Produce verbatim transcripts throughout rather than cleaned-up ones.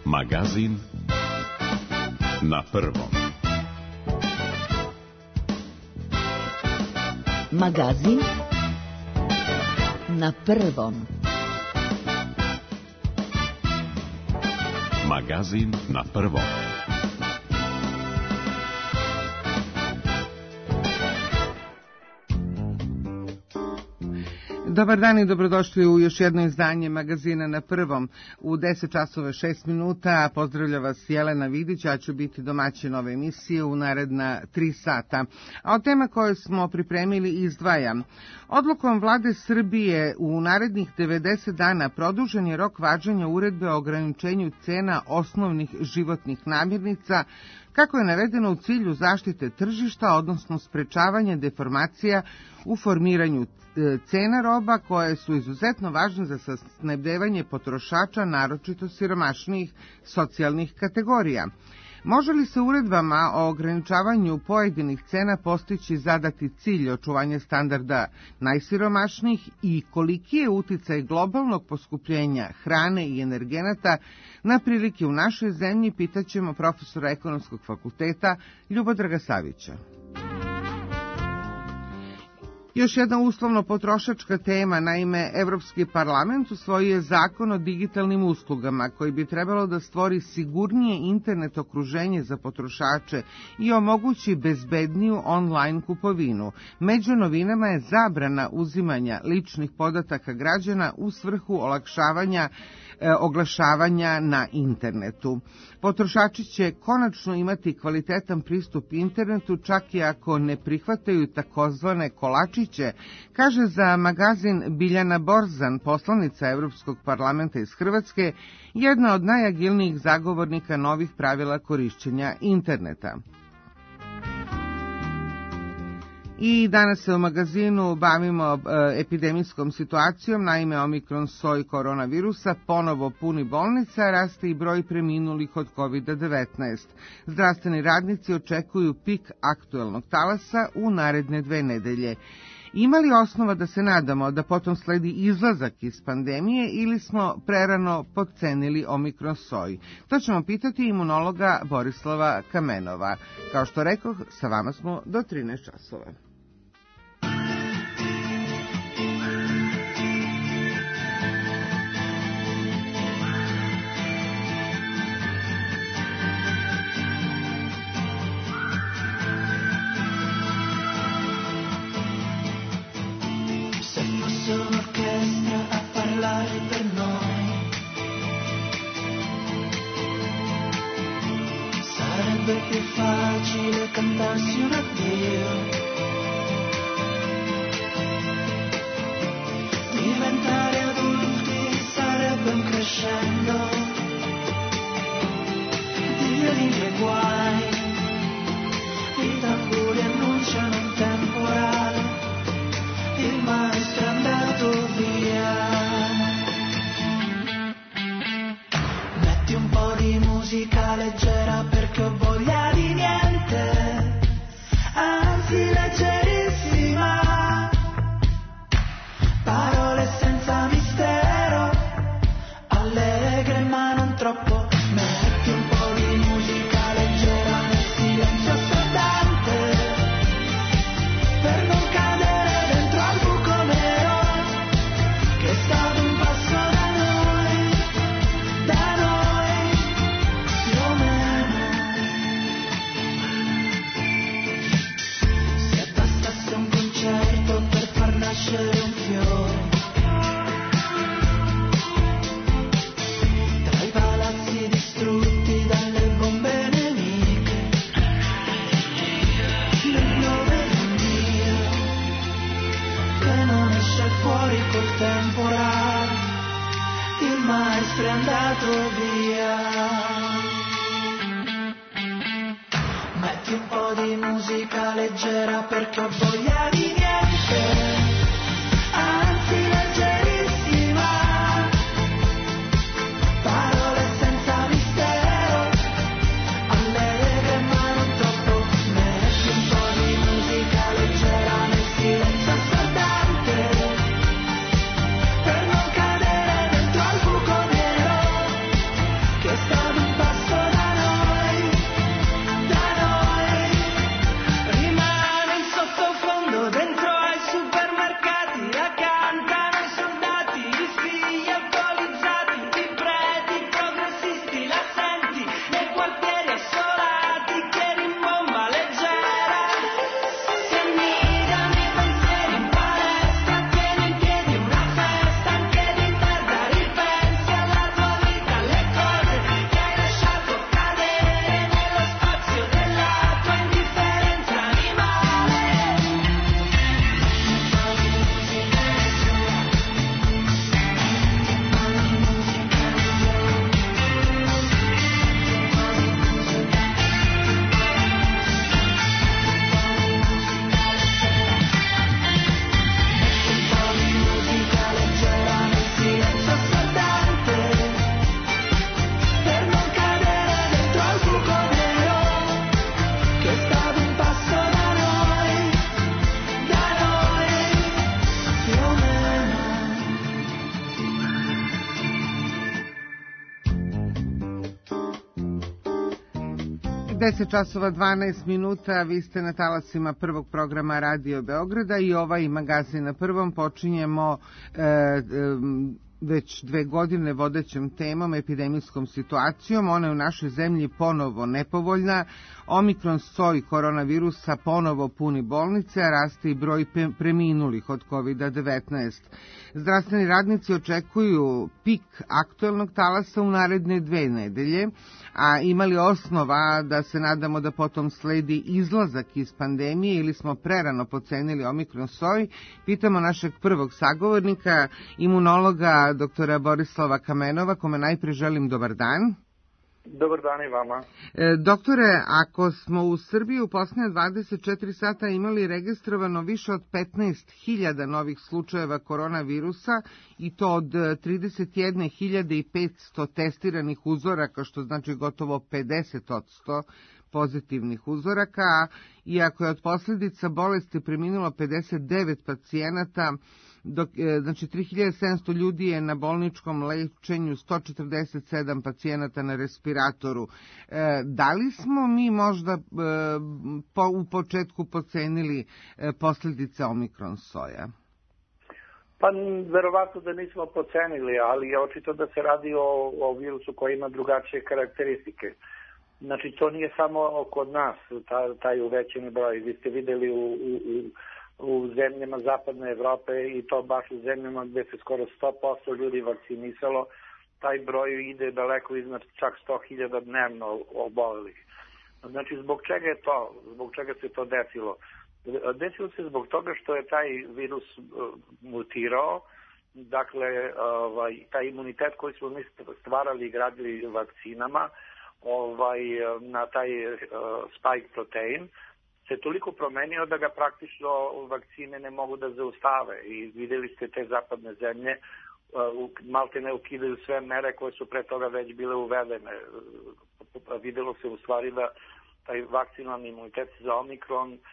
Magazin na prvom. Magazin na prvom. Magazin na prvom. Dobar dan i dobrodošli u još jedno izdanje Magazina na prvom. U deset časova šest minuta pozdravlja vas Jelena Vidić, ja ću biti domaćin ove emisije u naredna tri sata. A od tema koje smo pripremili izdvajam. Odlukom vlade Srbije u narednih devedeset dana produžen je rok važenja uredbe o ograničenju cena osnovnih životnih namirnica, kako je navedeno u cilju zaštite tržišta, odnosno sprečavanja deformacija u formiranju cena roba koje su izuzetno važne za snabdevanje potrošača, naročito siromašnijih socijalnih kategorija. Može li se uredbama o ograničavanju pojedinih cena postići zadati cilj očuvanja standarda najsiromašnijih i koliki je uticaj globalnog poskupljenja hrane i energenata na prilike u našoj zemlji, pitaćemo profesora Ekonomskog fakulteta Ljubodraga Savića. Još jedna uslovno potrošačka tema, naime, Evropski parlament usvojio je zakon o digitalnim uslugama koji bi trebalo da stvori sigurnije internet okruženje za potrošače i omogući bezbedniju online kupovinu. Među novinama je zabrana uzimanja ličnih podataka građana u svrhu olakšavanja e, oglašavanja na internetu. Potrošači će konačno imati kvalitetan pristup internetu, čak i ako ne prihvataju takozvane kolačiće, kaže za magazin Biljana Borzan, poslanica Evropskog parlamenta iz Hrvatske, jedna od najagilnijih zagovornika novih pravila korišćenja interneta. I danas se u magazinu bavimo epidemijskom situacijom, naime omikron soj koronavirusa ponovo puni bolnica, raste i broj preminulih od kovid devetnaest. Zdravstveni radnici očekuju pik aktuelnog talasa u naredne dve nedelje. Ima li osnova da se nadamo da potom sledi izlazak iz pandemije ili smo prerano podcenili omikron soj? To ćemo pitati imunologa Borislava Kamenova. Kao što rekoh, sa vama smo do trinaest časova. Un'orchestra a parlare per noi sarebbe più facile cantarsi un addio, diventare adulti sarebbe un crescendo di lingue guai, i tamburi annunciano un temporale, il maestro è andato via. Metti un po' di musica leggera perché ho voglia di niente, anzi leggerissima, parole senza mistero, allegre ma non troppo. Metti un po' di musica leggera nel silenzio assordante per non cadere un fiore tra i palazzi distrutti dalle bombe nemiche, nel nome mio che non esce fuori col temporale, il maestro è andato via. Metti un po' di musica leggera perché ho voglia di niente, anzi leggerissima, parole senza mistero, allegre ma non troppo. Metti un po' di musica leggera nel silenzio assordante per non cadere dentro al buco nero che è stato deset časova dvanaest minuta, vi ste na talasima prvog programa Radio Beograda i ovaj magazin na prvom počinjemo e, e, već dve godine vodećom temom, epidemijskom situacijom. Ona je u našoj zemlji ponovo nepovoljna. Omikron soj koronavirusa ponovo puni bolnice, a raste i broj preminulih od kovid devetnaest. Zdravstveni radnici očekuju pik aktuelnog talasa u naredne dve nedelje, a imali osnova da se nadamo da potom sledi izlazak iz pandemije ili smo prerano pocenili omikron soj? Pitamo našeg prvog sagovornika, imunologa doktora Borislava Kamenova, kome najpre želim dobar dan. Dobar dan i vama. E, doktore, ako smo u Srbiji u posljednje dvadeset četiri sata imali registrovano više od petnaest hiljada novih slučajeva koronavirusa i to od trideset jedne hiljade petsto testiranih uzoraka, što znači gotovo pedeset posto pozitivnih uzoraka, iako je od posljedica bolesti preminulo pedeset devet pacijenata, dok, znači tri hiljade sedamsto ljudi je na bolničkom lečenju, sto četrdeset sedam pacijenata na respiratoru. E, da li smo mi možda e, po, u početku pocenili e, posljedice omikron soja? Pa verovatno da nismo pocenili, ali je očito da se radi o, o virusu koji ima drugačije karakteristike. Znači, to nije samo kod nas, taj, taj uvećeni broj. Vi ste videli u, u, u zemljama zapadne Evrope i to baš u zemljama gde se skoro sto posto ljudi vakcinisalo, taj broj ide daleko iznad čak sto hiljada dnevno obolelih. Znači, zbog čega je to? Zbog čega se to desilo? Desilo se zbog toga što je taj virus mutirao, dakle, ovaj, taj imunitet koji smo mi stvarali i gradili vakcinama, ovaj, na taj uh, spike protein, se toliko promenio da ga praktično vakcine ne mogu da zaustave. I videli ste te zapadne zemlje, uh, malte ne ukidaju sve mere koje su pre toga već bile uvedene. Uh, videlo se u stvari da taj vakcinalni imunitet za omikron uh,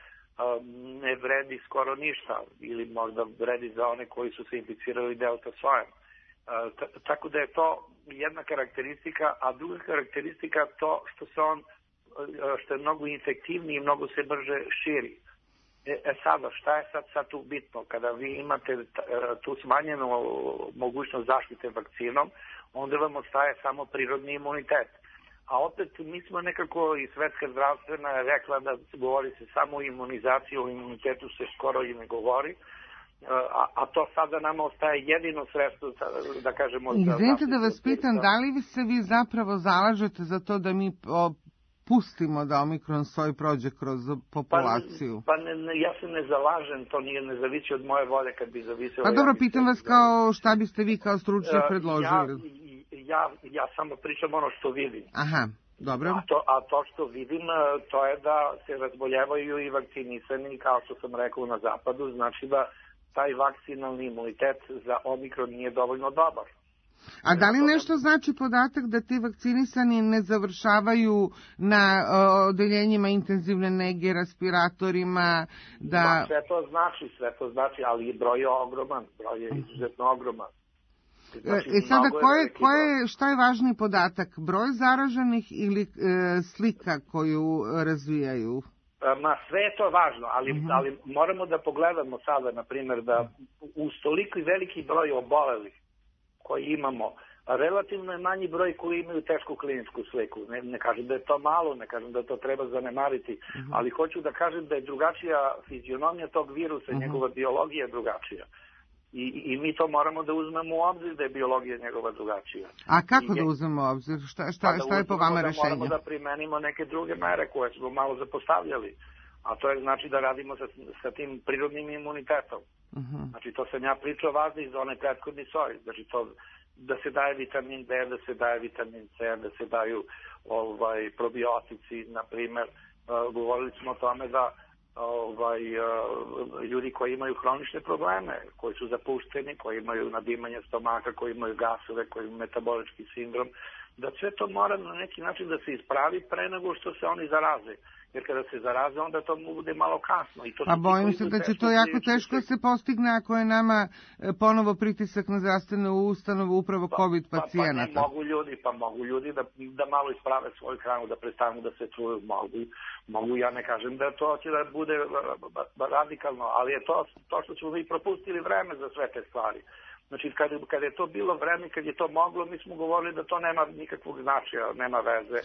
ne vredi skoro ništa, ili možda vredi za one koji su se inficirali delta sojem. Uh, t- tako da je to jedna karakteristika, a druga karakteristika to što se on, što je mnogo infektivniji i mnogo se brže širi. E, e sada, šta je sad, sad tu bitno? Kada vi imate tu smanjenu mogućnost zaštite vakcinom, onda vam ostaje samo prirodni imunitet. A opet mi smo nekako, i Svetska zdravstvena rekla da govori se samo o imunizaciji, o imunitetu se skoro i ne govori. A, a to sada nama ostaje jedino sredstvo, da kažemo... Izvinite da vas pitam, da li se vi zapravo zalažete za to da mi o, pustimo da omikron soj prođe kroz populaciju? Pa, pa ne, ne, ja se ne zalažem, to nije, ne zavisi od moje volje kad bi zavisilo... Pa dobro, ja pitam vas kao šta biste vi kao stručnjak predložili? Ja, ja, ja samo pričam ono što vidim. Aha. Dobro. A to, a to što vidim, to je da se razboljevaju i vakcinisani, kao što sam rekao, na zapadu, znači da taj vakcinalni imunitet za omikron nije dovoljno dobar. A da li nešto znači podatak da ti vakcinisani ne završavaju na uh, odeljenjima intenzivne nege, respiratorima? Da... Ma, sve to znači, sve to znači, ali broj je ogroman, broj je izuzetno ogroman. Znači, e sada, ko je, ko je, šta je važniji podatak? Broj zaraženih ili e, slika koju razvijaju? Ma sve je to važno, ali, uh-huh. ali moramo da pogledamo sada, na primjer, da uz toliko i veliki broj obolelih koji imamo, relativno je manji broj koji imaju tešku kliničku sliku. Ne, ne kažem da je to malo, ne kažem da to treba zanemariti, uh-huh. ali hoću da kažem da je drugačija fizionomija tog virusa, uh-huh. njegova biologija je drugačija. I, I mi to moramo da uzmemo u obzir da je biologija njegova drugačija. A kako I, da uzmemo u obzir? Šta, šta, pa šta je po vama da rešenje? Moramo da primenimo neke druge mere koje smo malo zapostavljali. A to je znači da radimo sa, sa tim prirodnim imunitetom. Uh-huh. Znači to sam ja pričao važno za onaj prethodni soj. Znači to da se daje vitamin D, da se daje vitamin C, da se daju ovaj, probiotici, na primjer. Uh, govorili smo o tome da ovaj, uh, ljudi koji imaju hronične probleme, koji su zapušteni, koji imaju nadimanje stomaka, koji imaju gasove, koji imaju metabolički sindrom, da sve to mora na neki način da se ispravi pre nego što se oni zaraze. Jer kada se zaraze, onda to bude malo kasno. I to pa bojim se da će to jako teško se postigne ako je nama ponovo pritisak na zdravstvene ustanove upravo pa, COVID pacijenata. Pa, pa mogu ljudi, pa mogu ljudi da, da malo isprave svoju hranu, da prestanu da se truju. Mogu, mogu, ja ne kažem da to će da bude radikalno, ali je to, to što smo mi propustili vreme za sve te stvari. Znači, kad, kad je to bilo vreme, kad je to moglo, mi smo govorili da to nema nikakvog značaja, nema veze.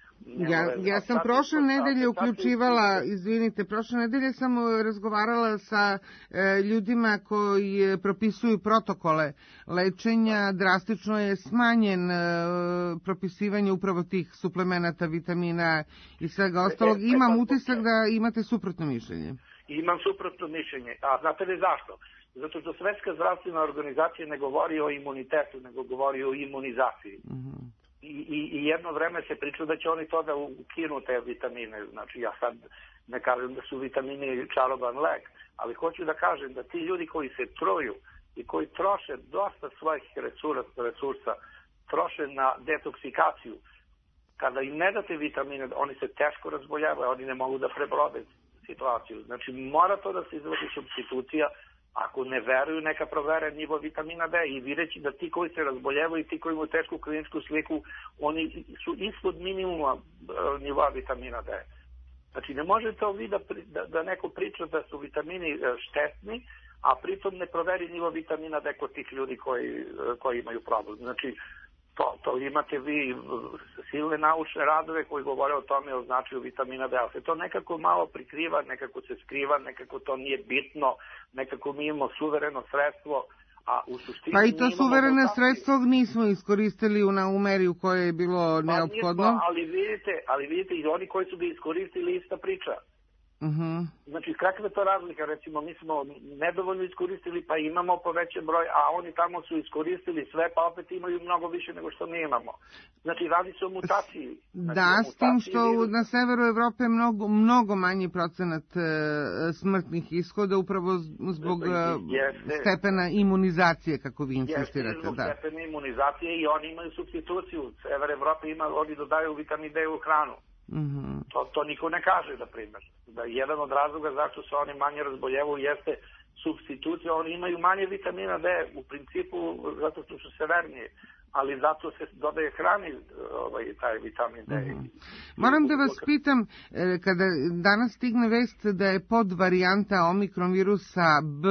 Ja, ja sam prošle nedelje uključivala, izvinite, prošle nedelje sam razgovarala sa e, ljudima koji propisuju protokole lečenja, drastično je smanjen e, propisivanje upravo tih suplemenata, vitamina i svega ostalog. Imam utisak da imate suprotno mišljenje. Imam suprotno mišljenje, a znate li zašto? Zato što Svetska zdravstvena organizacija ne govori o imunitetu, nego govori o imunizaciji. Uh-huh. I, i, I jedno vreme se priča da će oni to da ukinu te vitamine. Znači, ja sad ne kažem da su vitamini čaroban lek, ali hoću da kažem da ti ljudi koji se truju i koji troše dosta svojih resursa, resursa troše na detoksikaciju, kada im ne date vitamine, oni se teško razboljavaju, oni ne mogu da prebrode situaciju. Znači, mora to da se izvrši substitucija. Ako ne veruju, neka provere nivo vitamina D i videći da ti koji se razboljevaju i ti koji imaju tešku kliničku sliku, oni su ispod minimuma nivoa vitamina D. Znači, ne možete vi da, da, da neko priča da su vitamini štetni, a pritom ne proveri nivo vitamina D kod tih ljudi koji, koji imaju problem. Znači, to, to imate vi silne naučne radove koji govore o tome o značaju vitamina D, ali se to nekako malo prikriva, nekako se skriva, nekako to nije bitno, nekako mi imamo suvereno sredstvo, a u suštini... Pa i to suvereno sredstvo nismo iskoristili u, na, u meri u kojoj je bilo neophodno. Pa nismo, ali vidite, ali vidite i oni koji su bi iskoristili ista priča. Uh-huh. Znači, kakva je to razlika? Recimo, mi smo nedovoljno iskoristili, pa imamo povećan broj, a oni tamo su iskoristili sve, pa opet imaju mnogo više nego što mi imamo. Znači, radi se o mutaciji. Znači, da, o s tim što virus... na severu Evrope je mnogo, mnogo manji procenat e, smrtnih ishoda, upravo zbog e, jeste, stepena imunizacije, kako vi insistirate. Jeste, zbog da. stepena imunizacije i oni imaju substituciju. Sever Evrope ima, oni dodaju vitamin D u hranu. Mm-hmm. To, to niko ne kaže, na primjer. Da jedan od razloga zašto se oni manje razboljevaju jeste substitucija. Oni imaju manje vitamina D u principu zato što su severnije, ali zato se dodaje hrani ovaj, taj vitamin D. Mm-hmm. Moram da vas pitam, kada danas stigne vest da je podvarijanta omikron virusa B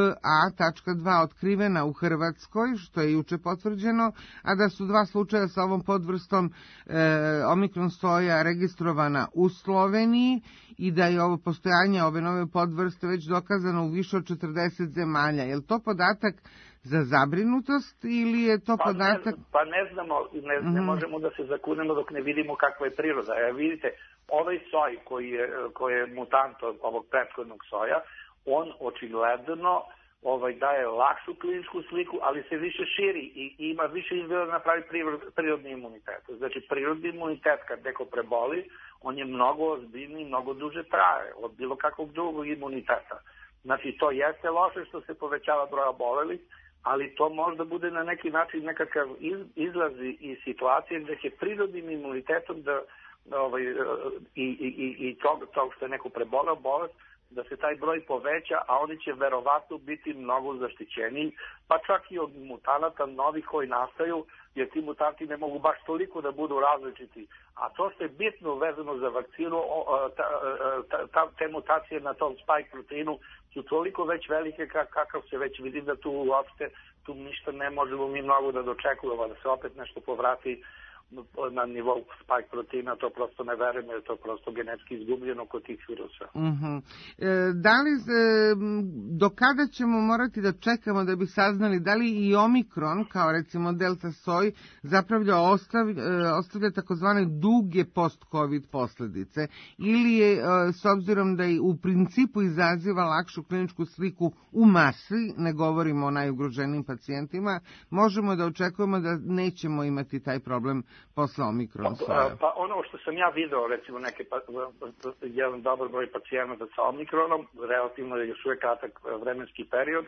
A dva otkrivena u Hrvatskoj, što je juče potvrđeno, a da su dva slučaja sa ovom podvrstom e, omikron soja registrovana u Sloveniji i da je ovo postojanje ove nove podvrste već dokazano u više od četrdeset zemalja. Je li to podatak za zabrinutost ili je to pa podatak... Ne, pa ne znamo, ne, mm-hmm. ne možemo da se zakunemo dok ne vidimo kakva je priroda. E, vidite, ovaj soj koji je, koji je mutant ovog prethodnog soja, on očigledno ovaj, daje lakšu kliničku sliku, ali se više širi i, i ima više izgleda da napravi prirodni imunitet. Znači, prirodni imunitet kad neko preboli, on je mnogo ozbiljniji, mnogo duže traje od bilo kakvog drugog imuniteta. Znači, to jeste loše što se povećava broja obolelih, ali to možda bude na neki način nekakav izlazi iz situacije gde će prirodnim imunitetom da, ovaj, i, i, i tog, tog što je neko preboleo bolest, da se taj broj poveća, a oni će verovatno biti mnogo zaštićeniji, pa čak i od mutanata novih koji nastaju, jer ti mutanti ne mogu baš toliko da budu različiti. A to što je bitno vezano za vakcinu, ta, ta, ta, te mutacije na tom spike proteinu su toliko već velike kakav se već vidi da tu uopšte tu ništa ne možemo mi mnogo da dočekujemo, da se opet nešto povrati na nivou spike proteina, to prosto ne verujem, jer je to prosto genetski izgubljeno kod tih virusa. Uh-huh. E, da li, e, do kada ćemo morati da čekamo da bi saznali da li i omikron, kao recimo delta soj, zapravo ostav, e, ostavlja takozvane duge post-covid posljedice, ili je, e, s obzirom da i u principu izaziva lakšu kliničku sliku u masi, ne govorimo o najugroženijim pacijentima, možemo da očekujemo da nećemo imati taj problem posle omikron soja? Pa, pa ono što sam ja video, recimo neke pa, jedan dobar broj pacijenata sa omikronom, relativno je još uvijek kratak vremenski period,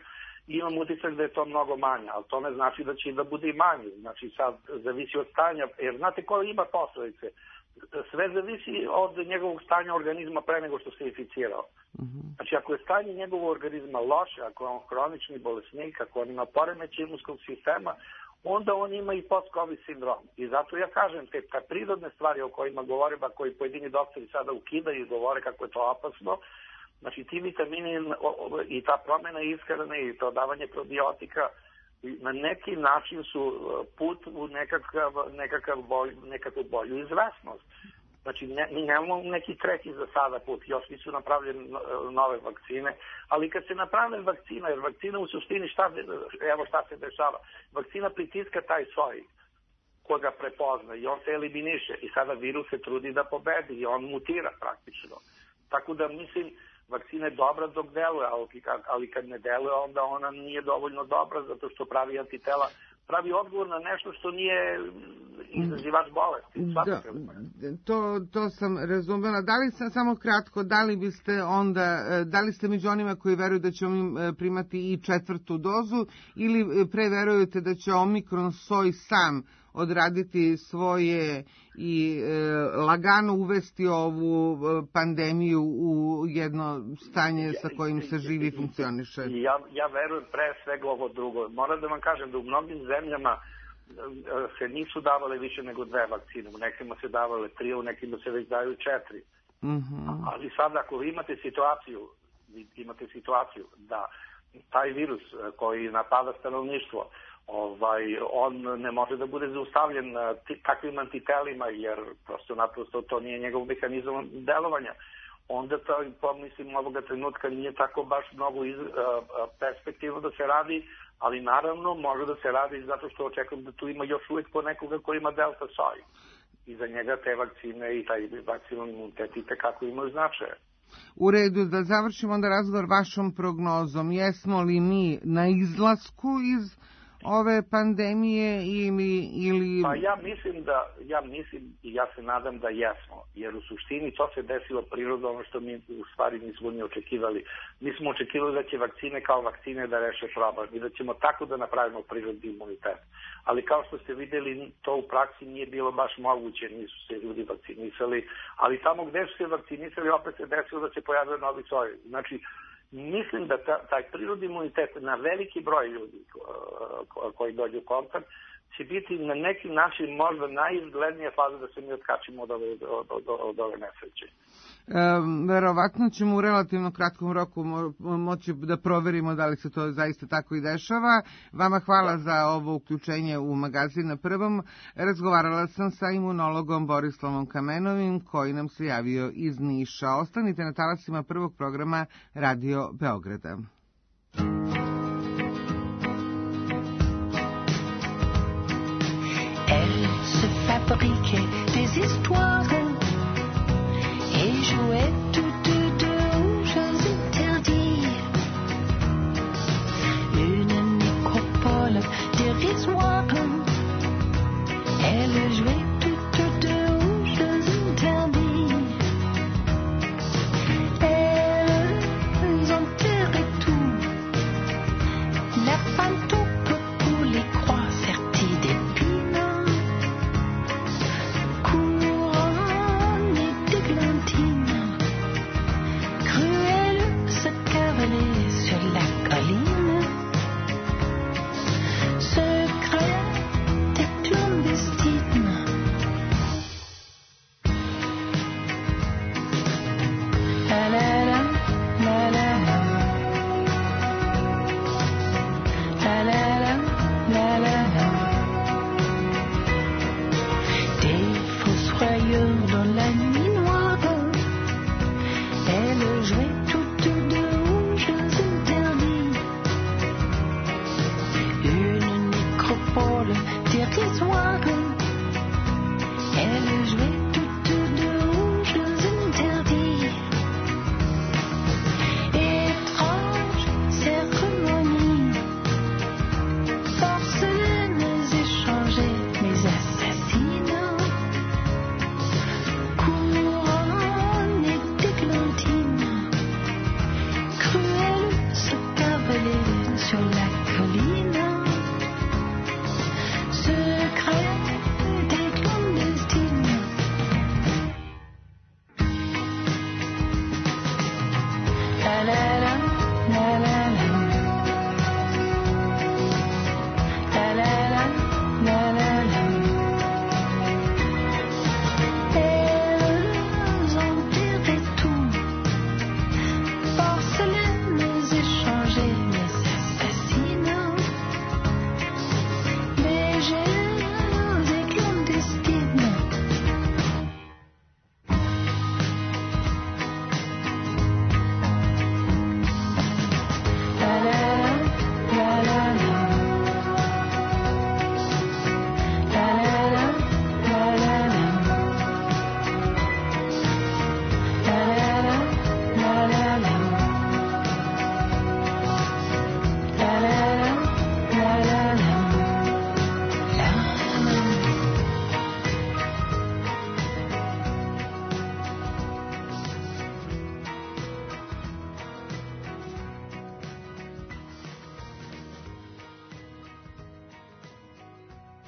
imam utisak da je to mnogo manje, ali to ne znači da će da bude i manje. Znači sad zavisi od stanja, jer znate ko ima posledice? Sve zavisi od njegovog stanja organizma pre nego što se inficirao. Znači ako je stanje njegovog organizma loše, ako je on hronični bolesnik, ako on ima poremećaj imunskog sistema, onda on ima i post-covid sindrom. I zato ja kažem, te ta prirodne stvari o kojima govorim, a koji pojedini doktori sada ukidaju i govore kako je to opasno, znači ti vitamini i ta promjena ishrane i to davanje probiotika na neki način su put u nekakav, nekakav bolj, nekakvu bolju izvesnost. Znači, ne, mi nemamo neki treći za sada put, još nisu napravljene nove vakcine, ali kad se naprave vakcina, jer vakcina u suštini, šta, evo šta se dešava, vakcina pritiska taj soj koji ga prepozna i on se eliminiše i sada virus se trudi da pobedi i on mutira praktično. Tako da mislim, vakcina je dobra dok deluje, ali kad ne deluje onda ona nije dovoljno dobra zato što pravi antitela, pravi odgovor na nešto što nije izazivač bolesti. Da, to, to sam razumela. Da li sam, samo kratko, da li biste onda, da li ste među onima koji veruju da ćemo primati i četvrtu dozu ili pre verujete da će Omikron soj sam odraditi svoje i e, lagano uvesti ovu pandemiju u jedno stanje sa kojim se živi i funkcioniše? Ja, ja verujem pre svega ovo drugo. Moram da vam kažem da u mnogim zemljama se nisu davale više nego dve vakcine. U nekima se davale tri, u nekima se već daju četiri. Mm-hmm. Ali sad ako vi imate situaciju, imate situaciju da taj virus koji napada stanovništvo, Ovaj, on ne može da bude zaustavljen takvim antitelima, jer prosto naprosto to nije njegov mehanizam delovanja. Onda to, pomislim, ovoga trenutka nije tako baš mnogo iz, a, perspektivno da se radi, ali naravno može da se radi zato što očekujem da tu ima još uvijek po nekoga koji ima delta soj. I za njega te vakcine i taj vakcinom imunitet i tekako imaju značaje. U redu, da završimo onda razgovor vašom prognozom. Jesmo li mi na izlasku iz ove pandemije ili, ili... Pa ja mislim da, ja mislim i ja se nadam da jesmo, jer u suštini to se desilo prirodno, ono što mi u stvari nismo ni očekivali. Mi smo očekivali da će vakcine kao vakcine da reše problem i da ćemo tako da napravimo prirodni imunitet. Ali kao što ste vidjeli, to u praksi nije bilo baš moguće, nisu se ljudi vakcinisali, ali tamo gde su se vakcinisali opet se desilo da se pojavio novi soj. Znači, mislim da ta, taj prirodni imunitet na veliki broj ljudi ko, koji dođu u kontakt će biti na neki način možda najizglednija faza da se mi otkačimo od ove, od, od, od ove nesreće. E, verovatno ćemo u relativno kratkom roku mo, moći da proverimo da li se to zaista tako i dešava. Vama hvala za ovo uključenje u magazin na Prvom. Razgovarala sam sa imunologom Borislavom Kamenovim koji nam se javio iz Niša. Ostanite na talasima Prvog programa Radio Beograda. Elle se fabriquait des histoires et jouait toutes deux jeux interdits. Une nécropole dérisoire. Elle jouait toutes deux jeux interdits. Elles enterraient tout. La fantôme pour les croix serties d'épines. Couronnées d'églantines. Cruelle se cavaler sur la colline. Secret et clandestine. La la la la la la la la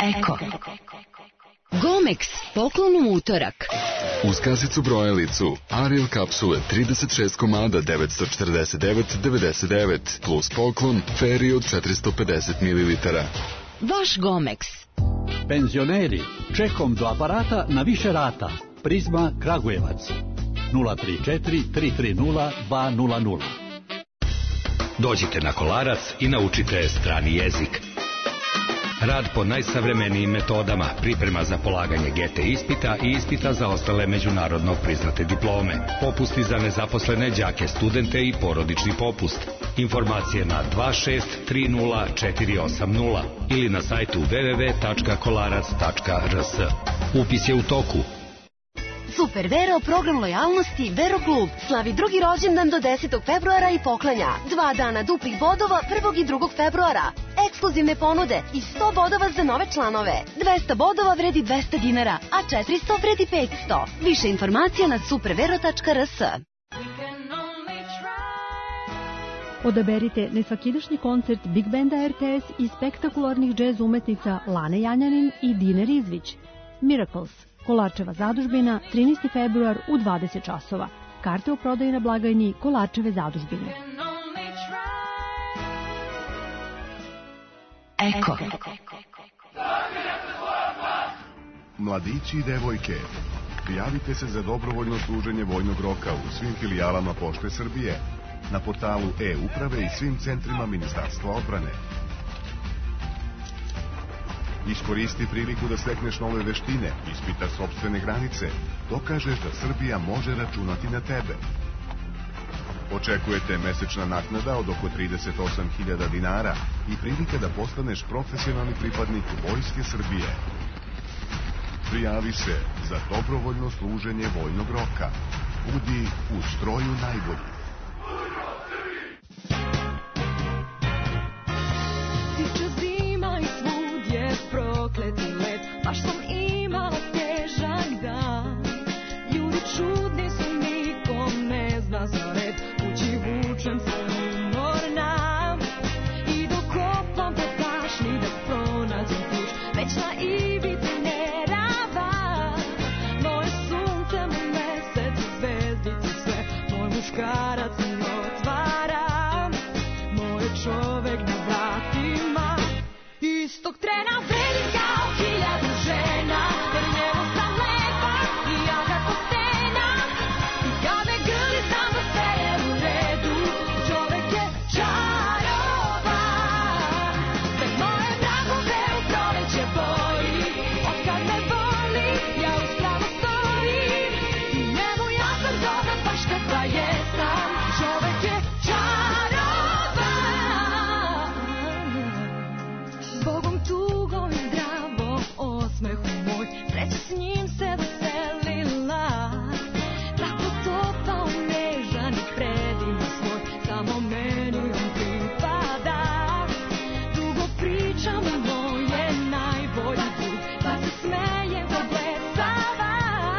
Eko. Gomex, poklon u utorak. Uz kasicu brojalicu Ariel kapsule trideset šest komada devetsto četrdeset devet devedeset devet plus poklon Feri od četiristo pedeset mililitara. Vaš Gomex. Penzioneri, čekom do aparata na više rata. Prizma Kragujevac. nula tri četiri tri tri nula dva nula nula. Dođite na Kolarac i naučite strani jezik. Rad po najsavremenijim metodama, priprema za polaganje G T ispita i ispita za ostale međunarodno priznate diplome. Popusti za nezaposlene đake, studente i porodični popust. Informacije na dva šest tri nula četiri osam nula ili na sajtu w w w tačka kolarac tačka r s. Upis je u toku. Super Vero, program lojalnosti Vero Klub slavi drugi rođendan do desetog februara i poklanja. Dva dana duplih bodova prvog i drugog februara. Ekskluzivne ponude i sto bodova za nove članove. dvesta bodova vredi dvesta dinara, a četiristo vredi petsto. Više informacija na supervero tačka r s. Odaberite nesvakidašnji koncert Big Banda R T S i spektakularnih džez umetnica Lane Janjanin i Dine Rizvić. Miracles, Kolarčeva zadužbina, trinaesti februar u dvadeset časova. Karte u prodaju na blagajni Kolarčeve zadužbine. Eko. Mladići i devojke, prijavite se za dobrovoljno služenje vojnog roka u svim filijalama Pošte Srbije, na portalu e-uprave i svim centrima Ministarstva odbrane. Iskoristi priliku da stekneš nove veštine, ispitaš sopstvene granice, dokažeš da Srbija može računati na tebe. Očekujete mesečna naknada od oko trideset osam hiljada dinara i prilika da postaneš profesionalni pripadnik Vojske Srbije. Prijavi se za dobrovoljno služenje vojnog roka. Budi u stroju najbolji. Tiče zima i svud je prokleti let, baš sam imala težak dan. Ljudi čudni su, nikom ne zna za red, kući vučem se umorna. I dok kopam po pašni da pronađem ključ, već na ivici nerava. Moje sunce, moj mesec, zvezdice sve, moj muškarac mi otvara. Moj čovek na vratima, istog trena vredim kao hiljadu žena, jer njemu sam lepa i ja kako stena. I kad me grli znam da sve je u redu, čovek je čarovan. Sve moje vragove u proleće boji, otkad me voli ja uspravno stojim. I njemu ja sam dobra baš kakva jesam, čovek je čarovan. Zbogom tugom i zdravom osmehu moj, sreća s njim se doselila. Tako topao, nežan i predivan svoj, samo meni on pripada. Dugo pričam o moje najbolji drug, pa se smejem ko blesava.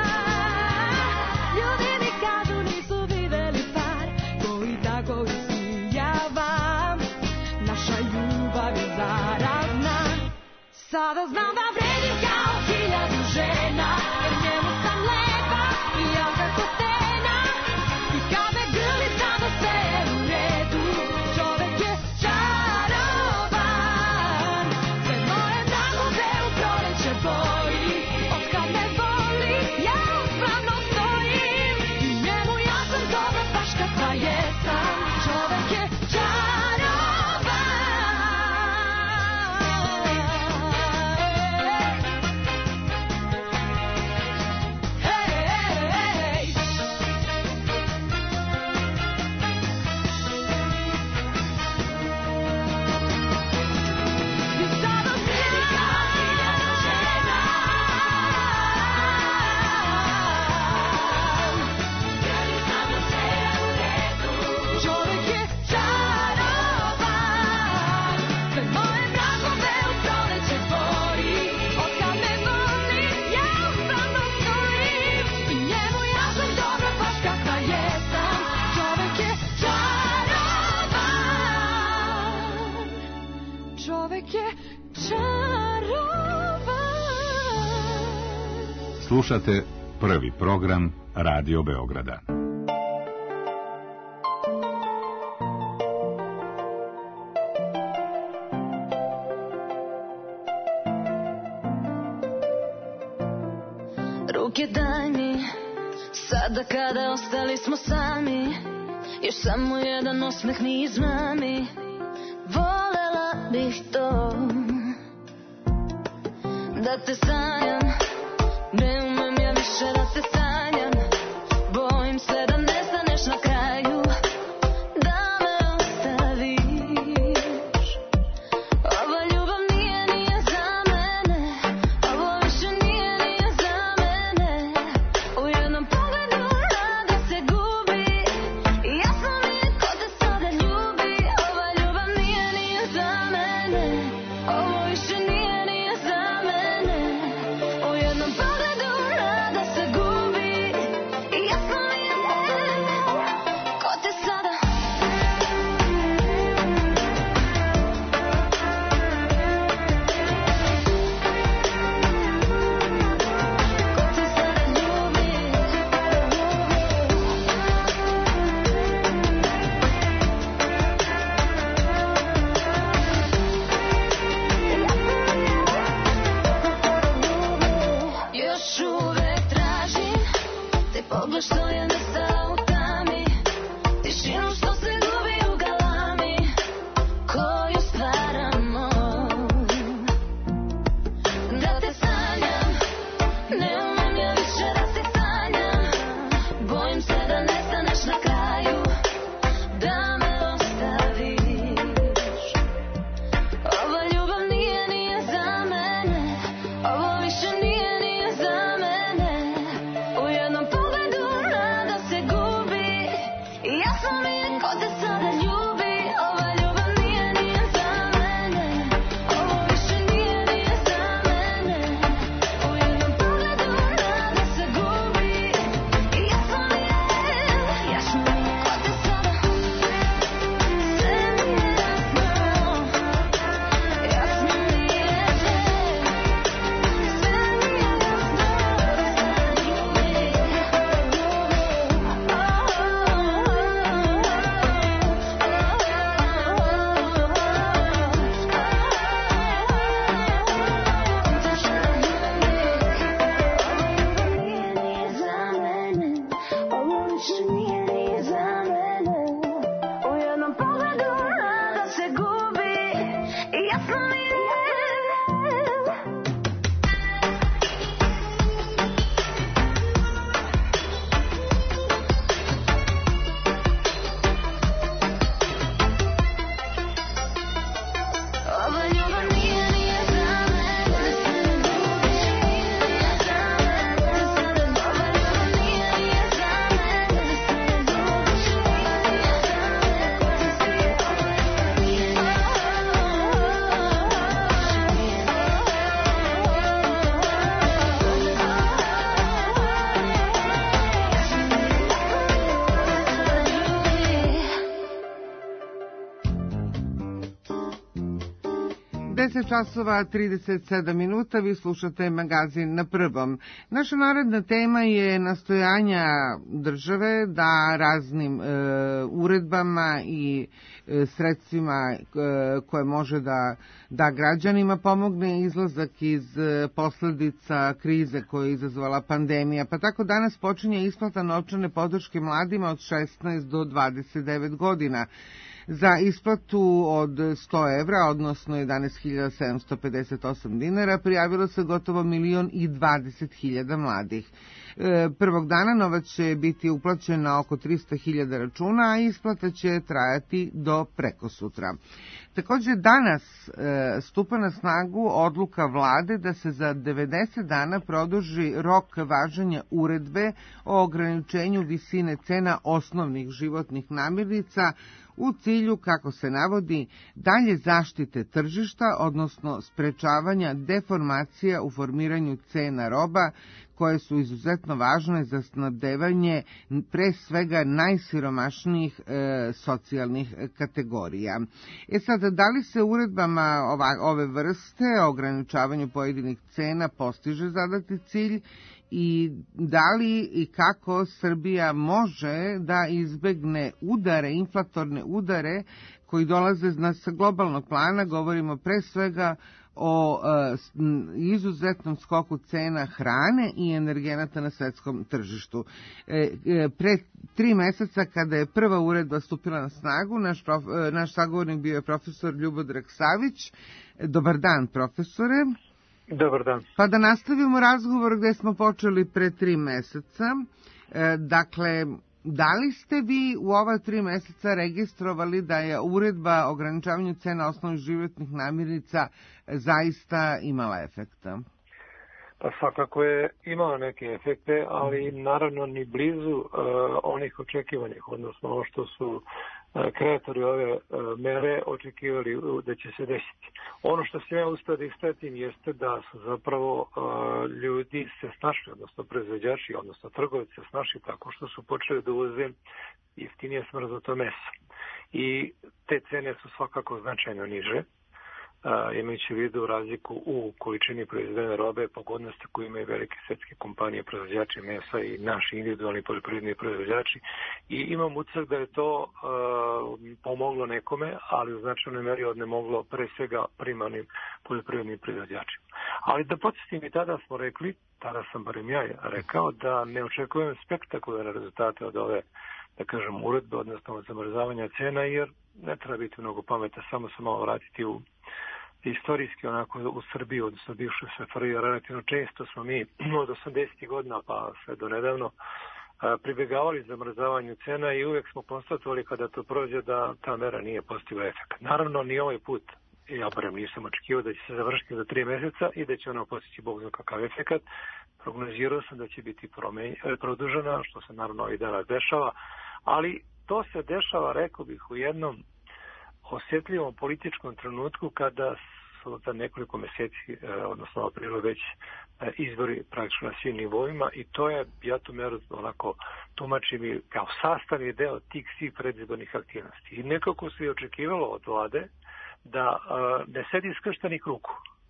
Ljudi mi kažu nisu videli par koji tako isijava. Naša ljubav je zarazna, sada znam da vredim kao hiljadu žena, jer njemu sam lepa i ja kako stena. I kad me grli znam da sve je u redu, čovek je čarovan. Sve moje vragove u proleće boji, otkad me voli ja uspravno stojim. I njemu ja sam dobra baš kakva jesam, čovek je čovek je čarovan. Slušate prvi program Radio Beograda. Ruke daj mi, sada kada ostali smo sami, još samo jedan osmeh mi izmami, volela bih to, da te sanjam, ne umem ja više da te sanjam, bojim se da ne staneš na kraju, da me ostaviš, ova ljubav nije, nije za mene, ovo više nije, nije za mene, u jednom pogledu rada se gubi, i jasno mi je ko te sada ljubi, ova ljubav nije, nije za mene, ovo više nije, nije za mene, u jednom pogledu rada se gubi, i jasno mi je ko te sada još uvek tražim, te pogled što je nestao u tami, tišinu što se gubi u galami, koju stvaramo, da te sanjam, ne umem ja više da te sanjam, bojim se da ne staneš na kraju, da me ostaviš, ova ljubav nije, nije za mene, ovo više nije, nije za mene, u jednom pogledu rada se gubi, i jasno mi je ko te sada ljubi, ova ljubav nije, nije za mene, ovo više nije, nije za mene, u jednom pogledu rada se gubi, i jasno mi je, jasno mi je ko te sada, sve mi je jasno, jasno mi je, sve mi je ova ljubav nije, nije za mene, ova ljubav nije, nije za mene, deset časova trideset sedam minuta, vi slušate magazin Na prvom. Naša naredna tema je nastojanja države da raznim e, uredbama i e, sredstvima e, koje može da, da građanima pomogne izlazak iz e, posledica krize koju je izazvala pandemija. Pa tako danas počinje isplata novčane podrške mladima od šesnaest do dvadeset devet godina. Za isplatu od sto evra, odnosno jedanaest hiljada sedamsto pedeset osam dinara, prijavilo se gotovo milion i dvadeset hiljada mladih. E, prvog dana novac će biti uplaćen na oko trista hiljada računa, a isplata će trajati do prekosutra. Također danas e, stupa na snagu odluka vlade da se za devedeset dana produži rok važenja uredbe o ograničenju visine cena osnovnih životnih namirnica u cilju, kako se navodi, dalje zaštite tržišta, odnosno sprečavanja deformacija u formiranju cena roba koje su izuzetno važne za snabdevanje pre svega najsiromašnijih e, socijalnih kategorija. E sad, da li se uredbama ova, ove vrste o ograničavanju pojedinih cena postiže zadati cilj i da li i kako Srbija može da izbegne udare, inflatorne udare koji dolaze sa globalnog plana. Govorimo pre svega o e, izuzetnom skoku cena hrane i energenata na svetskom tržištu. E, e, pre tri meseca kada je prva uredba stupila na snagu, naš, prof, e, naš sagovornik bio je profesor Ljubodrag Savić. Dobar dan, profesore. Dobar dan. Pa da nastavimo razgovor gde smo počeli pre tri meseca. E, dakle, da li ste vi u ova tri meseca registrovali da je uredba o ograničavanju cena osnovnih životnih namirnica zaista imala efekta? Pa svakako je imala neke efekte, ali naravno ni blizu uh, onih očekivanih, odnosno ono što su uh, kreatori ove uh, mere očekivali uh, da će se desiti. Ono što se ja uspio da istratim jeste da su zapravo uh, ljudi se snašli, odnosno proizvođači, odnosno trgovci se snašli tako što su počeli da uvoze jeftinije smrznuto meso. I te cene su svakako značajno niže. Uh, imajući u vidu razliku u količini proizvedene robe, pogodnosti koje imaju velike svetske kompanije, proizvođači mesa i naši individualni poljoprivredni proizvođači. I imam utisak da je to uh, pomoglo nekome, ali u značajnoj meri odnemoglo pre svega primarnim poljoprivrednim proizvođačima. Ali da podsjetim, i tada smo rekli, tada sam barem ja rekao, da ne očekujem spektakularne rezultate od ove, da kažem, uredbe, odnosno od zamrzavanja cena, jer ne treba biti mnogo pameta, samo se malo vratiti u istorijski onako u Srbiji, odnosno bivšu S F R J, relativno često smo mi od osamdesetih godina pa sve do nedavno pribjegavali zamrzavanju cena i uvijek smo konstatovali kada to prođe da ta mera nije postigla efekt. Naravno, ni ovaj put, ja barem nisam očekivao da će se završiti za tri meseca i da će ona postići bog zna kakav efekt. Prognozirao sam da će biti promenj, produžena, što se naravno ovih dana dešava, ali to se dešava, rekao bih, u jednom osjetljivom političkom trenutku kada su za nekoliko meseci, odnosno aprilu, već izbori praktično na svim nivoima i to je, ja tu meru onako tumačim i kao sastavni deo tih svih predizbornih aktivnosti. I nekako se je očekivalo od vlade da ne sedi iskrštenih ruku.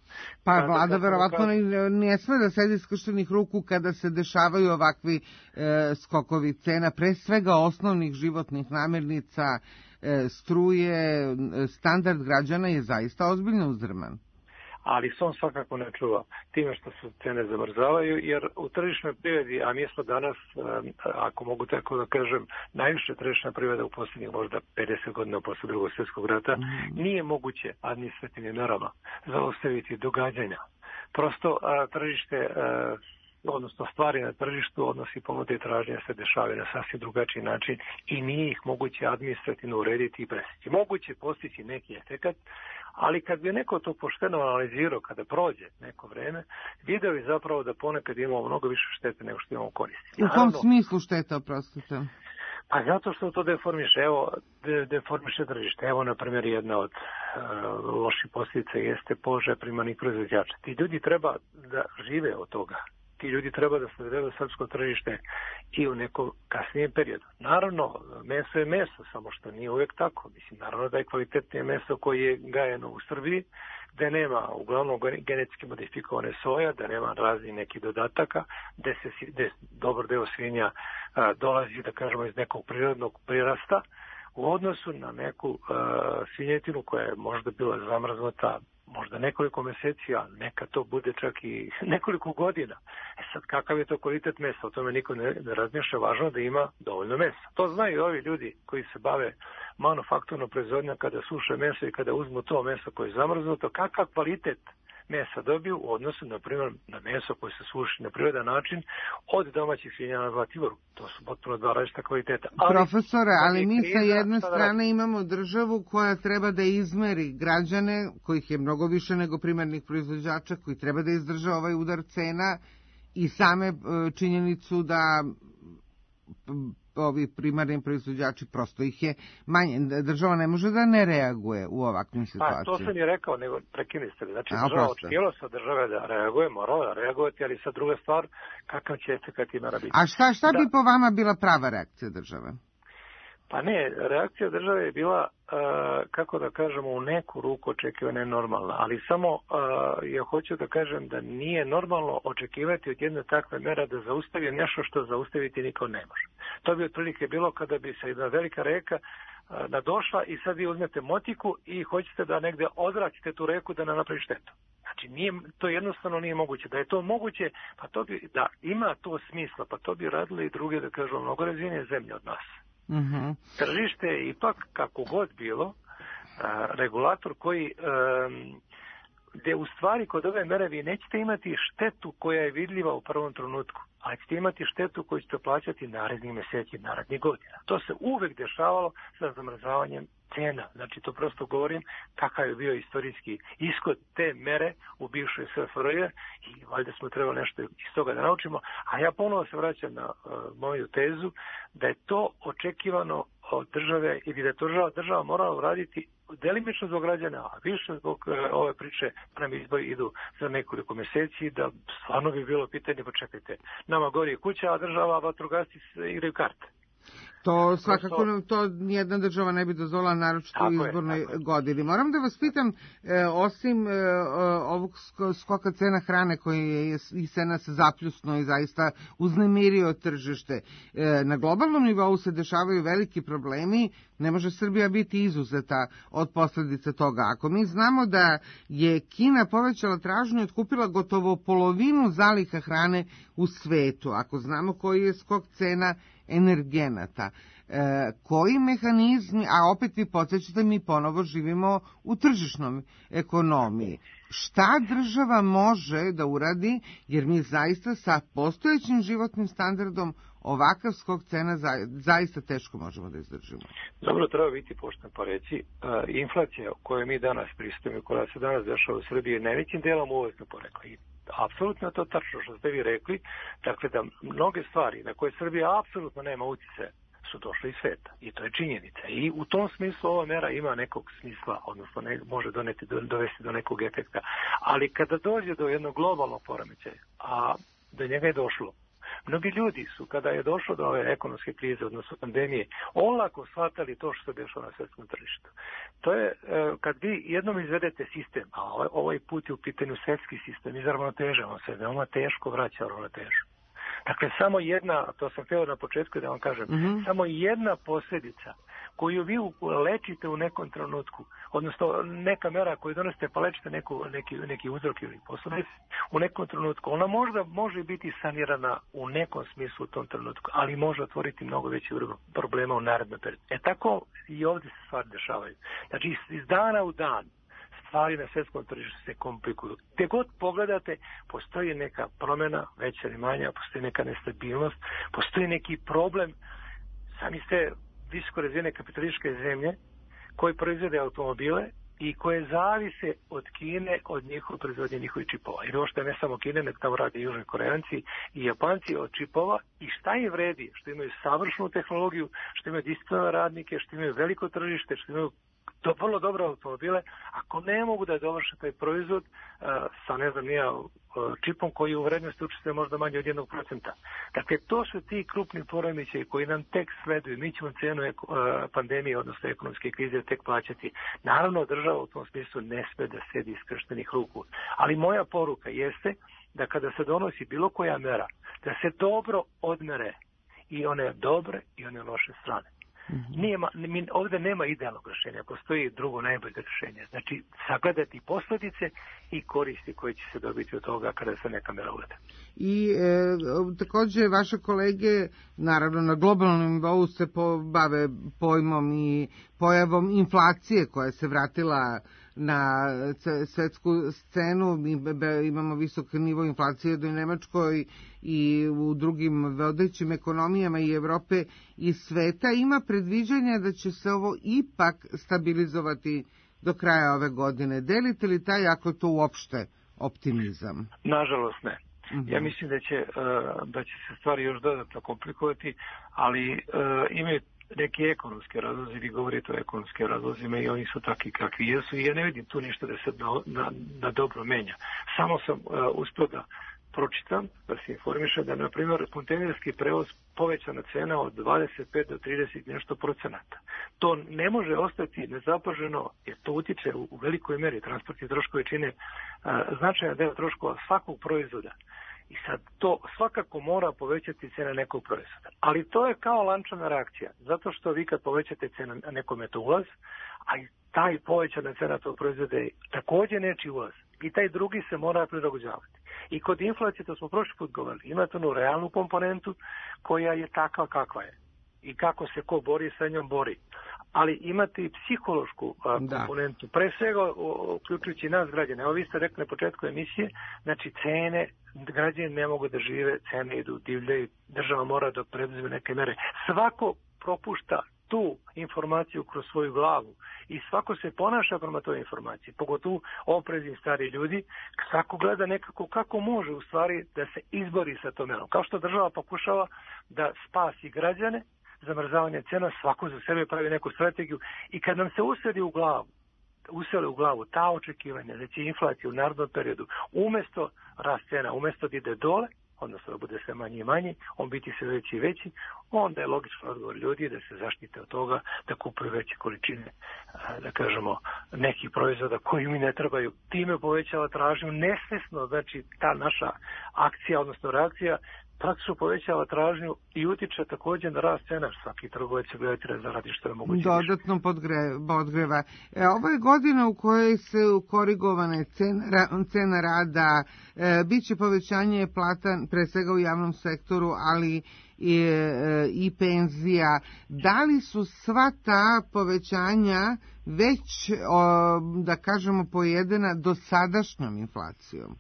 Pa kada, vlada verovatno ne, ne sme da sedi iskrštenih ruku kada se dešavaju ovakvi e, skokovi cena, pre svega osnovnih životnih namirnica, e, struje, standard građana je zaista ozbiljno uzdrman. Ali se on svakako ne čuva time što se cene zamrzavaju, jer u tržišnoj privredi, a mi smo danas, ako mogu tako da kažem, najviše tržišna privreda u posljednjih možda pedeset godina posle drugog svjetskog rata, mm. nije moguće administrativnim merama zaustaviti događanja. Prosto a, tržište, a, odnosno stvari na tržištu, odnosi ponude i tražnje se dešavaju na sasvim drugačiji način i nije ih moguće administrativno urediti i presjeći. Moguće postići neki efekat, ali kad bi neko to pošteno analizirao, kada prođe neko vreme, video bi zapravo da ponekad imamo mnogo više štete nego što imamo koristi. U kom smislu štete, oprostite? Pa zato što to deformiše, evo, de, deformiše tržište. Evo, na primjer, jedna od uh, loših posljedica jeste položaj primarnih proizvođača. Ti ljudi treba da žive od toga. Ti ljudi treba da se vedu srpsko tržište i u nekom kasnijem periodu. Naravno, meso je meso, samo što nije uvijek tako. Mislim, naravno da je kvalitetnije meso koje je gajeno u Srbiji, gde nema uglavnom genetski modifikovane soja, da nema raznih nekih dodataka, gde se gde dobar deo svinja a, dolazi, da kažemo, iz nekog prirodnog prirasta, u odnosu na neku a, svinjetinu koja je možda bila zamrznuta možda nekoliko meseci, a neka to bude čak i nekoliko godina. E sad, kakav je to kvalitet mesa? O tome niko ne, ne razmišlja, važno da ima dovoljno mesa. To znaju ovi ljudi koji se bave manufakturnom proizvodnjom, kada suše meso i kada uzmu to meso koje je zamrznuto, kakav kvalitet mesa dobiju u odnosu, na primjer, na meso koje se suši na prirodan način od domaćih svinja na Zlatiboru. To su potpuno dva različita kvaliteta. Ali, profesore, ali mi sa jedne strane imamo državu koja treba da izmeri građane, kojih je mnogo više nego primarnih proizvođača, koji treba da izdrže ovaj udar cena i same činjenicu da ovi primarni proizvođači, prosto ih je manje. Država ne može da ne reaguje u ovakvim situacijama. Pa, to sam i rekao, nego prekini ste. Znači, A, država očekivalo se od države da reaguje, morala da reagovati, ali sad druga stvar, kakav će efekat ima biti. A šta, šta da. bi po vama bila prava reakcija države? Pa ne, reakcija države je bila, uh, kako da kažemo, u neku ruku očekivana je normalna, ali samo uh, ja hoću da kažem da nije normalno očekivati od jedne takve mera da zaustavi nešto što zaustaviti niko ne može. To bi otprilike bilo kada bi se jedna velika reka uh, nadošla i sad vi uzmete motiku i hoćete da negde odvratite tu reku da ne napravi štetu. Znači, nije, to jednostavno nije moguće. Da je to moguće, pa to bi, da ima to smisla, pa to bi radile i druge, da kažu, mnogo razvijenije zemlje od nas. Mm-hmm. Tržište je ipak, kako god bilo, a, regulator koji, a, gde u stvari kod ove mere vi nećete imati štetu koja je vidljiva u prvom trenutku, ali ćete imati štetu koju ćete plaćati narednih meseci, narednih godina. To se uvek dešavalo sa zamrzavanjem cena. Znači, to prosto govorim kakav je bio istorijski ishod te mere u bivšoj S F R J i valjda smo trebali nešto iz toga da naučimo. A ja ponovo se vraćam na uh, moju tezu da je to očekivano od države i da je to država, država morala uraditi delimično zbog građana, a više zbog uh, ove priče da nam izbori idu za nekoliko meseci, da stvarno bi bilo pitanje, pa čekajte, nama gori kuća, a država, vatrogasci igraju karte. To svakako to nijedna država ne bi dozvolila, naročito u izbornoj godini. Moram da vas pitam, e, osim e, ovog skoka cena hrane koji je i se nas zapljusno i zaista uznemirio tržište, e, na globalnom nivou se dešavaju veliki problemi, ne može Srbija biti izuzeta od posljedica toga. Ako mi znamo da je Kina povećala tražnju i otkupila gotovo polovinu zaliha hrane u svetu, ako znamo koji je skok cena energenata, e, koji mehanizmi, a opet vi podsjećate, mi ponovo živimo u tržišnoj ekonomiji. Šta država može da uradi, jer mi zaista sa postojećim životnim standardom ovakav skok cena za, zaista teško možemo da izdržimo. Dobro, treba biti pošten pa reći, uh, inflacija koju mi danas pristupimo, koja se danas dešava u Srbiji, najvećim delom uvozno porekla. I apsolutno je to tačno što ste vi rekli, dakle da mnoge stvari na koje Srbija apsolutno nema uticaja su došle iz sveta i to je činjenica. I u tom smislu ova mera ima nekog smisla, odnosno ne, može doneti, dovesti do nekog efekta. Ali kada dođe do jednog globalnog poremećaja, a do njega je došlo, mnogi ljudi su, kada je došlo do ove ekonomske krize, odnosno pandemije, olako shvatali to što se dešava na svetskom tržištu. To je, kad vi jednom izvedete sistem, a ovaj put je u pitanju svetski sistem, iz ravnoteže, on se veoma teško vraća ravnotežu. Dakle, samo jedna, to sam htio na početku da vam kažem, mm-hmm. samo jedna posljedica koju vi lečite u nekom trenutku, odnosno neka mera koju donosite pa lečite neku, neki, neki uzrok ili posljedice u nekom trenutku, ona možda može biti sanirana u nekom smislu u tom trenutku, ali može otvoriti mnogo veći problema u narednom periodu. E tako i ovdje se stvari dešavaju. Znači, iz dana u dan stvari na svjetskom tržištu se komplikuju. Gde god pogledate, postoji neka promjena, veća ili manja, postoji neka nestabilnost, postoji neki problem. Sami ste visoko razvijene kapitalističke zemlje koje proizvode automobile i koje zavise od Kine, od njihove proizvodnje njihovih čipova. Jer ovo što je ne samo Kine, nek tamo rade i Južni Koreanci i Japanci od čipova. I šta im vredi? Što imaju savršenu tehnologiju, što imaju disciplinarne radnike, što imaju veliko tržište, što imaju to vrlo dobre automobile, ako ne mogu da dovrše taj proizvod uh, sa, ne znam, nija, uh, čipom koji u vrednosti učestvuje možda manje od jednog procenta. Dakle, to su ti krupni poremećaji koji nam tek sleduju. Mi ćemo cenu uh, pandemije, odnosno ekonomske krize, tek plaćati. Naravno, država u tom smislu ne sme da sedi iskrštenih ruku. Ali moja poruka jeste da kada se donosi bilo koja mera, da se dobro odmere i one dobre i one loše strane. Nijema, mi, ovdje nema idealnog rješenja, postoji drugo najbolje rješenje. Znači, sagledati posljedice i koristi koje će se dobiti od toga kada se neka mera uvede. I e, također vaše kolege, naravno na globalnom nivou, se po, bave pojmom i pojavom inflacije koja se vratila na svetsku scenu. Mi imamo visok nivo inflacije do Nemačkoj i u drugim vodećim ekonomijama i Evrope i sveta. Ima predviđanja da će se ovo ipak stabilizovati do kraja ove godine. Delite li taj, ako to uopšte, optimizam? Nažalost ne. Mm-hmm. Ja mislim da će, da će se stvari još dodatno komplikovati, ali imaju neki ekonomski razlozi, vi govorite o ekonomskim razlozima i oni su takvi kakvi jesu i ja ne vidim tu ništa da se na, na, na dobro menja. Samo sam uh, uspio da pročitam, da se informiše da, na primjer, kontejnerski prevoz povećana cena od dvadeset pet do trideset nešto procenata. To ne može ostati nezapaženo, jer to utiče u, u velikoj meri. Transportni troškovi čine a, značajan deo troškova svakog proizvoda. I sad to svakako mora povećati cena nekog proizvoda. Ali to je kao lančana reakcija. Zato što vi kad povećate cenu, nekome to ulaz, a i taj povećana cena tog proizvoda je također nečiji ulaz. I taj drugi se mora prilagođavati. I kod inflacije, to smo prošli put govorili, imate onu realnu komponentu koja je takva kakva je. I kako se ko bori, sa njom bori. Ali imate i psihološku a, komponentu. Pre svega, uključujući nas građane. Evo vi ste rekli na početku emisije, znači cene, građani ne mogu da žive, cene idu, divljaju, država mora da preduzme neke mere. Svako propušta tu informaciju kroz svoju glavu i svako se ponaša prema toj informaciji, pogotovo oprezni stari ljudi, svako gleda nekako kako može u stvari da se izbori sa tom merom. Kao što država pokušava da spasi građane, zamrzavanje cena, svako za sebe pravi neku strategiju i kad nam se usedi u glavu, usele u glavu ta očekivanja da će inflacija u narednom periodu umjesto rast cena, umjesto da ide dole, odnosno da bude sve manji i manji, on biti sve veći i veći, onda je logičan odgovor ljudi da se zaštite od toga, da kupuju veće količine, da kažemo, nekih proizvoda koji mi ne trebaju. Time povećava tražnju nesvesno, znači ta naša akcija, odnosno reakcija, praktično povećava tražnju i utiče također na rast cena. Svaki trgovac će gledati da zaradi što je moguće. Dodatno podgreva. E, ovo je godina u kojoj se korigovane cena, cena rada, e, bit će povećanje plata pre svega u javnom sektoru, ali i, e, i penzija. Da li su sva ta povećanja već, o, da kažemo, pojedena dosadašnjom inflacijom?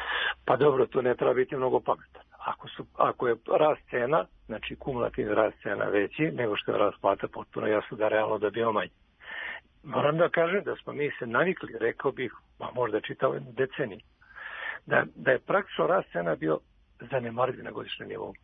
Pa dobro, tu ne treba biti mnogo pametan. Ako, su, ako je rast cena, znači kumulativni rast cena veći nego što je rast plata, potpuno jasno da realno da bio manji. Moram da kažem da smo mi se navikli, rekao bih, pa možda čitao jednu deceniju, da, da je praktično rast cena bio zanemarljiv na godišnjem nivou.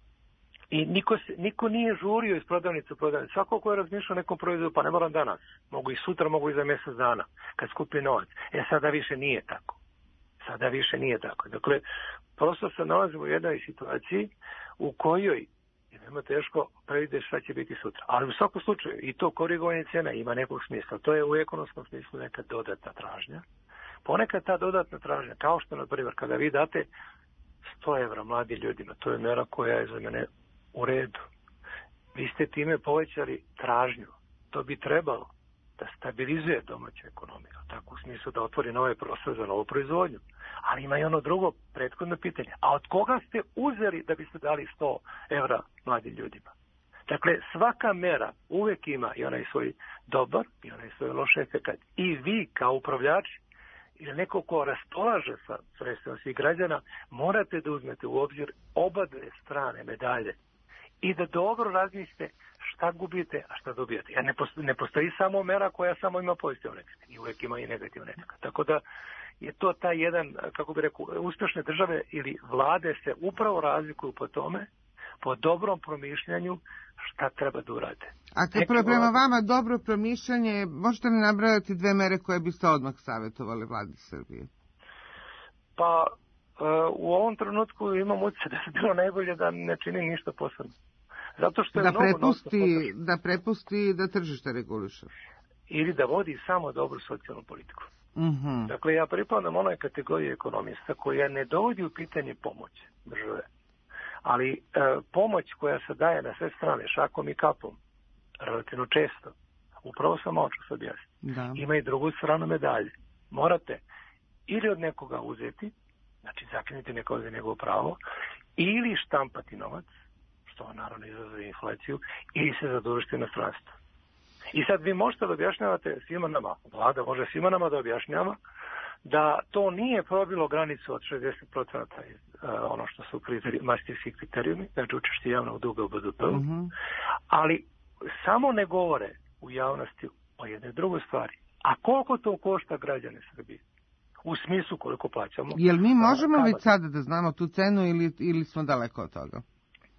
I niko, se, niko nije žurio iz prodavnice u prodavnicu. Svako ko je razmišljao nekom proizvodu, pa ne moram danas, mogu i sutra, mogu i za mjesec dana, kad skupi novac. E sada više nije tako. Sada više nije tako. Dakle, prosto se nalazimo u jednoj situaciji u kojoj je nema teško predvidjeti šta će biti sutra. Ali u svakom slučaju i to korigovanje cena ima nekog smisla. To je u ekonomskom smislu neka dodatna tražnja. Ponekad ta dodatna tražnja, kao što na primjer kada vi date sto evra mladim ljudima, to je mera koja je za mene u redu. Vi ste time povećali tražnju. To bi trebalo da stabilizuje domaću ekonomiju, tako u smislu da otvori nove prostore za novu proizvodnju. Ali ima i ono drugo prethodno pitanje. A od koga ste uzeli da biste dali sto evra mladim ljudima? Dakle, svaka mera uvijek ima i onaj svoj dobar i onaj svoj loš efekat. I vi kao upravljači ili neko ko raspolaže sa sredstvima svih građana, morate da uzmete u obzir oba dve strane medalje i da dobro razmislite šta gubite, a šta dobijate. Jer ne postoji, ne postoji samo mera koja samo ima pozitivan efekt. I uvijek ima i negativan efekt. Tako da je to taj jedan, kako bi rekao, uspješne države ili vlade se upravo razlikuju po tome, po dobrom promišljanju šta treba da urade. A kad prema vlade... vama dobro promišljanje, možete li nabrajati dve mere koje biste odmah savjetovali vladi Srbije? Pa u ovom trenutku imam utjecaj da je bilo najbolje da ne čini ništa posebno. Zato što je da mnogo prepusti, da prepusti da tržište reguliše. Ili da vodi samo dobru socijalnu politiku. Mm-hmm. Dakle, ja pripadam onoj kategoriji ekonomista koja ne dovodi u pitanje pomoć države. Ali e, pomoć koja se daje na sve strane, šakom i kapom, relativno često, upravo sam malo čas objasniti, ima i drugu stranu medalje. Morate ili od nekoga uzeti, znači zakinuti nekoga za njegovo pravo, ili štampati novac, što naravno izazove inflaciju, ili se zadužiti na stranstvo. I sad vi možete da objašnjavate svima nama, vlada može svima nama da objašnjava, da to nije probilo granicu od šezdeset posto iz uh, ono što su kriteri, Maastrichtski kriterijumi, znači učešće javnog duga u B D P-u, mm-hmm. ali samo ne govore u javnosti o jednoj drugoj stvari. A koliko to košta građane Srbije? U smislu koliko plaćamo. Jel mi možemo uh, već sada da znamo tu cenu ili, ili smo daleko od toga?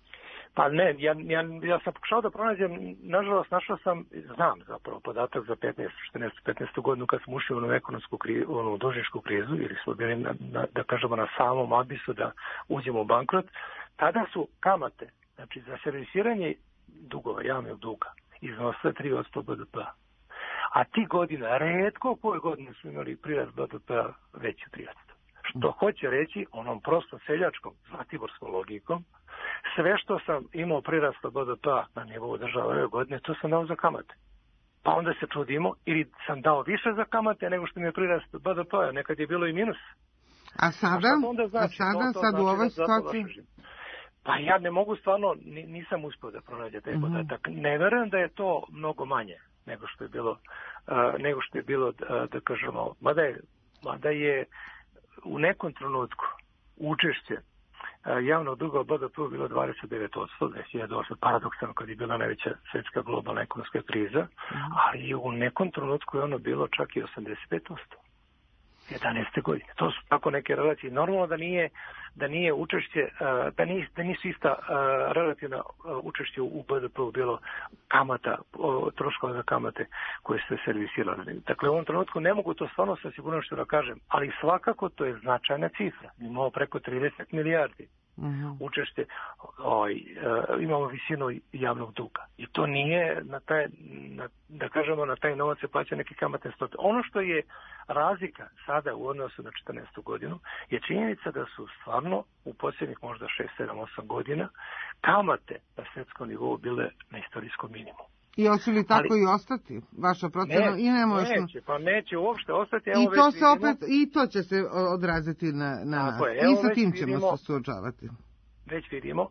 Pa ne, ja, ja, ja sam pokušao da pronađem, nažalost našao sam, znam zapravo podatak za petnaestu, četrnaestu, petnaestu godinu kad smo ušli u onu ekonomsku krizu, onu dužničku krizu, ili smo bili, na, na, da kažemo, na samom abisu da uđemo u bankrot, tada su kamate, znači za servisiranje dugova, javnog duga, iznosile tri posto B D P-a. A ti godina, redko koje godine su imali prirast B D P-a veći od tri posto. Što hoće reći, onom prostom seljačkom, zlatiborskom logikom, sve što sam imao prirasta B D P-a na nivou države ove godine, to sam dao za kamate. Pa onda se čudimo, ili sam dao više za kamate nego što mi je prirast B D P-a, nekad je bilo i minus. A sada? A, znači? a sada, to, to sad znači u ovoj situaciji? Pa ja ne mogu stvarno, nisam uspio da pronađe taj mm-hmm. podatak. Ne verujem da je to mnogo manje nego što je bilo, uh, nego što je bilo, uh, da kažemo, mada je, mada je u nekom trenutku učešće uh, javnog duga u B D P-u bilo dvadeset devet posto, dvadeset hiljada osam, paradoksalno kad je bila najveća svjetska globalna ekonomska kriza, mm-hmm. ali u nekom trenutku je ono bilo čak i osamdeset pet posto. jedanaeste godine. To su tako neke relacije. Normalno da nije, da nije učešće, da, nis, da nisu ista relativna učešće u B D P-u bilo kamata, troškova za kamate koje se servisirali. Dakle, u ovom trenutku ne mogu to stvarno sa sigurnošću da kažem, ali svakako to je značajna cifra. Imamo preko trideset milijardi. Uh-huh. Učešće, oj, imamo visinu javnog duga. I to nije na taj, na, da kažemo, na taj novac se plaća neke kamatne stope. Ono što je razlika sada u odnosu na četrnaestu godinu je činjenica da su stvarno u posljednjih možda šest, sedam, osam godina kamate na svjetskom nivou bile na istorijskom minimumu. I hoće li tako Ali, i ostati? Vaša procena? Ne, I ne neće, pa neće uopšte ostati. Evo I, to se vidimo, opet, I to će se odraziti na, na nas. I sa tim ćemo vidimo, se suočavati. Već vidimo, uh,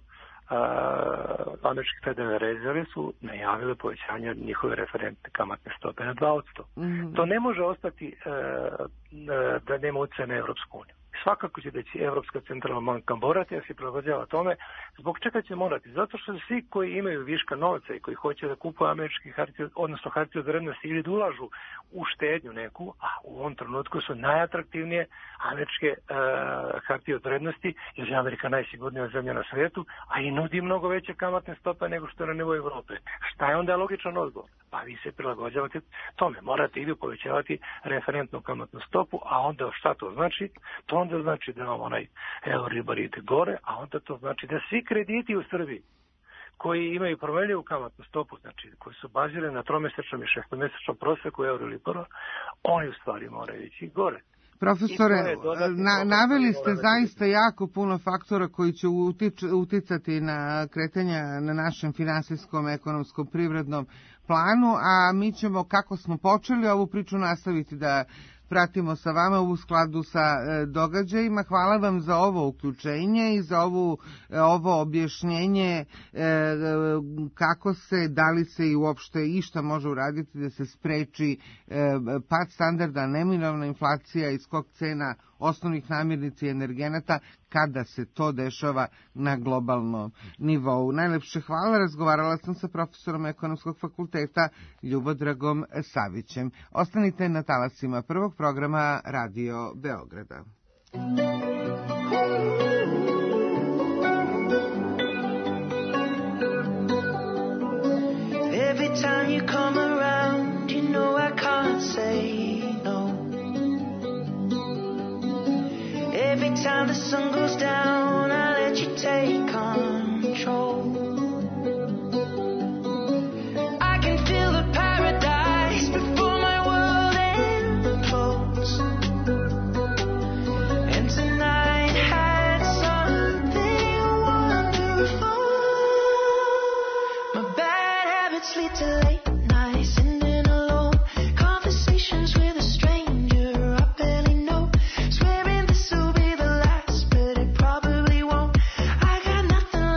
američke Federalne rezerve su najavile povećanje njihove referentne kamatne stope na dva posto. Mm-hmm. To ne može ostati uh, uh, da nema utjecaja na Evropsku uniju. Svakako će da će Evropska centralna banka morati da se prilagođava tome. Zbog čega će morati? Zato što svi koji imaju viška novca i koji hoće da kupuju američki hartije, odnosno hartije od vrednosti ili da ulažu u štednju neku, a u ovom trenutku su najatraktivnije američke uh, hartije od vrednosti, jer je Amerika najsigurnija zemlja na svijetu, a i nudi mnogo veće kamatne stope nego što je na nivou Evrope. Šta je onda logičan odgovor? Pa vi se prilagođavate tome. Morate ili povećavati referentnu kamatnu stopu, a onda šta to znači? To onda znači da imamo onaj Euribor ide gore, a onda to znači da svi krediti u Srbiji koji imaju promenljivu kamatnu stopu, znači koji su bazirani na tromesečnom i šestomesečnom proseku Euribora, oni u stvari moraju ići gore. Profesore, na, naveli ste zaista jako puno faktora koji će utič, uticati na kretanja na našem finansijskom, ekonomskom, privrednom planu, a mi ćemo, kako smo počeli ovu priču, nastaviti da pratimo sa vama u skladu sa e, događajima. Hvala vam za ovo uključenje i za ovu, e, ovo objašnjenje e, kako se, da li se i uopšte išta može uraditi da se spreči e, pad standarda, neminovna inflacija i skok cena osnovnih namirnica i energenata kada se to dešava na globalnom nivou. Najlepše hvala, razgovarala sam sa profesorom Ekonomskog fakulteta Ljubodragom Savićem. Ostanite na talasima prvog programa Radio Beograda. Every time you come around, you know I can't say no. Every time the sun goes down, I let you take control. I can feel the paradise before my world implodes. And tonight had something wonderful. My bad habits lead to late nights, ending alone. Conversations with a stranger I barely know. Swearing this will be the last, but it probably won't. I got nothing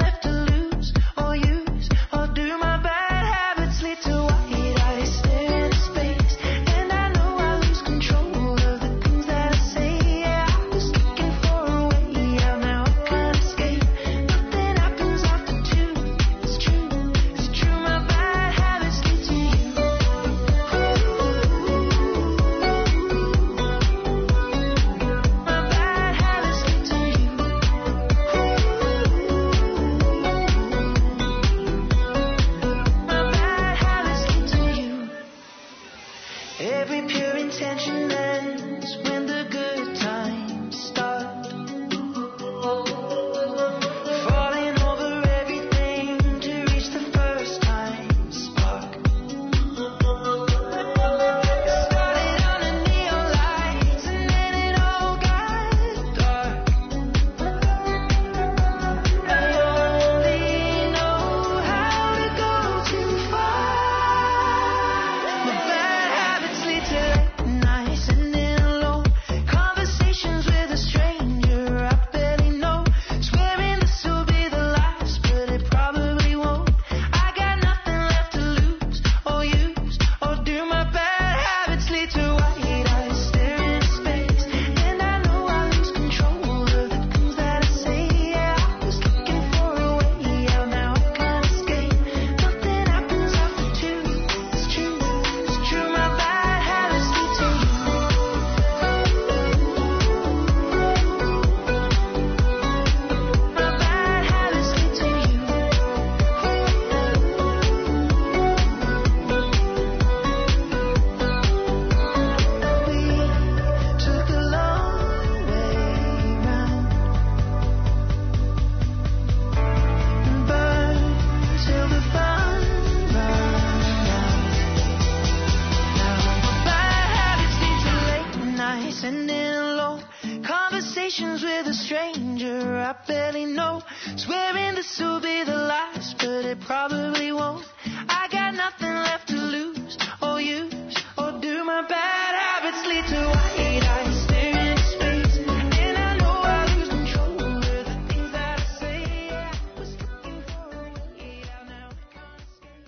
conversations with a stranger I barely know. Swearing this will be the last, but it probably won't. I got nothing left to lose or use, or do my bad habits lead to white eyes staring into space? And I know I lose control over the things that I say. I was looking for a way out, now I can't escape.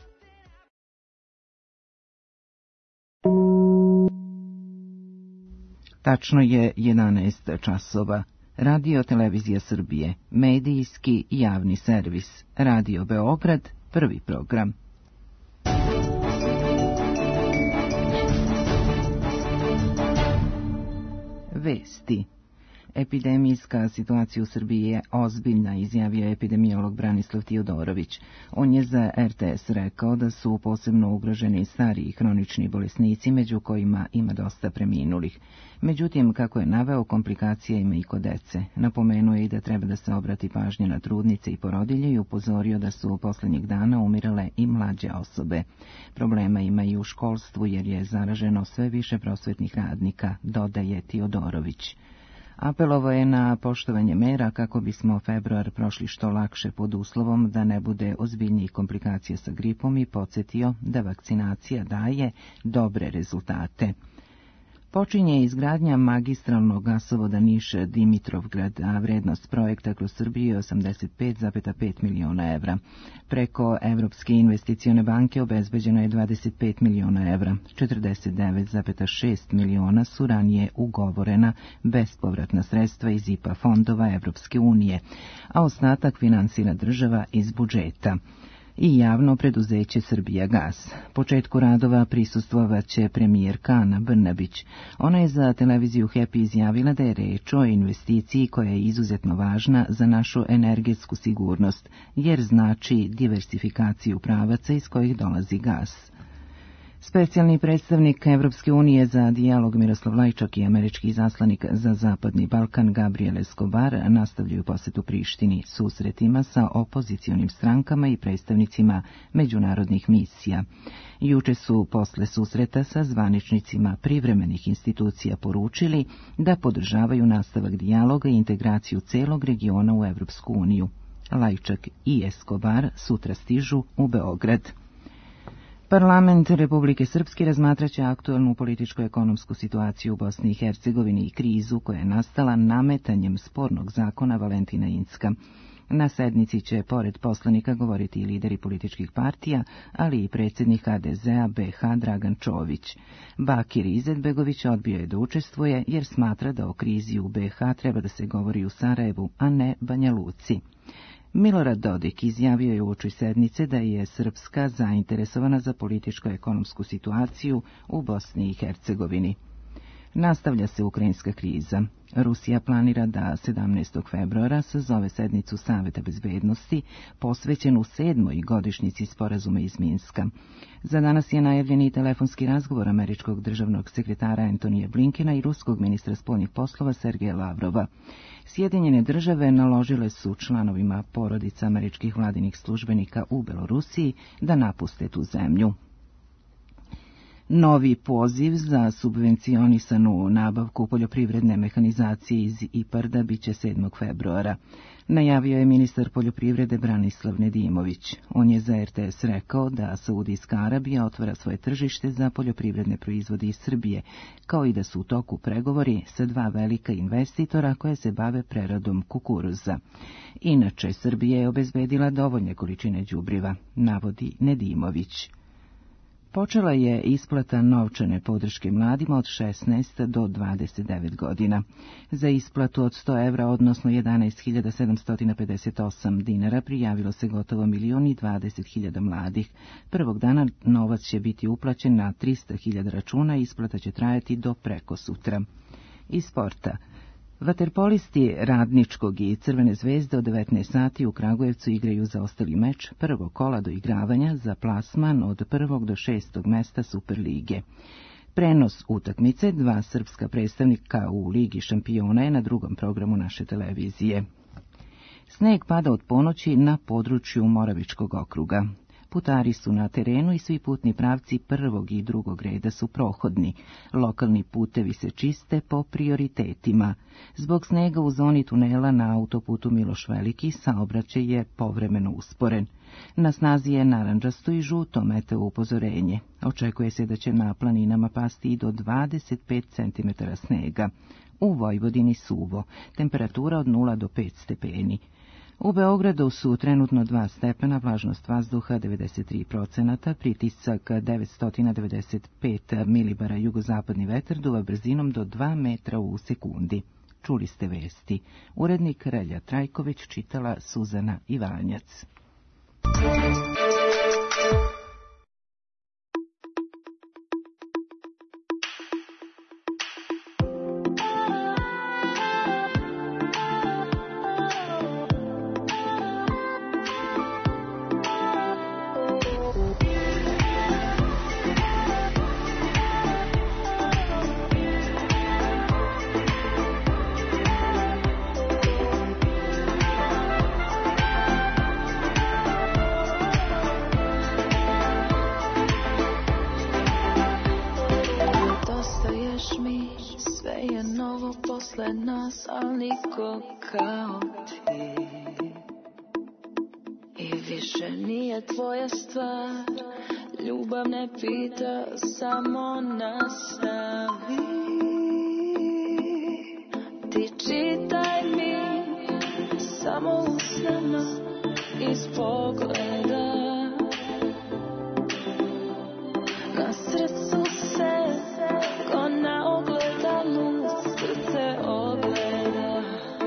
Tačno je jedanaest časova. Radio Televizija Srbije, medijski javni servis. Radio Beograd, prvi program. Vesti. Epidemijska situacija u Srbiji je ozbiljna, izjavio epidemiolog Branislav Tiodorović. On je za er te es rekao da su posebno ugroženi stariji hronični bolesnici, među kojima ima dosta preminulih. Međutim, kako je naveo, komplikacija ima i kod dece. Napomenuo je i da treba da se obrati pažnja na trudnice i porodilje i upozorio da su u posljednjih dana umirale i mlađe osobe. Problema ima i u školstvu jer je zaraženo sve više prosvetnih radnika, dodaje Tiodorović. Apelovao je na poštovanje mera kako bismo februar prošli što lakše pod uslovom da ne bude ozbiljnijih komplikacija sa gripom i podsjetio da vakcinacija daje dobre rezultate. Počinje izgradnja magistralnog gasovoda Niš-Dimitrovgrad, a vrednost projekta kroz Srbiju je osamdeset pet zarez pet miliona evra. Preko Evropske investicione banke obezbeđeno je dvadeset pet miliona evra, četrdeset devet zarez šest miliona su ranije ugovorena bespovratna sredstva iz I P A fondova Evropske unije, a ostatak finansira država iz budžeta. I javno preduzeće Srbijagas. Početku radova prisustvovaće premijerka Ana Brnabić. Ona je za televiziju Happy izjavila da je reč o investiciji koja je izuzetno važna za našu energetsku sigurnost, jer znači diversifikaciju pravaca iz kojih dolazi gas. Specijalni predstavnik Evropske unije za dijalog Miroslav Lajčak i američki izaslanik za Zapadni Balkan Gabriel Escobar nastavljaju posetu Prištini susretima sa opozicionim strankama i predstavnicima međunarodnih misija. Juče su posle susreta sa zvaničnicima privremenih institucija poručili da podržavaju nastavak dijaloga i integraciju celog regiona u Evropsku uniju. Lajčak i Escobar sutra stižu u Beograd. Parlament Republike Srpske razmatraće aktualnu političko-ekonomsku situaciju u Bosni i Hercegovini i krizu koja je nastala nametanjem spornog zakona Valentina Incka. Na sednici će pored poslanika govoriti i lideri političkih partija, ali i predsjednik ha de zea be ha Dragan Čović. Bakir Izetbegović odbio je da učestvuje jer smatra da o krizi u be ha treba da se govori u Sarajevu, a ne Banja Luci. Milorad Dodik izjavio je uoči sednice da je Srpska zainteresovana za političko-ekonomsku situaciju u Bosni i Hercegovini. Nastavlja se ukrajinska kriza. Rusija planira da sedamnaestog februara sazove sednicu Saveta bezbednosti posvećenu sedmoj godišnjici sporazuma iz Minska. Za danas je najavljen i telefonski razgovor američkog državnog sekretara Antonija Blinkena i ruskog ministra spoljnih poslova Sergeja Lavrova. Sjedinjene države naložile su članovima porodica američkih vladinih službenika u Belorusiji da napuste tu zemlju. Novi poziv za subvencionisanu nabavku poljoprivredne mehanizacije iz IPARD-a biće sedmog februara. Najavio je ministar poljoprivrede Branislav Nedimović. On je za er te es rekao da Saudijska Arabija otvara svoje tržište za poljoprivredne proizvode iz Srbije, kao i da su u toku pregovori sa dva velika investitora koje se bave preradom kukuruza. Inače, Srbija je obezbedila dovoljne količine đubriva, navodi Nedimović. Počela je isplata novčane podrške mladima od šesnaest do dvadeset devet godina. Za isplatu od sto evra, odnosno jedanaest hiljada sedamsto pedeset osam dinara, prijavilo se gotovo milion i dvadeset hiljada mladih. Prvog dana novac će biti uplaćen na trista hiljada računa i isplata će trajati do preko sutra. Iz sporta. Vaterpolisti Radničkog i Crvene zvezde od devetnaest sati u Kragujevcu igraju zaostali meč prvog kola do igravanja za plasman od prvog do šestog mesta Superlige. Prenos utakmice dva srpska predstavnika u Ligi šampiona je na drugom programu naše televizije. Sneg pada od ponoći na području Moravičkog okruga. Putari su na terenu i svi putni pravci prvog i drugog reda su prohodni. Lokalni putevi se čiste po prioritetima. Zbog snega u zoni tunela na autoputu Miloš Veliki saobraćaj je povremeno usporen. Na snazi je narandžasto i žuto meteo upozorenje. Očekuje se da će na planinama pasti i do dvadeset pet centimetara snega. U Vojvodini suvo, temperatura od nula do pet stepeni. U Beogradu su trenutno dva stepena, vlažnost vazduha devedeset tri procenata, pritisak devetsto devedeset pet milibara, jugozapadni vetar duva brzinom do dva metra u sekundi. Čuli ste vesti. Urednik Relja Trajković, čitala Suzana Ivanjac. Nas, al niko kao ti. I više nije tvoja stvar, ljubav ne pita, samo nastavi. Ti čitaj mi samo u snama iz pogleda. Na srcu se ko na ogledalu srce ogleda.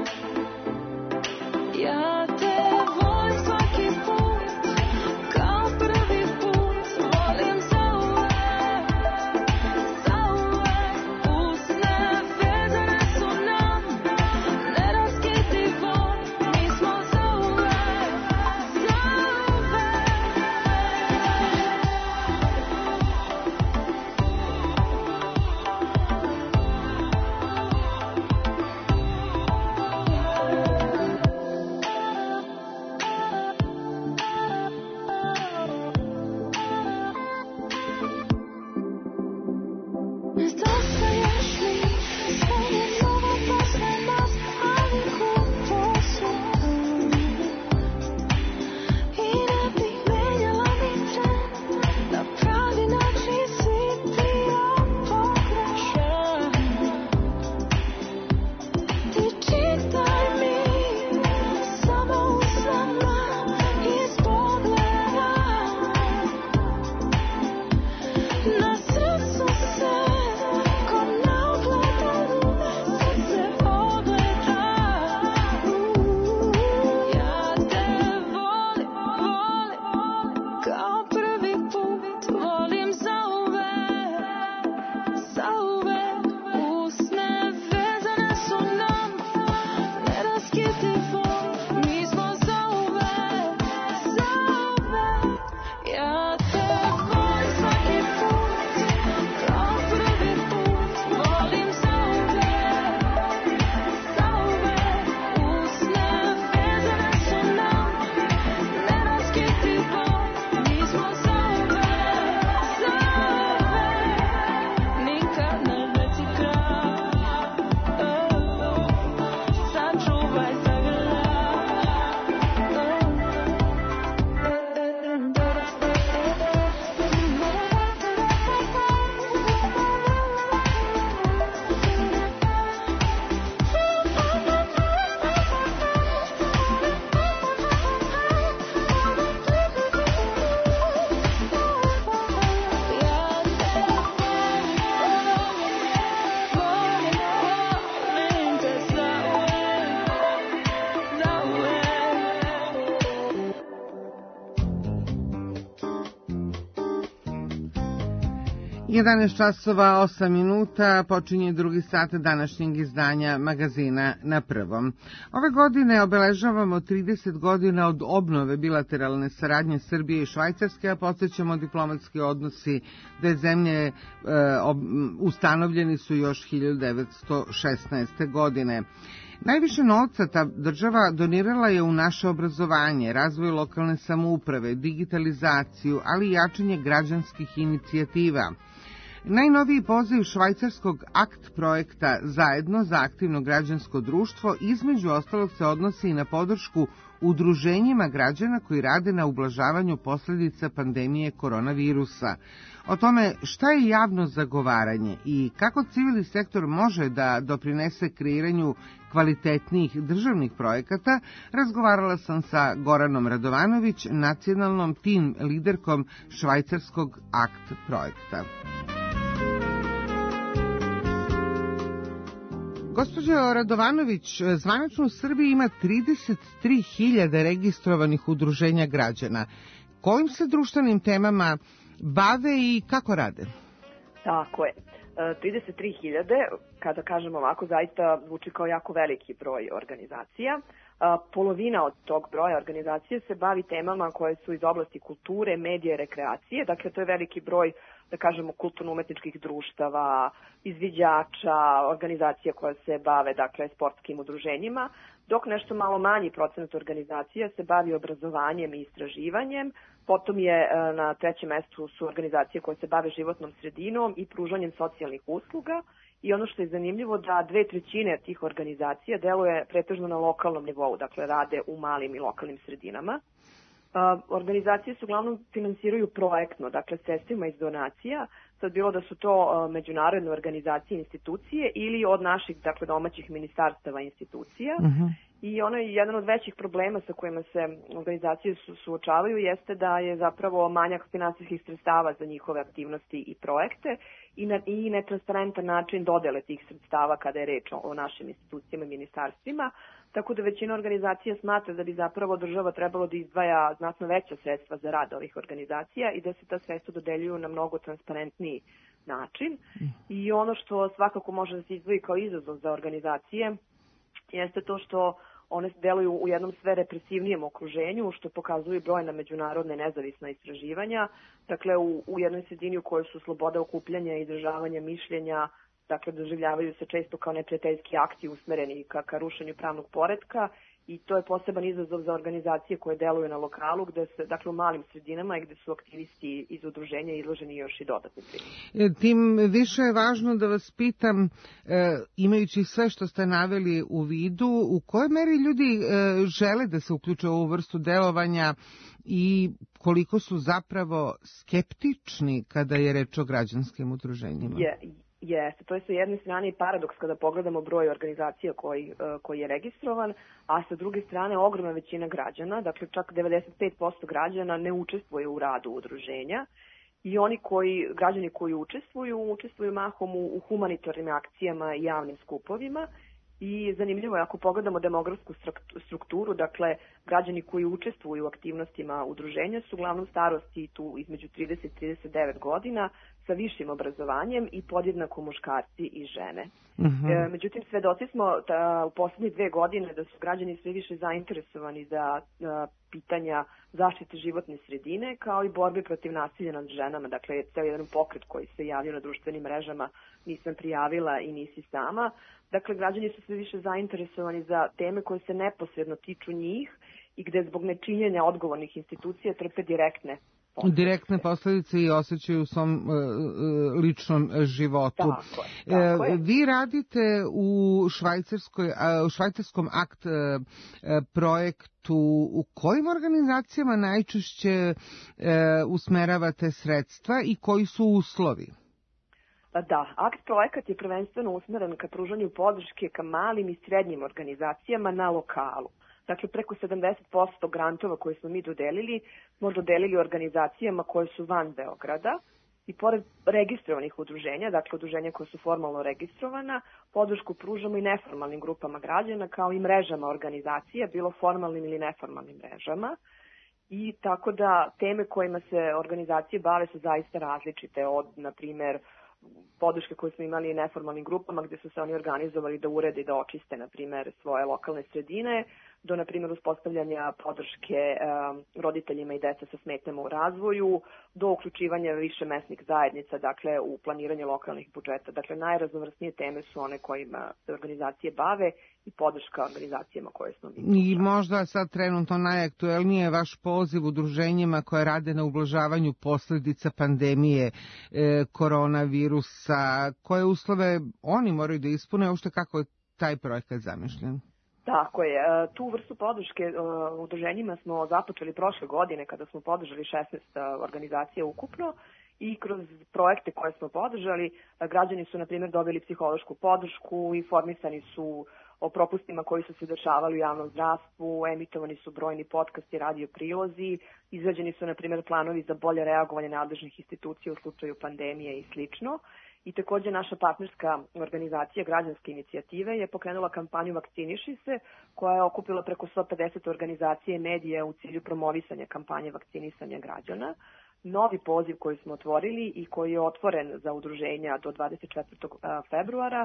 Ja te volim svaki put, kao prvi put, volim zauvek, zauvek. Usne vezane su nam, neraskidivo, mi smo zauvek, zauvek. jedanaest časova osam minuta počinje drugi sat današnjeg izdanja magazina Na prvom. Ove godine obeležavamo trideset godina od obnove bilateralne saradnje Srbije i Švajcarske, a podsjećamo diplomatski odnosi da zemlje e, ob, ustanovljeni su još hiljadu devetsto šesnaeste. godine. Najviše novca ta država donirala je u naše obrazovanje, razvoj lokalne samouprave, digitalizaciju, ali i jačanje građanskih inicijativa. Najnoviji poziv švajcarskog akt projekta Zajedno za aktivno građansko društvo između ostalog se odnosi i na podršku udruženjima građana koji rade na ublažavanju posljedica pandemije koronavirusa. O tome šta je javno zagovaranje i kako civilni sektor može da doprinese kreiranju kvalitetnijih državnih projekata, razgovarala sam sa Goranom Radovanović, nacionalnom tim liderkom švajcarskog akt projekta. Gospođo Radovanović, zvanično u Srbiji ima trideset tri hiljade registrovanih udruženja građana. Kojim se društvenim temama bave i kako rade? Tako je. trideset tri hiljade, kada kažemo ovako, zaista zvuči kao jako veliki broj organizacija. Polovina od tog broja organizacije se bavi temama koje su iz oblasti kulture, medije, rekreacije. Dakle, to je veliki broj, da kažemo, kulturno-umetničkih društava, izviđača, organizacija koje se bave, dakle, sportskim udruženjima, dok nešto malo manji procenat organizacija se bavi obrazovanjem i istraživanjem. Potom je na trećem mestu su organizacije koje se bave životnom sredinom i pružanjem socijalnih usluga. I ono što je zanimljivo da dve trećine tih organizacija deluje pretežno na lokalnom nivou, dakle rade u malim i lokalnim sredinama. Organizacije se uglavnom finansiraju projektno, dakle sredstvima iz donacija, sad bilo da su to međunarodne organizacije i institucije ili od naših, dakle, domaćih ministarstava i institucija. Uh-huh. I ono je jedan od većih problema sa kojima se organizacije su, suočavaju jeste da je zapravo manjak finansijskih sredstava za njihove aktivnosti i projekte i, na, i netransparentan način dodele tih sredstava kada je reč o, o našim institucijama i ministarstvima. Tako da većina organizacija smatra da bi zapravo država trebalo da izdvaja znatno veća sredstva za rad ovih organizacija i da se ta sredstva dodeljuju na mnogo transparentniji način. I ono što svakako može da se izdvoji kao izazov za organizacije jeste to što one deluju u jednom sve represivnijem okruženju, što pokazuju brojna međunarodna nezavisna istraživanja. Dakle, u, u jednoj sredini u kojoj su sloboda okupljanja i izražavanja mišljenja, dakle, doživljavaju se često kao neprijateljski akti usmereni ka, ka rušenju pravnog poretka i to je poseban izazov za organizacije koje deluju na lokalu, gde se, dakle, u malim sredinama i gde su aktivisti iz udruženja izloženi još i dodatni prilici. Tim više je važno da vas pitam, imajući sve što ste naveli u vidu, u kojoj meri ljudi žele da se uključe u ovu vrstu delovanja i koliko su zapravo skeptični kada je reč o građanskim udruženjima? Je, Jeste, to je sa jedne strane i paradoks kada pogledamo broj organizacija koji, koji je registrovan, a sa druge strane ogromna većina građana, dakle čak devedeset pet posto građana ne učestvuje u radu udruženja i oni koji, građani koji učestvuju, učestvuju mahom u, u humanitarnim akcijama i javnim skupovima. I zanimljivo je ako pogledamo demografsku strukturu, dakle građani koji učestvuju u aktivnostima udruženja su uglavnom starosti tu između trideset i trideset devet godina sa višim obrazovanjem i podjednako muškarci i žene. Uh-huh. E, međutim, svedoci smo da u posljednje dve godine da su građani sve više zainteresovani za a, pitanja zaštite životne sredine kao i borbe protiv nasilja nad ženama. Dakle, ceo jedan pokret koji se javio na društvenim mrežama Nisam prijavila i nisi sama. Dakle, građani su sve više zainteresovani za teme koje se neposredno tiču njih i gde zbog nečinjenja odgovornih institucija trpe direktne posledice. Direktne posledice i osjećaju u svom uh, ličnom životu. Tako je, tako je. Vi radite u, švajcarskoj, uh, u švajcarskom akt uh, projektu. U kojim organizacijama najčešće uh, usmeravate sredstva i koji su uslovi? Da, akt projekat je prvenstveno usmeren ka pružanju podrške ka malim i srednjim organizacijama na lokalu. Dakle, preko sedamdeset posto grantova koje smo mi dodelili, smo dodelili organizacijama koje su van Beograda i pored registrovanih udruženja, dakle udruženja koja su formalno registrovana, podršku pružamo i neformalnim grupama građana kao i mrežama organizacija, bilo formalnim ili neformalnim mrežama. I tako da teme kojima se organizacije bave su zaista različite od, na primer, podrške koje smo imali neformalnim grupama gde su se oni organizovali da urede i da očiste, na primer, svoje lokalne sredine, do, na primjer, uspostavljanja podrške um, roditeljima i deca sa smetnjama u razvoju, do uključivanja više mesnih zajednica, dakle, u planiranje lokalnih budžeta. Dakle, najraznovrsnije teme su one kojima se organizacije bave i podrška organizacijama koje smo mi. I možda sad trenutno najaktuelnije vaš poziv udruženjima koje rade na ublažavanju posledica pandemije e, koronavirusa, koje uslove oni moraju da ispune, uopšte kako je taj projekat zamišljen? Tako je. Tu vrstu podrške udruženjima smo započeli prošle godine kada smo podržali šesnaest organizacija ukupno i kroz projekte koje smo podržali građani su, na primjer, dobili psihološku podršku, informisani su o propustima koji su se dešavali u javnom zdravstvu, emitovani su brojni podcasti, radio prilozi, izrađeni su, na primjer, planovi za bolje reagovanje nadležnih institucija u slučaju pandemije i slično. I takođe naša partnerska organizacija Građanske inicijative je pokrenula kampanju Vakciniši se, koja je okupila preko sto pedeset organizacije i medija u cilju promovisanja kampanje vakcinisanja građana. Novi poziv koji smo otvorili i koji je otvoren za udruženja do dvadeset četvrtog februara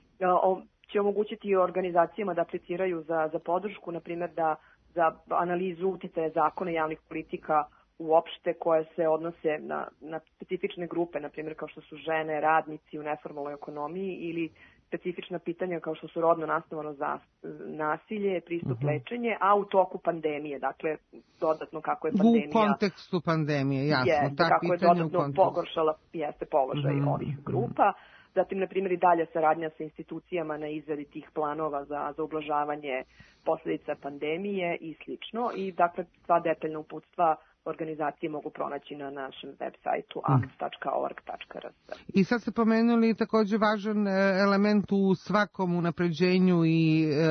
će omogućiti organizacijama da apliciraju za, za podršku, na primjer da za analizu uticaja zakona i javnih politika uopšte koje se odnose na, na specifične grupe, na primjer kao što su žene, radnici u neformalnoj ekonomiji ili specifična pitanja kao što su rodno nastavano za, nasilje, pristup uh-huh. lečenje, a u toku pandemije, dakle dodatno kako je pandemija... U kontekstu pandemije, jasno. Jeste, kako je dodatno pogoršala jeste položaj uh-huh. ovih grupa. Zatim, na primjer, i dalje saradnja sa institucijama na izradi tih planova za, za ublažavanje posledica pandemije i slično. I dakle, sva detaljna uputstva organizacije mogu pronaći na našem web sajtu a k t tačka org tačka r s. I sad ste pomenuli takođe važan element u svakom unapređenju i e,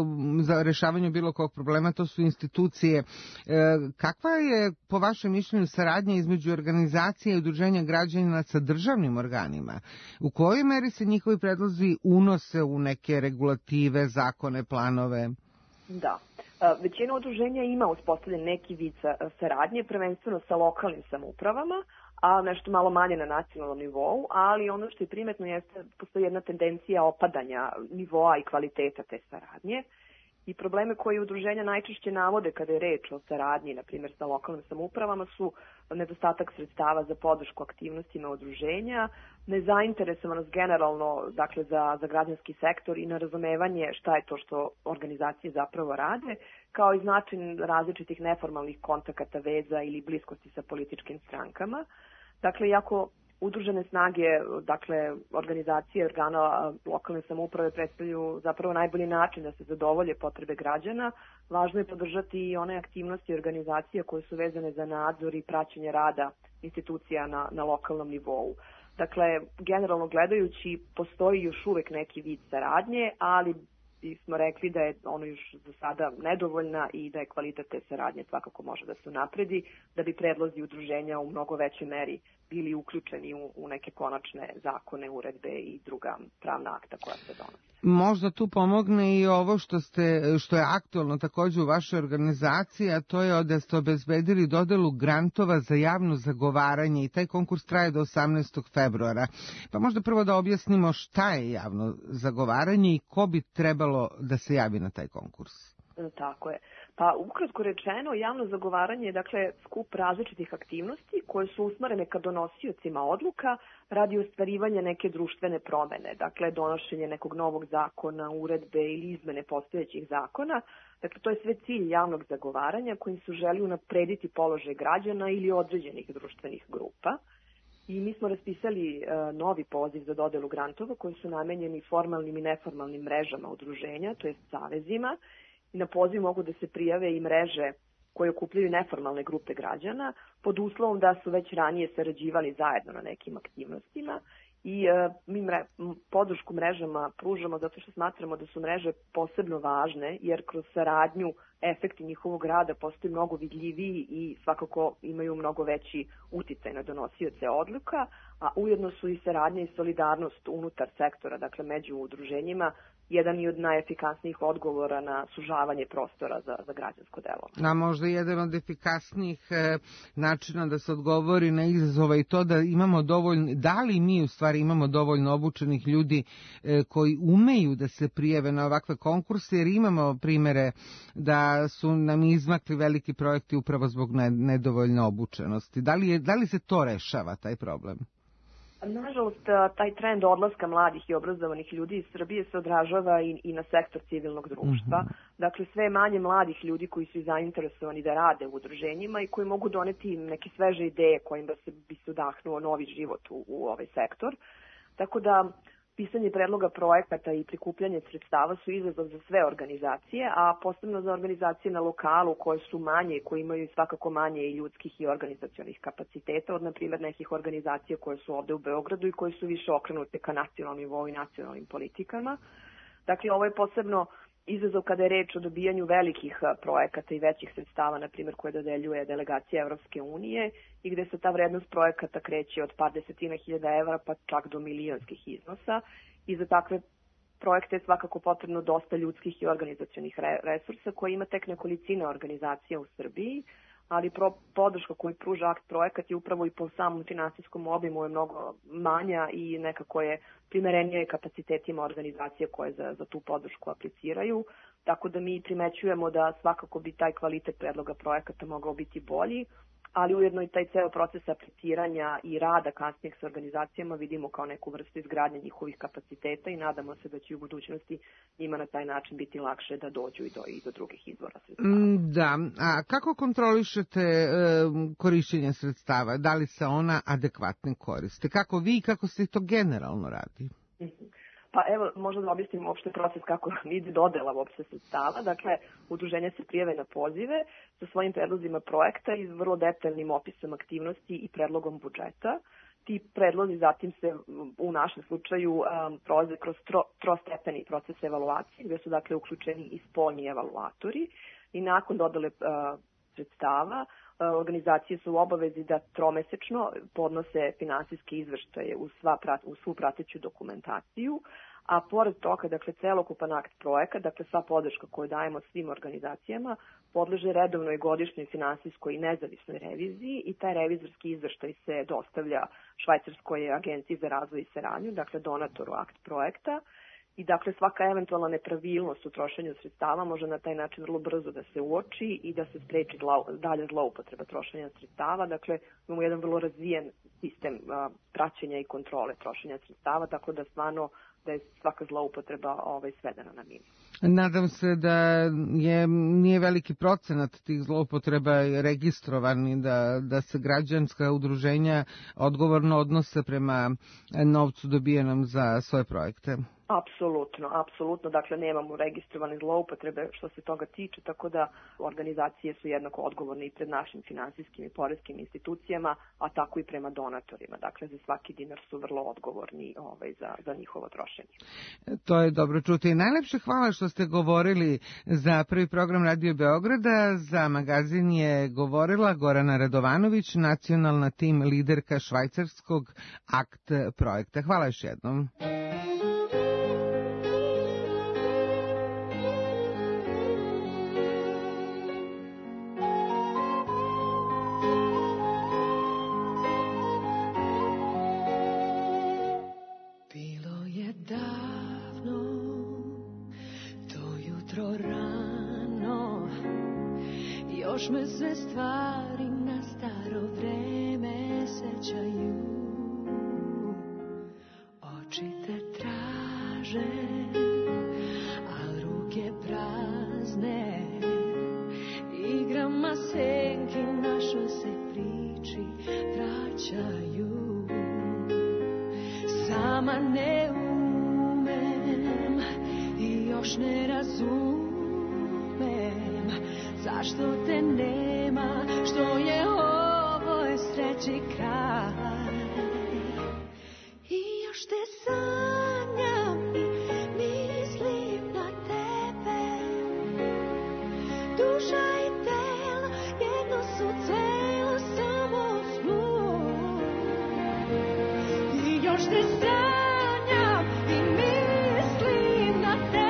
za rešavanju bilo kog problema, to su institucije. E, kakva je, po vašem mišljenju, saradnja između organizacije i udruženja građana sa državnim organima? U kojoj meri se njihovi predlozi unose u neke regulative, zakone, planove? Da. Većina udruženja ima uspostavljen neki vid saradnje, prvenstveno sa lokalnim samoupravama, a nešto malo manje na nacionalnom nivou, ali ono što je primetno jeste postoji jedna tendencija opadanja nivoa i kvaliteta te saradnje. I probleme koje udruženja najčešće navode kada je reč o saradnji, na primjer sa lokalnim samoupravama, su nedostatak sredstava za podršku aktivnostima udruženja, nezainteresovanost generalno, dakle, za, za građanski sektor i nerazumevanje šta je to što organizacije zapravo rade, kao i značaj različitih neformalnih kontakata, veza ili bliskosti sa političkim strankama. Dakle, iako udružene snage, dakle, organizacije organa lokalne samouprave predstavljaju zapravo najbolji način da se zadovolje potrebe građana, važno je podržati i one aktivnosti organizacija koje su vezane za nadzor i praćenje rada institucija na, na lokalnom nivou. Dakle, generalno gledajući, postoji još uvek neki vid saradnje, ali smo rekli da je ono još za sada nedovoljna i da je kvalitet te saradnje svakako može da se unapredi, da bi predlozi udruženja u mnogo većoj meri bili uključeni u, u neke konačne zakone, uredbe i druga pravna akta koja se donose. Možda tu pomogne i ovo što, ste, što je aktualno takođe u vašoj organizaciji, a to je da ste obezbedili dodelu grantova za javno zagovaranje i taj konkurs traje do osamnaestog februara. Pa možda prvo da objasnimo šta je javno zagovaranje i ko bi trebalo da se javi na taj konkurs. Tako je. Pa ukratko rečeno, javno zagovaranje je dakle skup različitih aktivnosti koje su usmerene ka donosiocima odluka radi ostvarivanja neke društvene promene, dakle donošenje nekog novog zakona, uredbe ili izmene postojećih zakona. Dakle, to je sve cilj javnog zagovaranja kojim se želi unaprediti položaj građana ili određenih društvenih grupa. I mi smo raspisali uh, novi poziv za dodelu grantova koji su namenjeni formalnim i neformalnim mrežama udruženja, to jest savezima. Na poziv mogu da se prijave i mreže koje okupljaju neformalne grupe građana pod uslovom da su već ranije sarađivali zajedno na nekim aktivnostima i e, mi mre, podršku mrežama pružamo zato što smatramo da su mreže posebno važne jer kroz saradnju efekti njihovog rada postaju mnogo vidljiviji i svakako imaju mnogo veći uticaj na donosioce odluka, a ujedno su i saradnja i solidarnost unutar sektora, dakle među udruženjima, jedan i od najefikasnijih odgovora na sužavanje prostora za, za građansko delovanje. A možda jedan od efikasnijih e, načina da se odgovori na izazova i to da imamo dovoljno, da li mi u stvari imamo dovoljno obučenih ljudi e, koji umeju da se prijave na ovakve konkurse, jer imamo primere da su nam izmakli veliki projekti upravo zbog nedovoljne obučenosti. Da li, je, da li se to rešava, taj problem? Nažalost, taj trend odlaska mladih i obrazovanih ljudi iz Srbije se odražava i, i na sektor civilnog društva. Mm-hmm. Dakle, sve manje mladih ljudi koji su zainteresovani da rade u udruženjima i koji mogu doneti neke sveže ideje kojima se bi se udahnuo novi život u, u ovaj sektor. Tako da pisanje predloga projekata i prikupljanje sredstava su izazov za sve organizacije, a posebno za organizacije na lokalu koje su manje i koje imaju svakako manje i ljudskih i organizacionih kapaciteta od, na primjer, nekih organizacija koje su ovde u Beogradu i koje su više okrenute ka nacionalnom nivou i nacionalnim politikama. Dakle, ovo je posebno izazov kada je reč o dobijanju velikih projekata i većih sredstava, na primjer, koje dodeljuje delegacija Evropske unije i gde se ta vrednost projekata kreće od par desetina hiljada evra pa čak do milijonskih iznosa. I za takve projekte je svakako potrebno dosta ljudskih i organizacionih resursa koje ima tek nekolicina organizacija u Srbiji, ali pro, podrška koju pruža akt projekat je upravo i po samom finansijskom obimu je mnogo manja i nekako je primerenije kapacitetima organizacije koje za, za tu podršku apliciraju, tako da mi primećujemo da svakako bi taj kvalitet predloga projekata mogao biti bolji, ali ujedno i taj ceo proces apliciranja i rada kasnijeg sa organizacijama vidimo kao neku vrstu izgradnje njihovih kapaciteta i nadamo se da će u budućnosti njima na taj način biti lakše da dođu i do, i do drugih izvora sredstava. Da, a kako kontrolišete e, korišćenje sredstava? Da li se ona adekvatno koriste? Kako vi i kako se to generalno radi? Mm-hmm. Pa evo, možda da objasnim uopšte proces kako ide dodela uopšte sredstava. Dakle, udruženja se prijave na pozive sa svojim predlozima projekta i vrlo detaljnim opisom aktivnosti i predlogom budžeta. Ti predlozi zatim se u našem slučaju um, prolaze kroz tro, trostepeni proces evaluacije, gde su dakle uključeni i spoljni evaluatori i nakon dodele uh, sredstava organizacije su u obavezi da tromesečno podnose finansijske izveštaje u, sva, u svu prateću dokumentaciju, a pored toga, dakle, celokupan akt projekta, dakle, sva podrška koju dajemo svim organizacijama, podleže redovnoj godišnjoj finansijskoj i nezavisnoj reviziji i taj revizorski izveštaj se dostavlja Švajcarskoj agenciji za razvoj i saradnju, dakle, donatoru akt projekta. I dakle svaka eventualna nepravilnost u trošenju sredstava može na taj način vrlo brzo da se uoči i da se spreči dalje zloupotreba trošenja sredstava. Dakle, imamo jedan vrlo razvijen sistem a, praćenja i kontrole trošenja sredstava, tako da stvarno da je svaka zloupotreba ovaj, svedena na minimum. Nadam se da je, nije veliki procenat tih zloupotreba registrovan i da, da se građanska udruženja odgovorno odnose prema novcu dobijenom za svoje projekte. Apsolutno, apsolutno. Dakle, nemamo registrovane zloupotrebe što se toga tiče, tako da organizacije su jednako odgovorne i pred našim finansijskim i poreskim institucijama, a tako i prema donatorima. Dakle, za svaki dinar su vrlo odgovorni ovaj, za, za njihovo trošenje. To je dobro čuti. Najlepše hvala što ste govorili za prvi program Radio Beograda. Za magazin je govorila Gorana Radovanović, nacionalna tim liderka švajcarskog akt projekta. Hvala još jednom. Još me sve stvari na staro vreme sećaju, oči te traže, a ruke prazne, igrama senki našoj se priči vraćaju. Sama ne umem i još ne razumem zašto te nema, što je ovoj sreći kraj. I još te sanjam i mislim na tebe, duša i telo jedno su celo samo snu. I još te sanjam i mislim na tebe,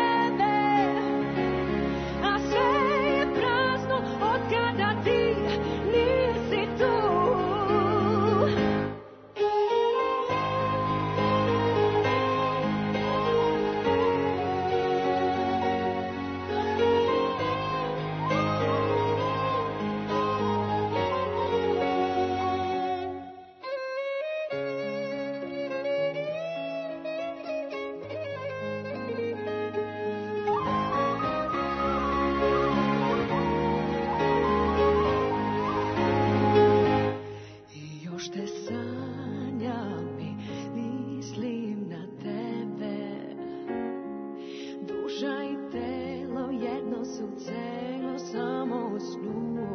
se u celu samo snu.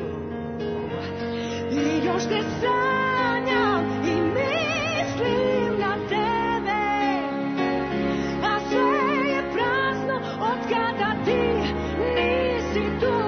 I još te sanjam i mislim na tebe, a sve je prazno od kada ti nisi tu.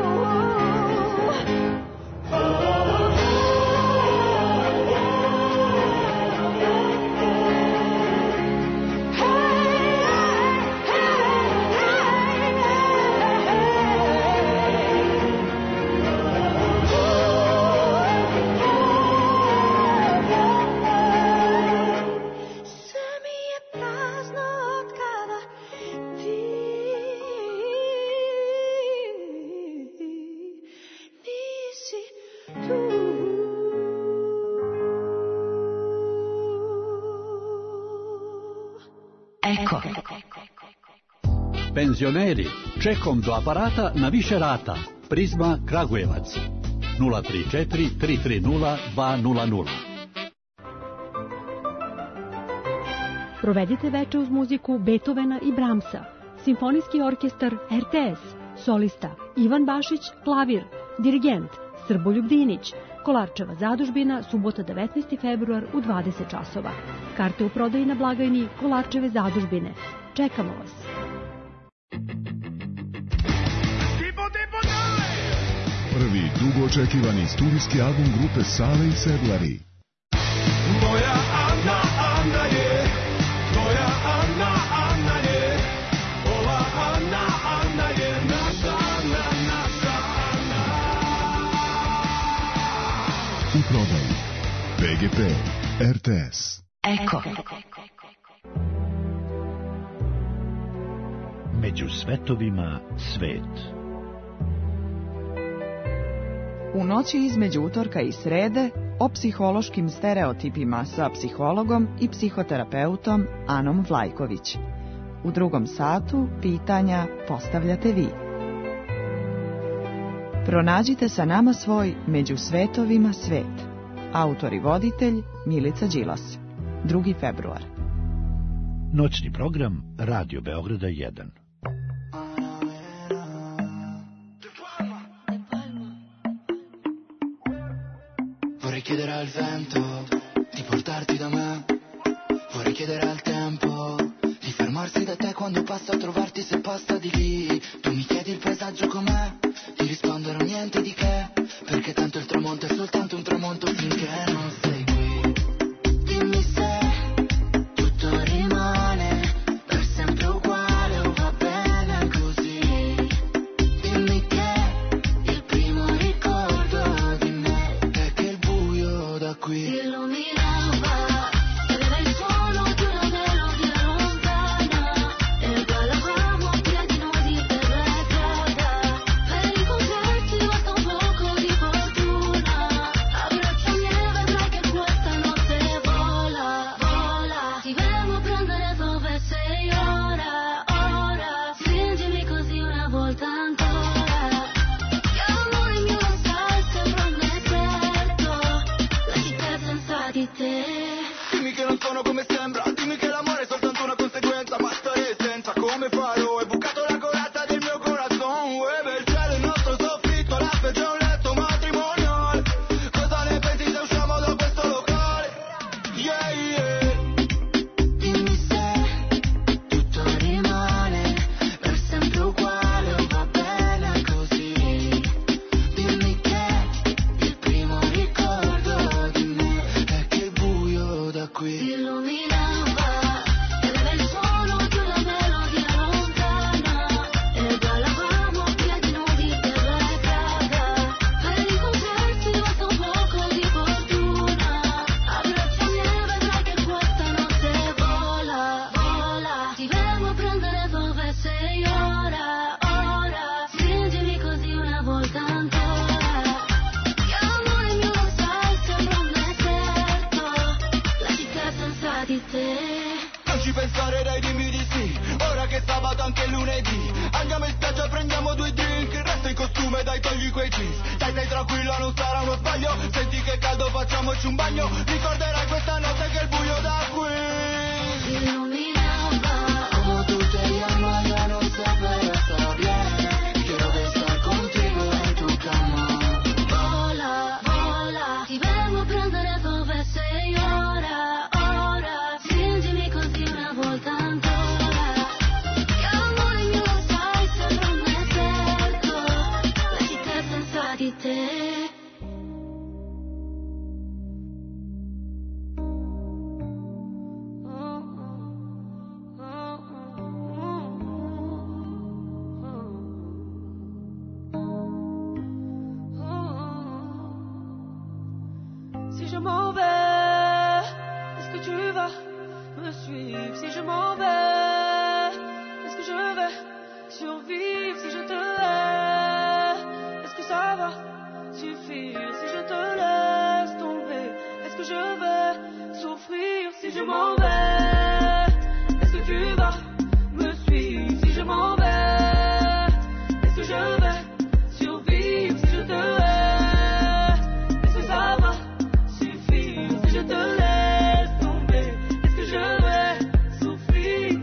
Eko. Penzioneri, čekom do aparata na više rata. Prizma Kragujevac. nula tri četiri tri tri nula dva nula nula. Provedite veče uz muziku Beethovena i Brahmsa. Simfonijski orkestar R T S. Solista Ivan Bašić, klavir. Dirigent Srboljub Dinić. Kolarčeva zadužbina, subota devetnaesti februar u dvadeset časova. Karte u prodaji na blagajni Kolarčeve zadužbine. Čekamo vas. Prvi dugo očekivani studijski album grupe Sale i Sedlari. Moja Ana, Ana je, moja Ana, Ana je, ova Ana, Ana je naša Ana, naša Ana. U prodaji B G P, R T S. Eko. Među svetovima svet. U noći između utorka i srede o psihološkim stereotipima sa psihologom i psihoterapeutom Anom Vlajković. U drugom satu pitanja postavljate vi. Pronađite sa nama svoj Među svetovima svet. Autor i voditelj Milica Đilas. drugi februar. Noćni program Radio Beograda jedan. Vorrei chiedere al vento di portarti da me. Vorrei chiedere al tempo di fermarsi da te quando passa a trovarti se passa di lì. Tu mi chiedi il paesaggio com'è, ti risponderò niente di che, perché tanto il tramonto è soltanto un tramonto finché non sei qui. Dimmi se tutto rimane per sempre uguale o va bene così. Dimmi che il primo ricordo di me è che il buio da qui ti illuminava, aveva il suono di una melodia lontana e ballavamo a piedi nudi per la strada. Per incontrarci basta un poco di fortuna, abbracciami e vedrai che questa notte vola, vola. Ti devo prendere dove sei ora, ora. Stringimi così una volta ancora. Che amore mio non sai, sembra un deserto, la città senza di te. Dimmi che non sono come sembra, dimmi che l'amore è soltanto una conseguenza, ma stare senza come farò. Hai bucato la corazza del mio corazon, ueve il cielo il nostro soffitto, la fece un letto matrimonial. Cosa ne pensi se usciamo da questo locale? Yeah, yeah. Dimmi se tutto rimane per sempre uguale o va bene così. Dimmi che il primo ricordo di me è che il buio da qui ti illuminava, aveva il suono di una melodia lontana e ballavamo a piedi nudi per la strada. Per incontrarsi basta un poco di fortuna, abbracciami e vedrai che questa notte vola, vola. Ti devo prendere dove sei ora, ora. Stringimi così una volta ancora. Che amore mio non sai, sembra un deserto, la città senza di te. Non ci pensare dai, dimmi di sì, ora che è sabato anche lunedì. Andiamo in spiaggia, prendiamo due drink, resta in costume, dai togli quei jeans. Dai stai tranquilla, non sarà uno sbaglio, senti che caldo, facciamoci un bagno. Ricorderai questa notte che il buio da qui ti illuminava. Como tú te llamas, ya no sé, pero está bien. Quiero suivre si je m'en vais? Est-ce que je vais survivre si je te hais? Est-ce que ça va suffire si je te laisse tomber? Est-ce que je vais souffrir si je m'en vais? Est-ce que tu vas me suivre si je m'en vais? Est-ce que je vais survivre si je te hais? Est-ce que ça va suffire si je te laisse tomber? Est-ce que je vais souffrir?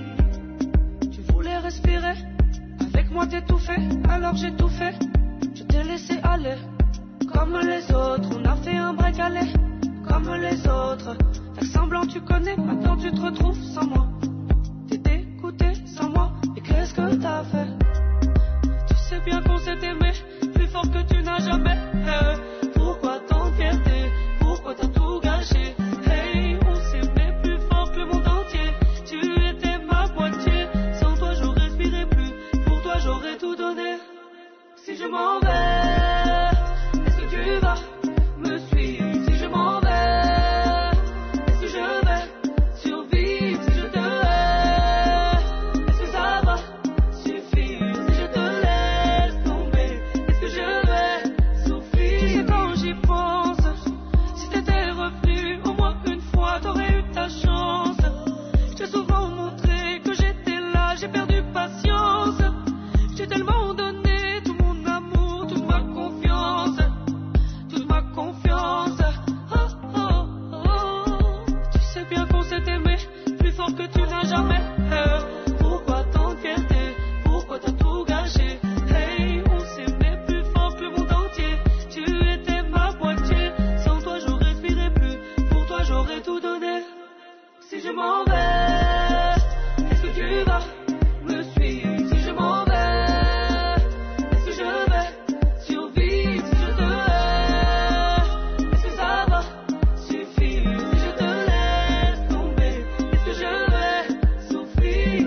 Tu voulais respirer avec moi, t'étouffer, alors j'ai tout fait. Je t'ai laissé aller comme les autres. On a fait un break aller comme les autres. Faire semblant tu connais, maintenant tu te retrouves sans moi. T'es dégoûté sans moi, et qu'est-ce que t'as fait? Tu sais bien qu'on s'est aimé plus fort que tu n'as jamais. Eh, pourquoi tant de fierté? Pourquoi t'as tout gâché? Hey, on s'aimait plus fort que le monde entier. Tu étais ma moitié, sans toi je respirais plus. Pour toi j'aurais tout donné. Si je m'en vais, est-ce que tu vas me suivre si je m'en vais? Est-ce que je vais survivre si je te hais? Est-ce que ça va suffire si je te laisse tomber? Est-ce que je vais souffrir? Tu sais quand j'y pense, si t'étais revenu au moins une fois, t'aurais eu ta chance. Je t'ai souvent montré que j'étais là, j'ai perdu patience. J'ai tellement donné tout mon amour, toute ma confiance, toute ma confiance. Oh, oh, oh. Tu sais bien qu'on s'est aimé plus fort que tu n'as jamais. Eh, pourquoi tant de fierté? Pourquoi t'as tout gâché? Hey, on s'aimait plus fort que le monde entier. Tu étais ma moitié, sans toi je respirais plus. Pour toi j'aurais tout donné. Si je m'en vais, est-ce que tu vas me suivre si je m'en vais? Est-ce que je vais survivre si je te hais? Est-ce que ça va suffire si je te laisse tomber? Est-ce que je vais souffrir?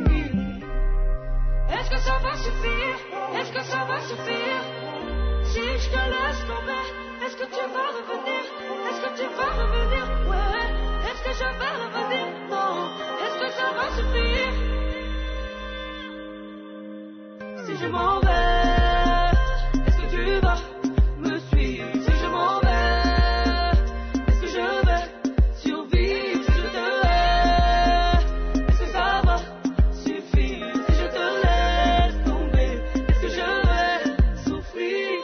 Est-ce que ça va suffire? Est-ce que ça va suffire si je te laisse tomber? Est-ce que tu vas revenir? Est-ce que tu vas revenir? Ouais. Est-ce que je vais revenir? Non. Est-ce que ça va suffire si je m'en vais? Est-ce que tu vas me suivre si je m'en vais? Est-ce que je vais survivre si je te hais? Est-ce que ça va suffire si je te laisse tomber? Est-ce que je vais souffrir?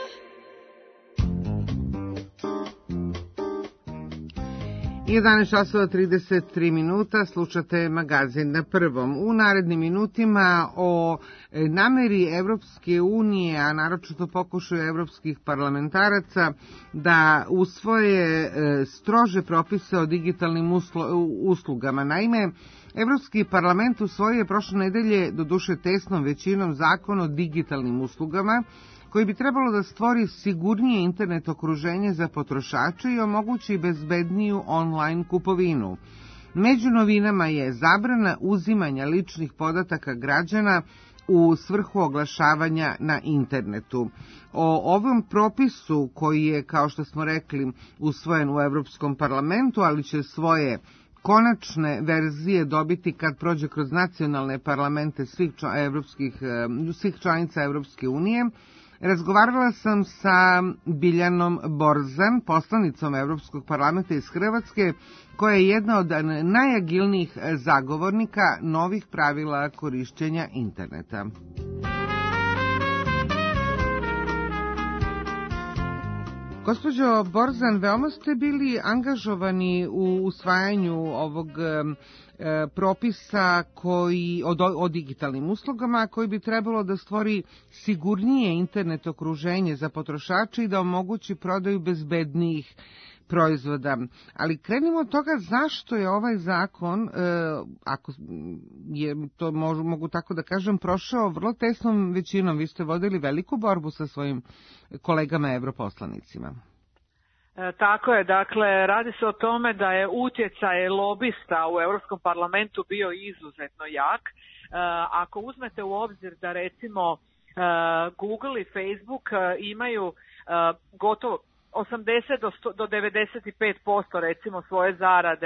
jedanaest časova trideset tri minuta, slušate magazin na prvom. U narednim minutima o nameri Evropske unije, a naročito pokušaju evropskih parlamentaraca da usvoje strože propise o digitalnim uslugama. Naime, Evropski parlament usvojio je prošle nedelje, doduše tesnom većinom, zakon o digitalnim uslugama, koji bi trebalo da stvori sigurnije internet okruženje za potrošače i omogući bezbedniju online kupovinu. Među novinama je zabrana uzimanja ličnih podataka građana u svrhu oglašavanja na internetu. O ovom propisu, koji je, kao što smo rekli, usvojen u Evropskom parlamentu, ali će svoje konačne verzije dobiti kad prođe kroz nacionalne parlamente svih, evropskih, svih članica Evropske unije, razgovarala sam sa Biljanom Borzan, poslanicom Evropskog parlamenta iz Hrvatske, koja je jedna od najagilnijih zagovornika novih pravila korišćenja interneta. Gospođo Borzan, veoma ste bili angažovani u usvajanju ovog e, propisa koji, o, o digitalnim uslugama, koji bi trebalo da stvori sigurnije internet okruženje za potrošače i da omogući prodaju bezbednijih proizvoda. Ali krenimo od toga zašto je ovaj zakon, e, ako je to mogu, mogu tako da kažem, prošao vrlo tesnom većinom. Vi ste vodili veliku borbu sa svojim kolegama evroposlanicima. E, tako je, dakle, radi se o tome da je utjecaj lobista u Europskom parlamentu bio izuzetno jak. E, ako uzmete u obzir da recimo e, Google i Facebook e, imaju e, gotovo osamdeset do devedeset pet posto recimo svoje zarade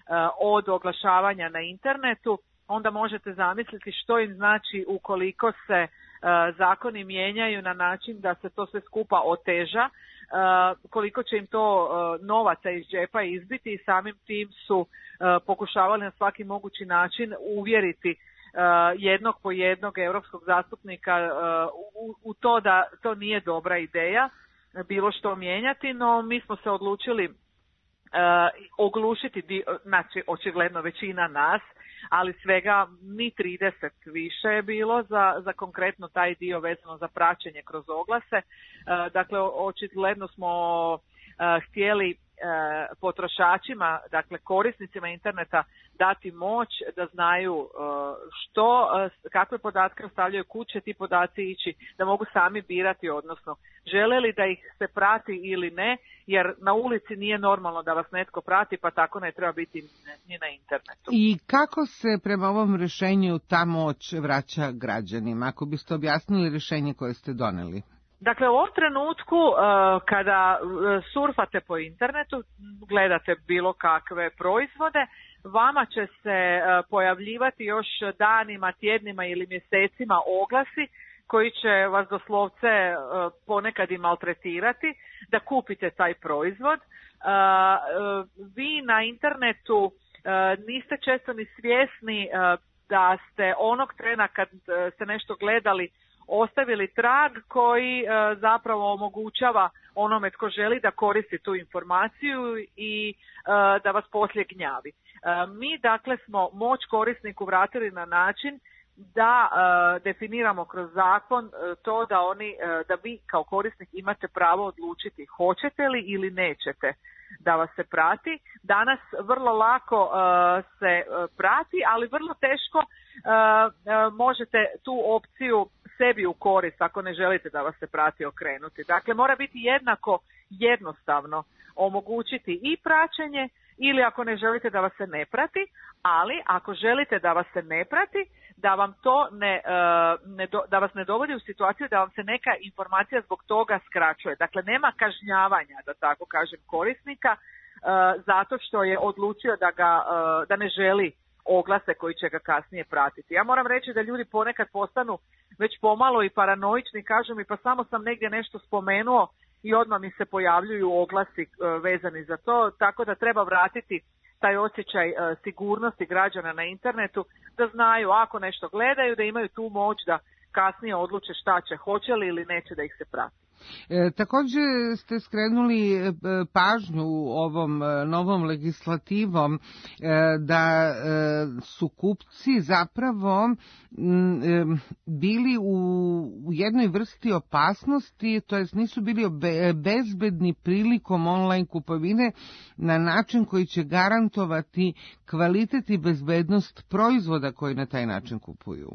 od oglašavanja na internetu, onda možete zamisliti što im znači ukoliko se zakoni mijenjaju na način da se to sve skupa oteža, koliko će im to novaca iz džepa izbiti i samim tim su pokušavali na svaki mogući način uvjeriti jednog po jednog europskog zastupnika u, u to da to nije dobra ideja bilo što mijenjati, no mi smo se odlučili uh, oglušiti, dio, znači očigledno većina nas, ali svega ni trideset više je bilo za, za konkretno taj dio vezano za praćenje kroz oglase. Uh, dakle, očigledno smo uh, htjeli potrošačima, dakle korisnicima interneta dati moć da znaju što, kakve podatke ostavljaju, kud će ti podaci ići, da mogu sami birati, odnosno žele li da ih se prati ili ne, jer na ulici nije normalno da vas netko prati, pa tako ne treba biti ni na internetu. I kako se prema ovom rješenju ta moć vraća građanima? Ako biste objasnili rješenje koje ste doneli. Dakle, u ovom trenutku uh, kada surfate po internetu, gledate bilo kakve proizvode, vama će se uh, pojavljivati još danima, tjednima ili mjesecima oglasi koji će vas doslovce uh, ponekad i maltretirati da kupite taj proizvod. Uh, uh, vi na internetu uh, niste često ni svjesni uh, da ste onog trena kad uh, ste nešto gledali ostavili trag koji e, zapravo omogućava onome tko želi da koristi tu informaciju i e, da vas poslije gnjavi. E, mi dakle smo moć korisniku vratili na način da e, definiramo kroz zakon e, to da oni, e, da vi kao korisnik imate pravo odlučiti hoćete li ili nećete da vas se prati. Danas vrlo lako uh, se uh, prati, ali vrlo teško uh, uh, možete tu opciju sebi u korist ako ne želite da vas se prati okrenuti. Dakle, mora biti jednako jednostavno omogućiti i praćenje ili ako ne želite da vas se ne prati, ali ako želite da vas se ne prati, da vam to ne, ne do, da vas ne dovodi u situaciju da vam se neka informacija zbog toga skraćuje. Dakle, nema kažnjavanja, da tako kažem, korisnika zato što je odlučio da ga da ne želi oglase koji će ga kasnije pratiti. Ja moram reći da ljudi ponekad postanu već pomalo i paranoični, kažu mi pa samo sam negdje nešto spomenuo i odmah mi se pojavljuju oglasi vezani za to, tako da treba vratiti taj osjećaj sigurnosti građana na internetu, da znaju ako nešto gledaju, da imaju tu moć da kasnije odluče šta će, hoće li ili neće da ih se prati. E, također ste skrenuli pažnju ovom novom legislativom e, da e, su kupci zapravo m, e, bili u, u jednoj vrsti opasnosti, to jest nisu bili obe, bezbedni prilikom online kupovine na način koji će garantovati kvalitet i bezbednost proizvoda koji na taj način kupuju.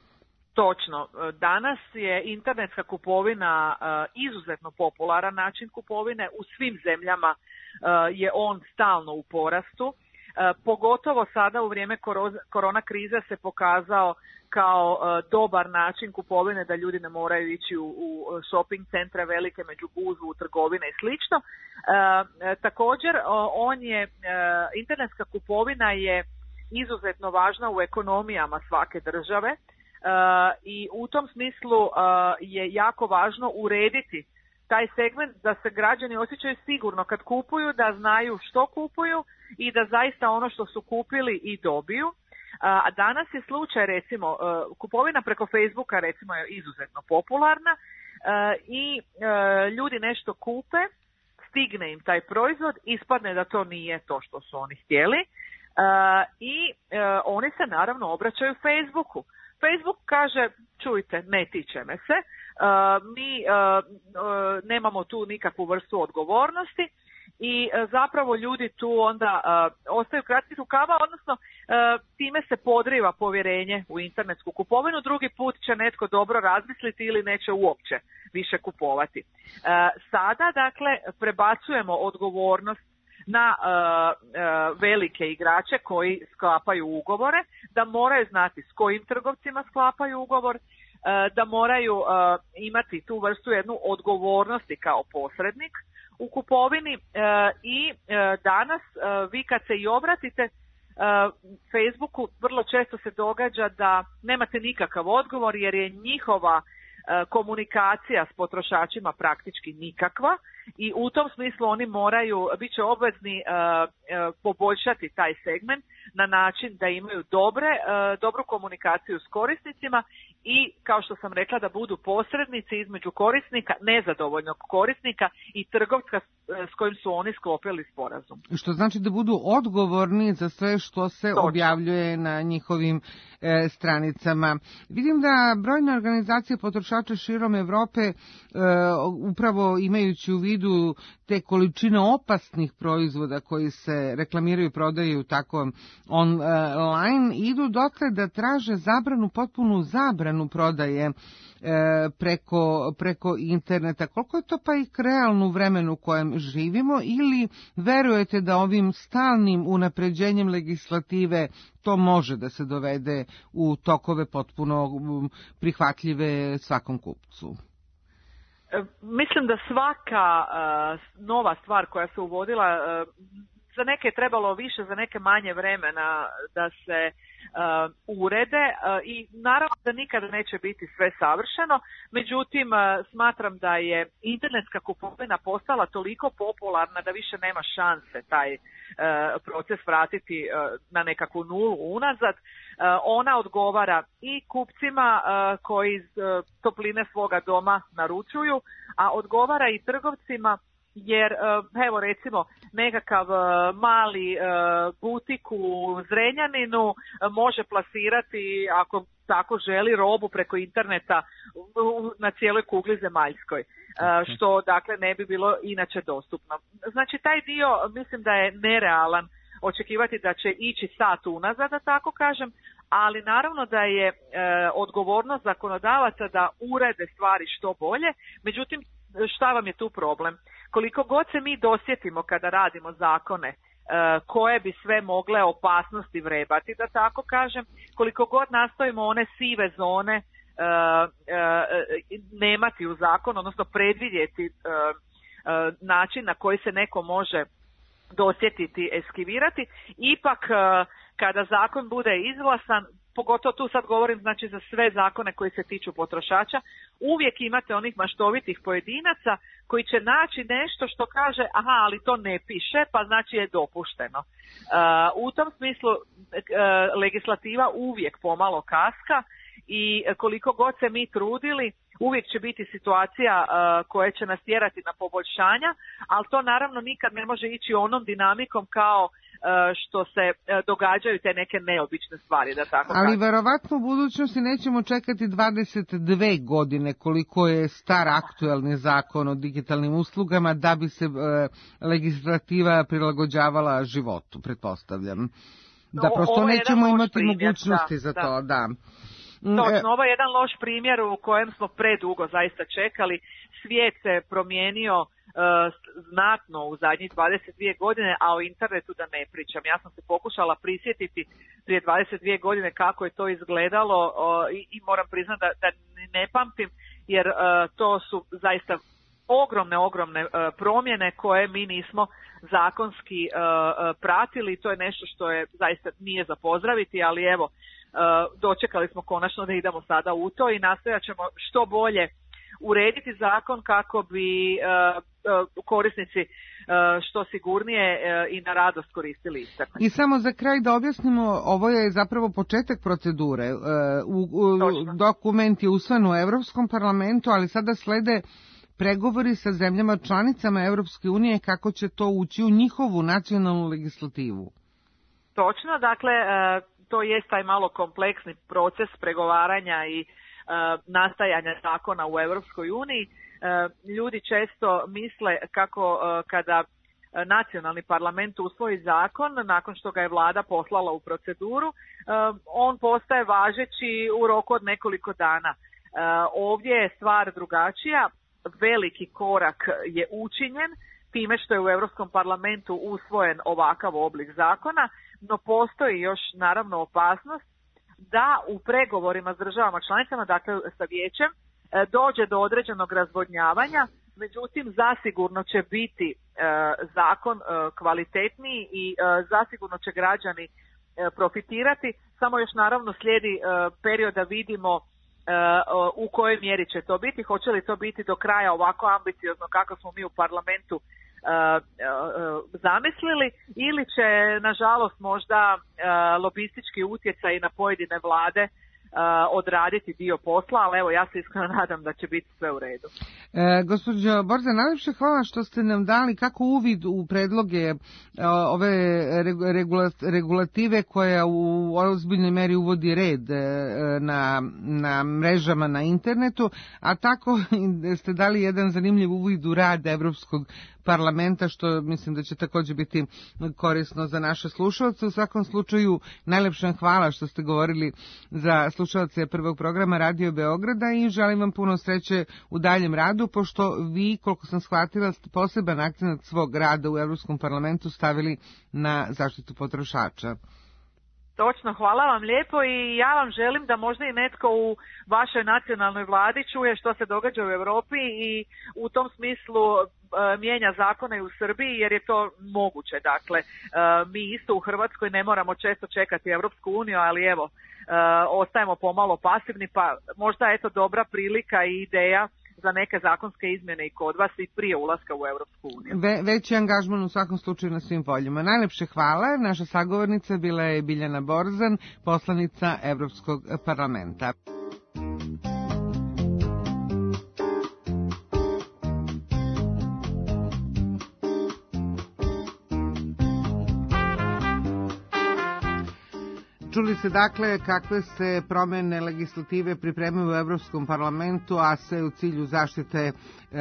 Točno. Danas je internetska kupovina uh, izuzetno popularan način kupovine. U svim zemljama uh, je on stalno u porastu. Uh, pogotovo sada u vrijeme koro- korona krize se pokazao kao uh, dobar način kupovine, da ljudi ne moraju ići u, u shopping centre velike, među gužvu, u trgovine i slično. Uh, također, uh, on je, uh, internetska kupovina je izuzetno važna u ekonomijama svake države. Uh, i u tom smislu uh, je jako važno urediti taj segment da se građani osjećaju sigurno kad kupuju, da znaju što kupuju i da zaista ono što su kupili i dobiju. Uh, a danas je slučaj, recimo, uh, kupovina preko Facebooka recimo je izuzetno popularna uh, i uh, ljudi nešto kupe, stigne im taj proizvod, ispadne da to nije to što su oni htjeli uh, i uh, oni se naravno obraćaju Facebooku. Facebook kaže, čujte, ne tiče me se, uh, mi uh, uh, nemamo tu nikakvu vrstu odgovornosti i uh, zapravo ljudi tu onda uh, ostaju kratkih rukava, odnosno uh, time se podriva povjerenje u internetsku kupovinu, drugi put će netko dobro razmisliti ili neće uopće više kupovati. Uh, sada, dakle, prebacujemo odgovornost na uh, uh, velike igrače koji sklapaju ugovore, da moraju znati s kojim trgovcima sklapaju ugovor, uh, da moraju uh, imati tu vrstu jednu odgovornosti kao posrednik, u kupovini i danas vi kad se i obratite Facebooku, vrlo često se događa da nemate nikakav odgovor jer je njihova komunikacija s potrošačima praktički nikakva i u tom smislu oni moraju, bit će obvezni uh, uh, poboljšati taj segment na način da imaju dobre, uh, dobru komunikaciju s korisnicima i, kao što sam rekla, da budu posrednici između korisnika, nezadovoljnog korisnika i trgovca s kojim su oni sklopili sporazum. Što znači da budu odgovorni za sve što se Točno. objavljuje na njihovim e, stranicama. Vidim da brojne organizacije potrošača širom Evrope e, upravo imajući u vidu te količine opasnih proizvoda koji se reklamiraju i prodaju tako online, idu dotle da traže zabranu, potpunu zabranu prodaje e, preko, preko interneta. Koliko je to pa i realno u vremenu u kojem živimo ili verujete da ovim stalnim unapređenjem legislative to može da se dovede u tokove potpuno prihvatljive svakom kupcu? Mislim da svaka uh, nova stvar koja se uvodila, uh, za neke je trebalo više, za neke manje vremena da se uh, urede uh, i naravno da nikada neće biti sve savršeno, međutim uh, smatram da je internetska kupovina postala toliko popularna da više nema šanse taj uh, proces vratiti uh, na nekakvu nulu unazad. Uh, ona odgovara i kupcima uh, koji iz uh, topline svoga doma naručuju, a odgovara i trgovcima jer, evo recimo, nekakav mali butik u Zrenjaninu može plasirati, ako tako želi, robu preko interneta na cijeloj kugli zemaljskoj, što dakle ne bi bilo inače dostupno. Znači taj dio mislim da je nerealan očekivati da će ići sat unazad, da tako kažem, ali naravno da je e, odgovornost zakonodavaca da urede stvari što bolje, međutim šta vam je tu problem? Koliko god se mi dosjetimo kada radimo zakone e, koje bi sve mogle opasnosti vrebati, da tako kažem, koliko god nastojimo one sive zone e, e, nemati u zakonu, odnosno predvidjeti e, e, način na koji se neko može dosjetiti, eskivirati, ipak e, kada zakon bude izglasan, pogotovo tu sad govorim znači za sve zakone koji se tiču potrošača, uvijek imate onih maštovitih pojedinaca koji će naći nešto što kaže aha, ali to ne piše, pa znači je dopušteno. Uh, u tom smislu uh, legislativa uvijek pomalo kaska i koliko god se mi trudili, uvijek će biti situacija uh, koja će nas tjerati na poboljšanja, ali to naravno nikad ne može ići onom dinamikom kao što se događaju te neke neobične stvari, da tako Ali kažem. Verovatno u budućnosti nećemo čekati dvadeset dve godine koliko je star aktuelni zakon o digitalnim uslugama da bi se e, legislativa prilagođavala životu, pretpostavljam. Da prosto nećemo imati primjer, mogućnosti da, za to, da. da. Točno, ovo je jedan loš primjer u kojem smo predugo zaista čekali. Svijet se promijenio Uh, znatno u zadnjih dvadeset dvije godine, a o internetu da ne pričam. Ja sam se pokušala prisjetiti prije dvadeset dvije godine kako je to izgledalo uh, i, i moram priznati da, da ne pamtim, jer uh, to su zaista ogromne, ogromne uh, promjene koje mi nismo zakonski uh, uh, pratili. To je nešto što je zaista nije za pozdraviti, ali evo, uh, dočekali smo konačno da idemo sada u to i nastojat ćemo što bolje urediti zakon kako bi uh, uh, korisnici uh, što sigurnije uh, i na radost koristili internet. I samo za kraj da objasnimo, ovo je zapravo početak procedure. Uh, u, u, dokument je usvojen u Evropskom parlamentu, ali sada slede pregovori sa zemljama članicama Evropske unije kako će to ući u njihovu nacionalnu legislativu. Točno, dakle uh, to je taj malo kompleksni proces pregovaranja i nastajanja zakona u Europskoj uniji. Ljudi često misle kako kada nacionalni parlament usvoji zakon, nakon što ga je vlada poslala u proceduru, on postaje važeći u roku od nekoliko dana. Ovdje je stvar drugačija, veliki korak je učinjen time što je u Europskom parlamentu usvojen ovakav oblik zakona, no postoji još naravno opasnost da u pregovorima s državama članicama, dakle sa vijećem, dođe do određenog razvodnjavanja međutim zasigurno će biti zakon kvalitetniji i zasigurno će građani profitirati, samo još naravno slijedi period da vidimo u kojoj mjeri će to biti, hoće li to biti do kraja ovako ambiciozno kako smo mi u parlamentu zamislili, ili će nažalost možda lobistički utjecaj na pojedine vlade odraditi dio posla, ali evo ja se iskreno nadam da će biti sve u redu. E, gospođo Borza, najlepše hvala što ste nam dali kako uvid u predloge e, ove regula, regulative koja u ozbiljnoj meri uvodi red e, na, na mrežama na internetu, a tako ste dali jedan zanimljiv uvid u rad Evropskog parlamenta, što mislim da će također biti korisno za naše slušalce. U svakom slučaju, najlepša hvala što ste govorili za slušalce prvog programa Radio Beograda i želim vam puno sreće u daljem radu, pošto vi, koliko sam shvatila, ste poseban akcent svog rada u Evropskom parlamentu stavili na zaštitu potrošača. Točno, hvala vam lijepo i ja vam želim da možda i netko u vašoj nacionalnoj vladi čuje što se događa u Europi i u tom smislu e, mijenja zakone i u Srbiji, jer je to moguće. Dakle, e, mi isto u Hrvatskoj ne moramo često čekati Europsku uniju, ali evo, e, ostajemo pomalo pasivni, pa možda eto dobra prilika i ideja za neke zakonske izmjene i kod vas i prije ulaska u Europsku uniju. Ve, veći angažman u svakom slučaju na svim poljima. Najlepše hvala. Naša sagovornica bila je Biljana Borzan, poslanica Evropskog parlamenta. Čuli se dakle kakve se promjene legislative pripremaju u Evropskom parlamentu, a sve u cilju zaštite e,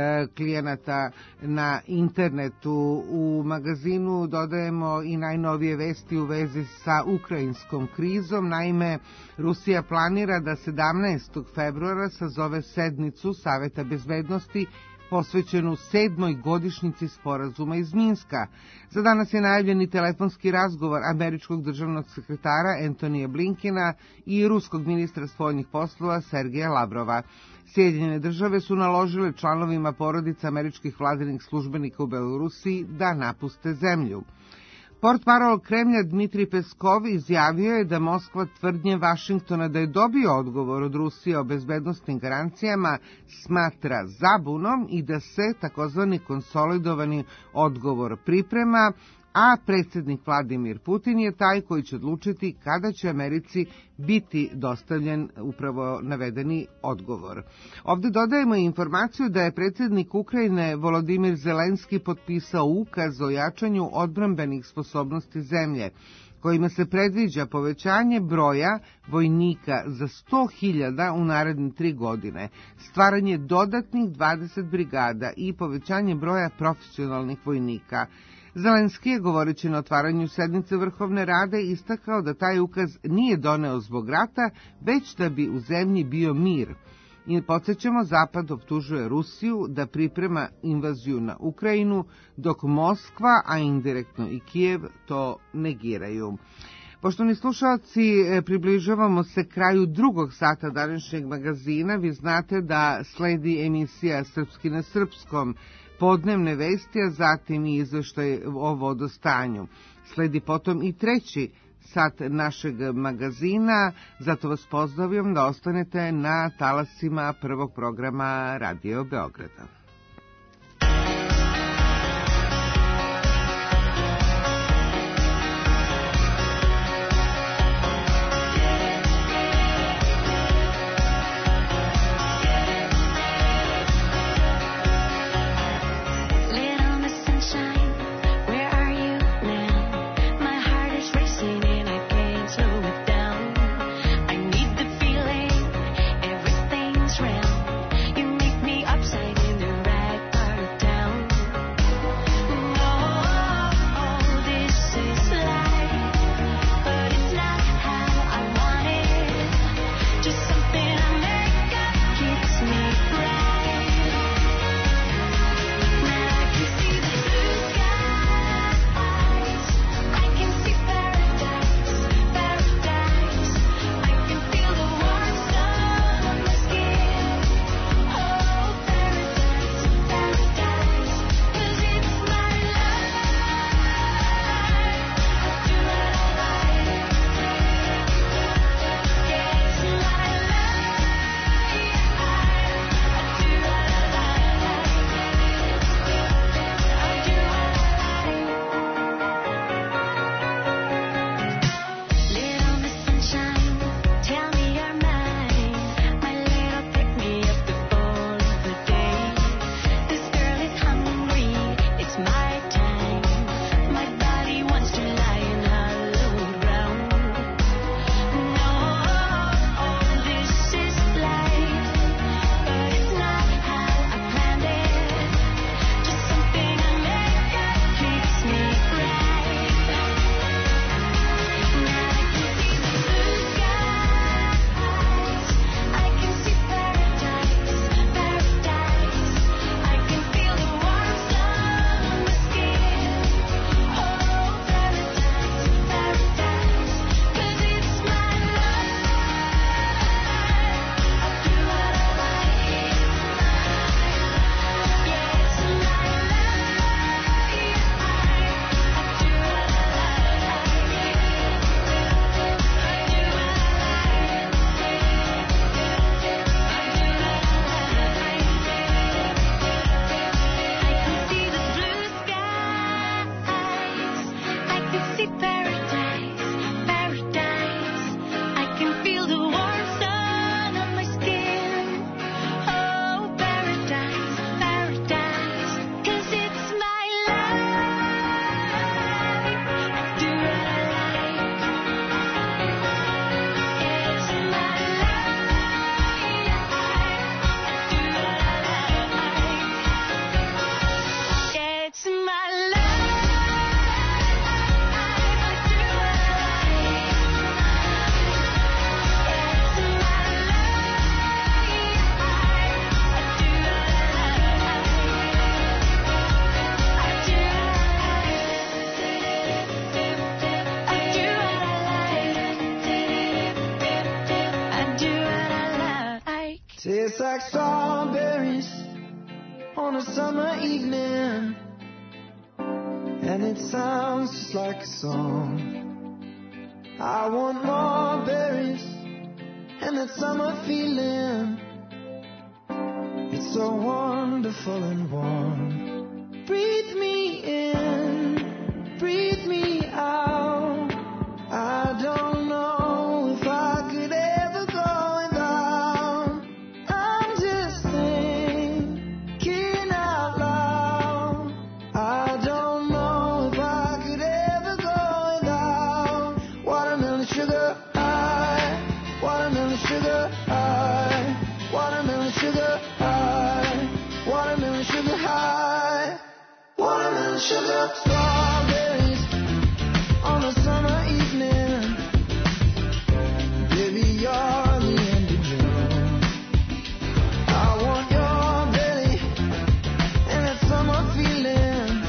klijenata na internetu. U magazinu dodajemo i najnovije vesti u vezi sa ukrajinskom krizom. Naime, Rusija planira da sedamnaestog februara sazove sednicu Saveta bezbednosti posvećenu sedmoj godišnjici sporazuma iz Minska. Za danas je najavljen i telefonski razgovor američkog državnog sekretara Antonija Blinkena i ruskog ministra spoljnih poslova Sergeja Lavrova. Sjedinjene države su naložile članovima porodica američkih vladinih službenika u Belorusiji da napuste zemlju. Portparol Kremlja Dmitri Peskov izjavio je da Moskva tvrdnje Vašingtona da je dobio odgovor od Rusije o bezbednostnim garancijama smatra zabunom i da se takozvani konsolidovani odgovor priprema, a predsjednik Vladimir Putin je taj koji će odlučiti kada će Americi biti dostavljen upravo navedeni odgovor. Ovdje dodajemo i informaciju da je predsjednik Ukrajine Volodimir Zelenski potpisao ukaz o jačanju odbrambenih sposobnosti zemlje, kojima se predviđa povećanje broja vojnika za sto hiljada u naredne tri godine, stvaranje dodatnih dvadeset brigada i povećanje broja profesionalnih vojnika. Zelenski je, govoreći na otvaranju sednice Vrhovne Rade, istakao da taj ukaz nije doneo zbog rata, već da bi u zemlji bio mir. I podsjećamo, Zapad optužuje Rusiju da priprema invaziju na Ukrajinu, dok Moskva, a indirektno i Kijev, to negiraju. Poštovani slušalci, približavamo se kraju drugog sata današnjeg magazina. Vi znate da sledi emisija Srpski na srpskom, podnevne vesti, a zatim i izveštaj o vodostanju. Sledi potom i treći sat našeg magazina, zato vas pozdravljam da ostanete na talasima prvog programa Radio Beograda. Upside in the Tastes like strawberries on a summer evening, and it sounds just like a song. I want more berries and that summer feeling. It's so wonderful and warm. Breathe me in, breathe me out. I don't know if I could ever go without. I'm just thinking out loud. I don't know if I could ever go without. Watermelon sugar high, watermelon sugar high, watermelon sugar high, watermelon sugar high, watermelon sugar. Strawberries on a summer evening. Baby, you're the end of June. I want your belly and that summer feeling,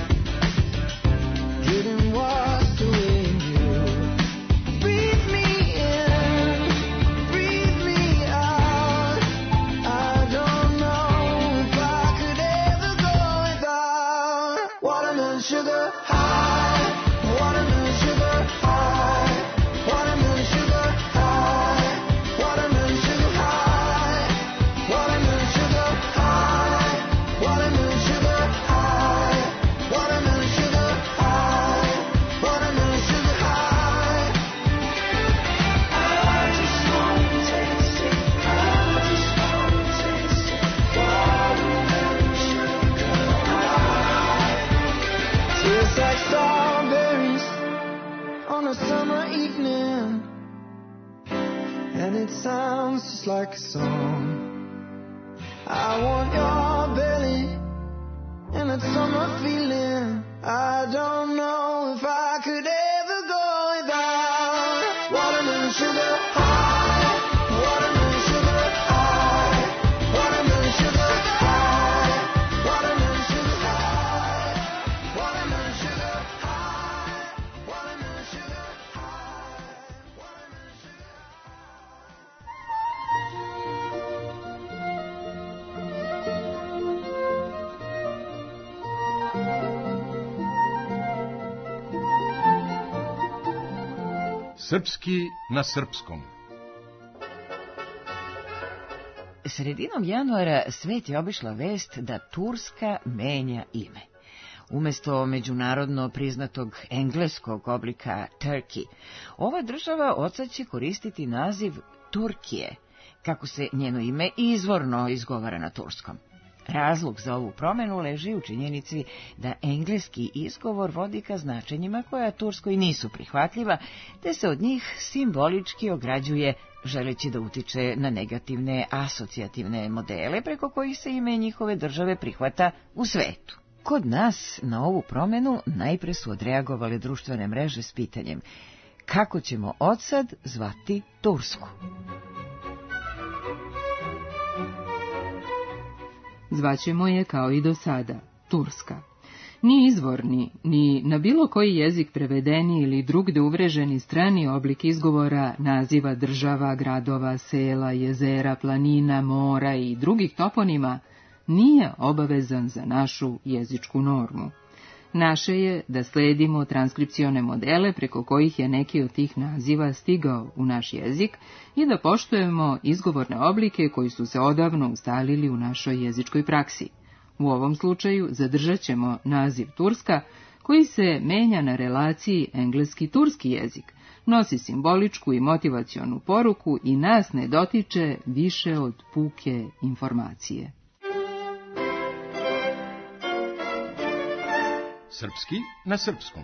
getting washed away in you. Breathe me in, breathe me out. I don't know if I could ever go without. Watermelon sugar high, watermelon sugar high, watermelon sugar high, watermelon sugar high, watermelon sugar high, watermelon sugar high, watermelon sugar high, watermelon sugar high. I just want to taste it, I just want to taste it, watermelon sugar high. Tastes like strawberries on a summer evening, and it sounds just like a song. I want your belly and that summer feeling. I don't know if I could ever go without. Watermelon sugar high, watermelon sugar high, watermelon sugar high, watermelon sugar high, watermelon sugar high, watermelon sugar high, watermelon sugar. Srpski na srpskom. Sredinom januara svet je obišla vest da Turska menja ime. Umesto međunarodno priznatog engleskog oblika Turkey, ova država odsad će koristiti naziv Turkije, kako se njeno ime izvorno izgovara na turskom. Razlog za ovu promenu leži u činjenici da engleski izgovor vodi ka značenjima koja Turskoj nisu prihvatljiva, te se od njih simbolički ograđuje, želeći da utiče na negativne asocijativne modele preko kojih se ime njihove države prihvata u svetu. Kod nas na ovu promenu najpre su odreagovale društvene mreže s pitanjem kako ćemo odsad zvati Tursku. Zvaćemo je kao i do sada, Turska. Ni izvorni, ni na bilo koji jezik prevedeni ili drugde uvreženi strani oblik izgovora naziva država, gradova, sela, jezera, planina, mora i drugih toponima nije obavezan za našu jezičku normu. Naše je da sledimo transkripcione modele preko kojih je neki od tih naziva stigao u naš jezik i da poštujemo izgovorne oblike koji su se odavno ustalili u našoj jezičkoj praksi. U ovom slučaju zadržat ćemo naziv Turska, koji se menja na relaciji engleski-turski jezik, nosi simboličku i motivacionu poruku i nas ne dotiče više od puke informacije. Srpski na srpskom.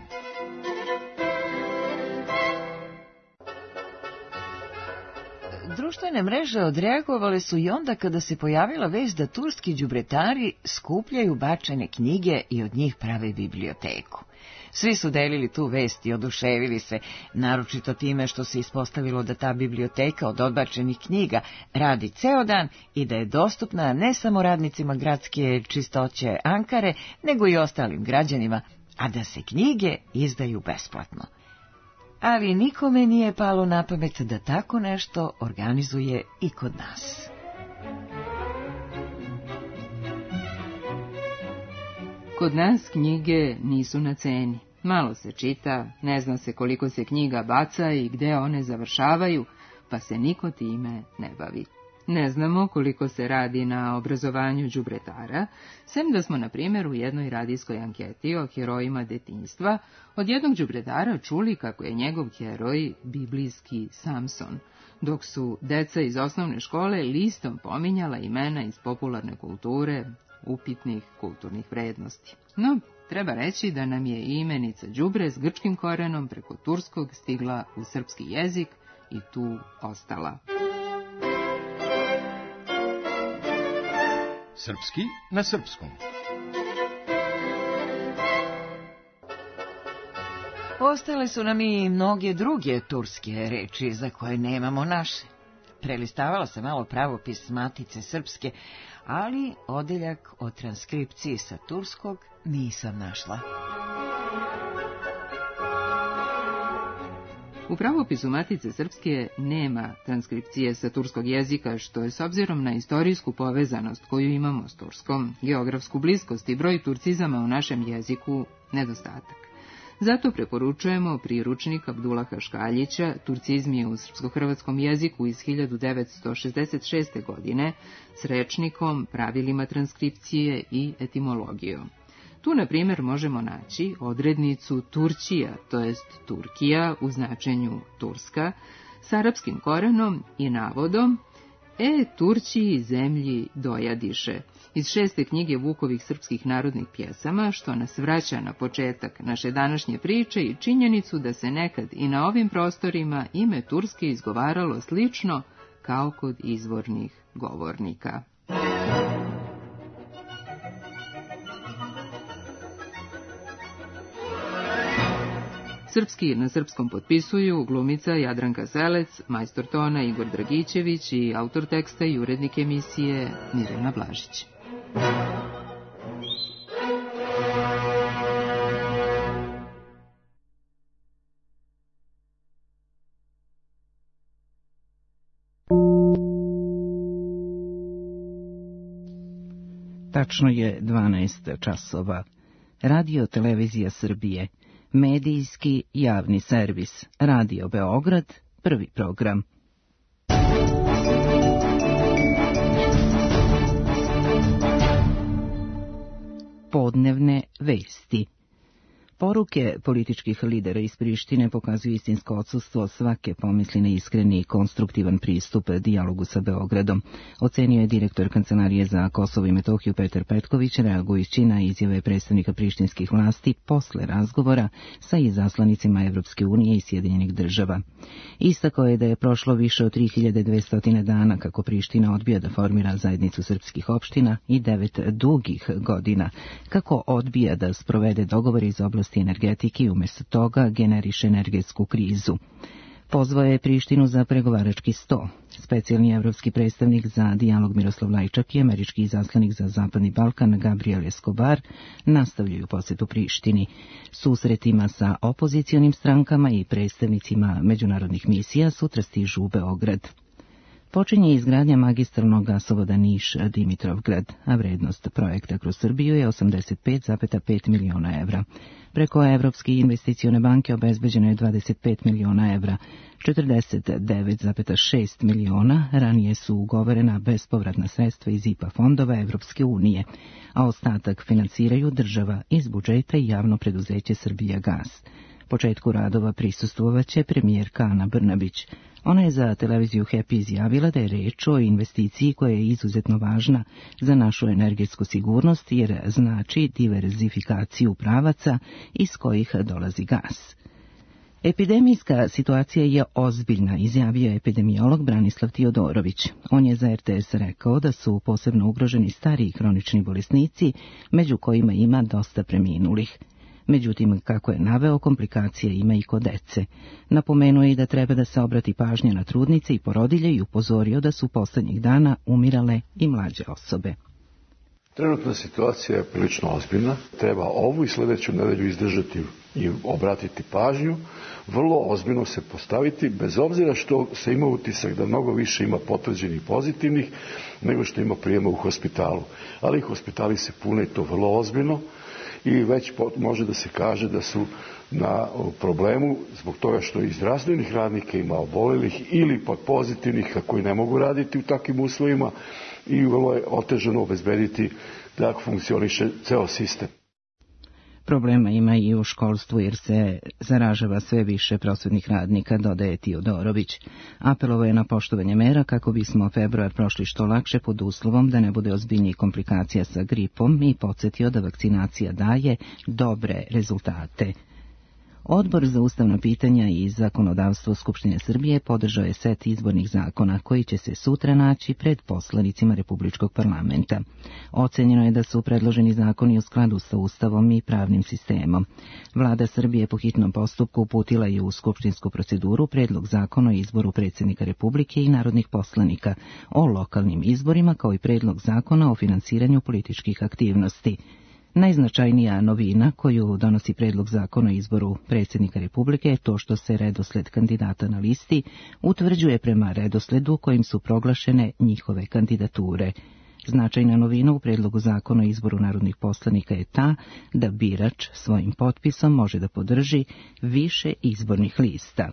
Društvene mreže odreagovale su i onda kada se pojavila vest da turski đubretari skupljaju bačene knjige i od njih prave biblioteku. Svi su delili tu vest i oduševili se, naročito time što se ispostavilo da ta biblioteka od odbačenih knjiga radi ceo dan i da je dostupna ne samo radnicima gradske čistoće Ankare, nego i ostalim građanima, a da se knjige izdaju besplatno. Ali nikome nije palo na pamet da tako nešto organizuje i kod nas. Kod nas knjige nisu na ceni. Malo se čita, ne zna se koliko se knjiga baca i gde one završavaju, pa se niko time ne bavi. Ne znamo koliko se radi na obrazovanju đubretara, sem da smo, na primjer, u jednoj radijskoj anketi o herojima detinjstva od jednog đubretara čuli kako je njegov heroj biblijski Samson, dok su deca iz osnovne škole listom pominjala imena iz popularne kulture, upitnih kulturnih vrednosti. No, treba reći da nam je imenica đubre s grčkim korenom preko turskog stigla u srpski jezik i tu ostala. Srpski na srpskom. Ostale su nam i mnoge druge turske reči za koje nemamo naše. Prelistavala sam malo pravopis Matice srpske, ali odeljak o transkripciji sa turskog nisam našla. U pravopisu Matice srpske nema transkripcije sa turskog jezika, što je s obzirom na istorijsku povezanost koju imamo s turskom, geografsku bliskost i broj turcizama u našem jeziku nedostatak. Zato preporučujemo priručnik Abdullaha Škaljića, Turcizmi u srpsko-hrvatskom jeziku iz hiljadu devetsto šezdeset šeste. godine s rečnikom, pravilima transkripcije i etimologijom. Tu, na primjer, možemo naći odrednicu Turčija, to jest Turkija u značenju Turska, s arapskim korenom i navodom E Turčiji zemlji dojadiše, iz šeste knjige Vukovih srpskih narodnih pjesama, što nas vraća na početak naše današnje priče i činjenicu da se nekad i na ovim prostorima ime Turske izgovaralo slično kao kod izvornih govornika. Srpski na srpskom potpisuju glumica Jadranka Selec, majstor tona Igor Dragićević i autor teksta i urednik emisije Mirjana Blažić. Tačno je dvanaest časova. Radio Televizija Srbije. Medijski javni servis. Radio Beograd, prvi program. Podnevne vesti. Poruke političkih lidera iz Prištine pokazuju istinsko odsustvo svake pomisli na iskreni i konstruktivan pristup dijalogu sa Beogradom, ocenio je direktor Kancelarije za Kosovo i Metohiju Petar Petković, reagujući na izjave predstavnika prištinskih vlasti posle razgovora sa izaslanicima Evropske unije i Sjedinjenih država. Istakao je da je prošlo više od tri hiljade dvesta dana kako Priština odbija da formira zajednicu srpskih opština i devet dugih godina kako odbija da sprovede dogovor iz oblasti energetike i umjesto toga generiše energetsku krizu. Pozvao je Prištinu za pregovarački sto. Specijalni evropski predstavnik za dijalog Miroslav Lajčak i američki izaslanik za Zapadni Balkan Gabriel Escobar nastavljaju posjetu Prištini. Susretima sa opozicionim strankama i predstavnicima međunarodnih misija sutra stižu u Beograd. Počinje izgradnja magistralnog gasovoda Niš-Dimitrovgrad, a vrednost projekta kroz Srbiju je osamdeset pet zarez pet miliona evra. Preko Evropske investicione banke obezbeđeno je dvadeset pet miliona evra, četrdeset devet zarez šest miliona ranije su ugovorena bespovratna sredstva iz I P A fondova Evropske unije, a ostatak finansiraju država iz budžeta i javno preduzeće Srbijagas. Početku radova prisustvovaće premijerka Ana Brnabić. Ona je za televiziju Happy izjavila da je reč o investiciji koja je izuzetno važna za našu energetsku sigurnost jer znači diverzifikaciju pravaca iz kojih dolazi gas. Epidemijska situacija je ozbiljna, izjavio je epidemiolog Branislav Tiodorović. On je za R T S rekao da su posebno ugroženi stariji hronični bolesnici, među kojima ima dosta preminulih. Međutim, kako je naveo, komplikacija ima i kod dece. Napomenuo je i da treba da se obrati pažnja na trudnice i porodilje i upozorio da su poslednjih dana umirale i mlađe osobe. Trenutna situacija je prilično ozbiljna. Treba ovu i sledeću nedelju izdržati i obratiti pažnju, vrlo ozbiljno se postaviti, bez obzira što se ima utisak da mnogo više ima potvrđenih pozitivnih nego što ima prijema u hospitalu. Ali hospitali se pune i to vrlo ozbiljno i već može da se kaže da su na problemu zbog toga što i zdravstvenih radnika ima obolelih ili pak pozitivnih koji ne mogu raditi u takvim uslovima i vrlo je otežano obezbediti da funkcioniše ceo sistem. Problema ima i u školstvu jer se zaražava sve više prosvetnih radnika, dodaje Tiodorović. Apelovao je na poštovanje mera kako bismo februar prošli što lakše pod uslovom da ne bude ozbiljnijih komplikacija sa gripom i podsjetio da vakcinacija daje dobre rezultate. Odbor za ustavna pitanja i zakonodavstvo Skupštine Srbije podržao je set izbornih zakona koji će se sutra naći pred poslanicima Republičkog parlamenta. Ocenjeno je da su predloženi zakoni u skladu sa Ustavom i pravnim sistemom. Vlada Srbije po hitnom postupku uputila je u skupštinsku proceduru predlog zakona o izboru predsjednika Republike i narodnih poslanika, o lokalnim izborima kao i predlog zakona o finansiranju političkih aktivnosti. Najznačajnija novina koju donosi predlog zakona o izboru predsjednika Republike je to što se redosled kandidata na listi utvrđuje prema redosledu kojim su proglašene njihove kandidature. Značajna novina u predlogu zakona o izboru narodnih poslanika je ta da birač svojim potpisom može da podrži više izbornih lista.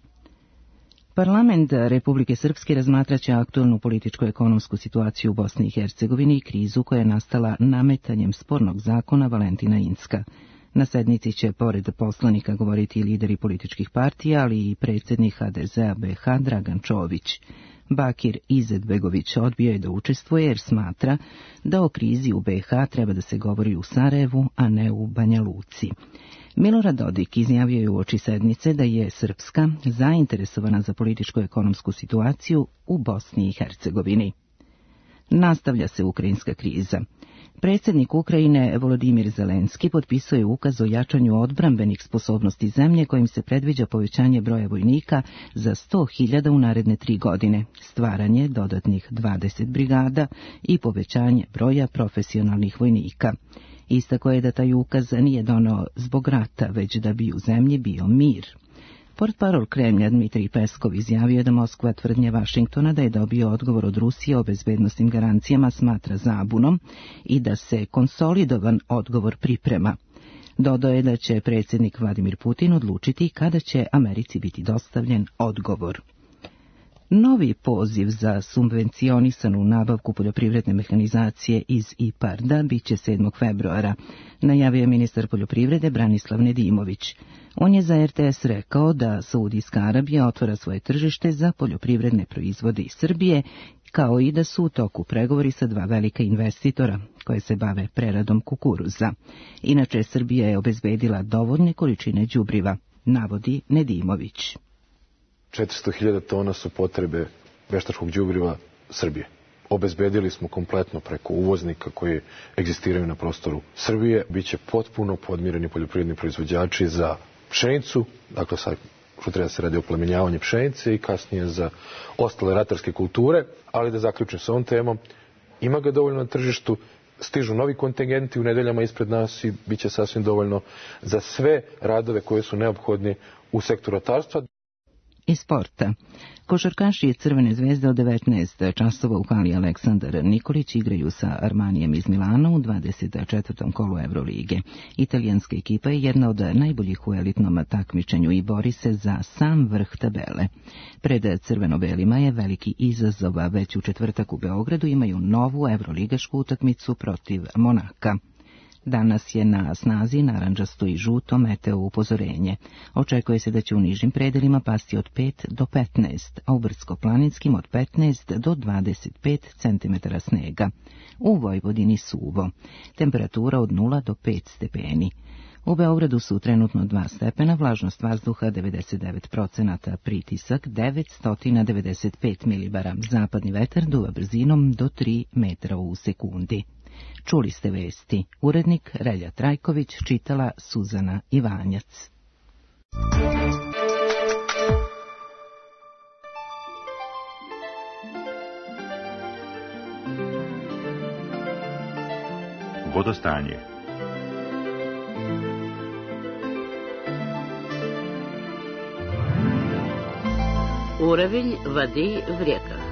Parlament Republike Srpske razmatraće aktualnu političko-ekonomsku situaciju u Bosni i Hercegovini i krizu koja je nastala nametanjem spornog zakona Valentina Incka. Na sednici će pored poslanika govoriti i lideri političkih partija, ali i predsjednik ha de zea be ha Dragan Čović. Bakir Izetbegović odbio je da učestvuje jer smatra da o krizi u be ha treba da se govori u Sarajevu, a ne u Banja Luci. Milorad Dodik izjavio je uoči sednice da je Srpska zainteresovana za političko-ekonomsku situaciju u Bosni i Hercegovini. Nastavlja se ukrajinska kriza. Predsjednik Ukrajine Volodimir Zelenski potpisao je ukaz o jačanju odbrambenih sposobnosti zemlje kojim se predviđa povećanje broja vojnika za sto hiljada u naredne tri godine, stvaranje dodatnih dvadeset brigada i povećanje broja profesionalnih vojnika. Istako je da taj ukaz nije doneo zbog rata, već da bi u zemlji bio mir. Portparol Kremlja Dmitrij Peskov izjavio je da Moskva tvrdnje Vašingtona da je dobio odgovor od Rusije o bezbednosnim garancijama smatra zabunom i da se konsolidovan odgovor priprema. Dodao je da će predsjednik Vladimir Putin odlučiti kada će Americi biti dostavljen odgovor. Novi poziv za subvencionisanu nabavku poljoprivredne mehanizacije iz IPARD-a biće sedmog februara, najavio je ministar poljoprivrede Branislav Nedimović. On je za er te es rekao da Saudijska Arabija otvara svoje tržište za poljoprivredne proizvode iz Srbije, kao i da su u toku pregovori sa dva velika investitora koje se bave preradom kukuruza. Inače, Srbija je obezbedila dovoljne količine đubriva, navodi Nedimović. četiristo hiljada tona su potrebe veštačkog đubriva Srbije. Obezbedili smo kompletno preko uvoznika koji egzistiraju na prostoru Srbije. Biće potpuno podmireni poljoprivredni proizvođači za pšenicu, dakle sad što treba se radi o plemenjavanju pšenice i kasnije za ostale ratarske kulture, ali da zaključim sa ovom temom, ima ga dovoljno na tržištu, stižu novi kontingenti u nedeljama ispred nas i bit će sasvim dovoljno za sve radove koje su neophodni u sektoru ratarstva. Iz sporta. Košarkaši Crvene zvezde od devetnaest časova u hali Aleksandar Nikolić igraju sa Armanijem iz Milana u dvadeset četvrtom kolu Evrolige. Italijanska ekipa je jedna od najboljih u elitnom takmičenju i bori se za sam vrh tabele. Pred crveno-belima je veliki izazov, a već u četvrtak u Beogradu imaju novu evroligašku utakmicu protiv Monaka. Danas je na snazi narandžasto i žuto meteo upozorenje. Očekuje se da će u nižim predelima pasti od pet do petnaest, a u brdsko-planinskim od petnaest do dvadeset pet centimetara snega. U Vojvodini suvo. Temperatura od nula do pet stepeni. U Beogradu su trenutno dva stepena, vlažnost vazduha devedeset devet procenata, pritisak devetsto devedeset pet milibara, zapadni vetar duva brzinom do tri metra u sekundi. Čuli ste vesti. Urednik Relja Trajković, čitala Suzana Ivanjac. Vodostanje. Uravilj, Vadi, v rijekah.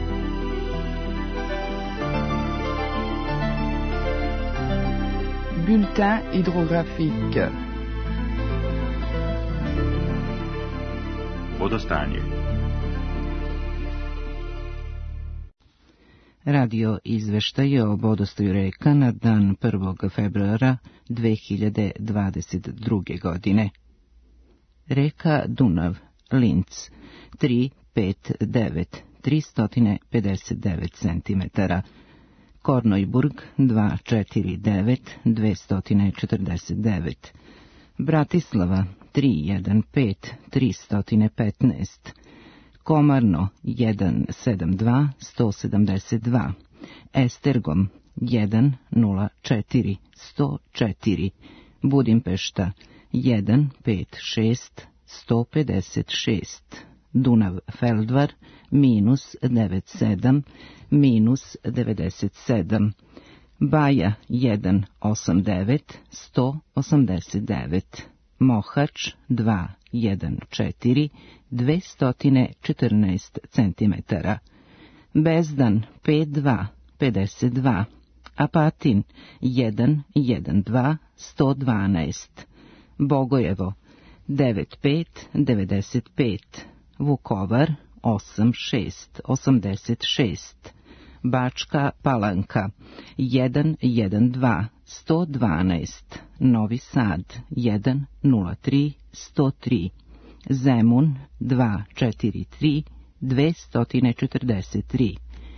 Bulletin hydrographique. Vodostanje. Radio izveštaje o vodostaju reka na dan prvog februara dve hiljade dvadeset druge. godine. Reka Dunav, Linz, tri pet devet, tristo pedeset devet centimetara. Kornojburg, dva četiri devet, dvesta četrdeset devet. Bratislava, tri jedan pet, tristo petnaest. Komarno, jedan sedam dva, sto sedamdeset dva. Estergom, jedan nula četiri, sto četiri. Budimpešta, jedan pet šest, sto pedeset šest. Dunav Feldvar, minus devet sedam, minus devedeset sedam. Baja, jedan osam devet, sto osamdeset devet. Mohač, dva jedan četiri, dvesta četrnaest centimetara. Bezdan, pet dva, pedeset dva. Apatin, jedan jedan dva, sto dvanaest. Bogojevo, devet pet, devedeset pet. Vukovar, osam šest, osamdeset šest. Bačka Palanka, jedan jedan dva, sto dvanaest. Novi Sad, jedan nula tri, sto tri. Zemun, dva četiri tri, dvesta četrdeset tri.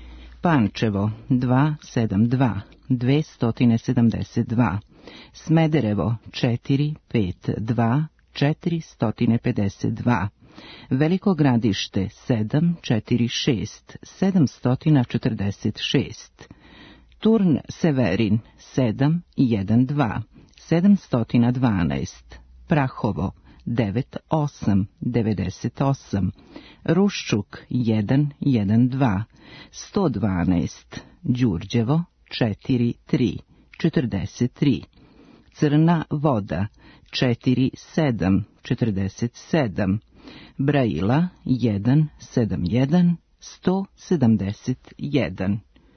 Pančevo, dva sedam dva, dvesta sedamdeset dva. Smederevo, četiri pet dva, četiristo pedeset dva. Veliko Gradište, sedam četiri šest, sedamsto četrdeset šest. Turn Severin, sedam jedan dva, sedamsto dvanaest. Prahovo, devet osam, devedeset osam. Ruščuk, jedan jedan dva, sto dvanaest. Đurđevo, četiri tri, četrdeset tri. Crna Voda, četiri sedam, četrdeset sedam. Braila, jedan sedam jedan, sto sedamdeset jedan.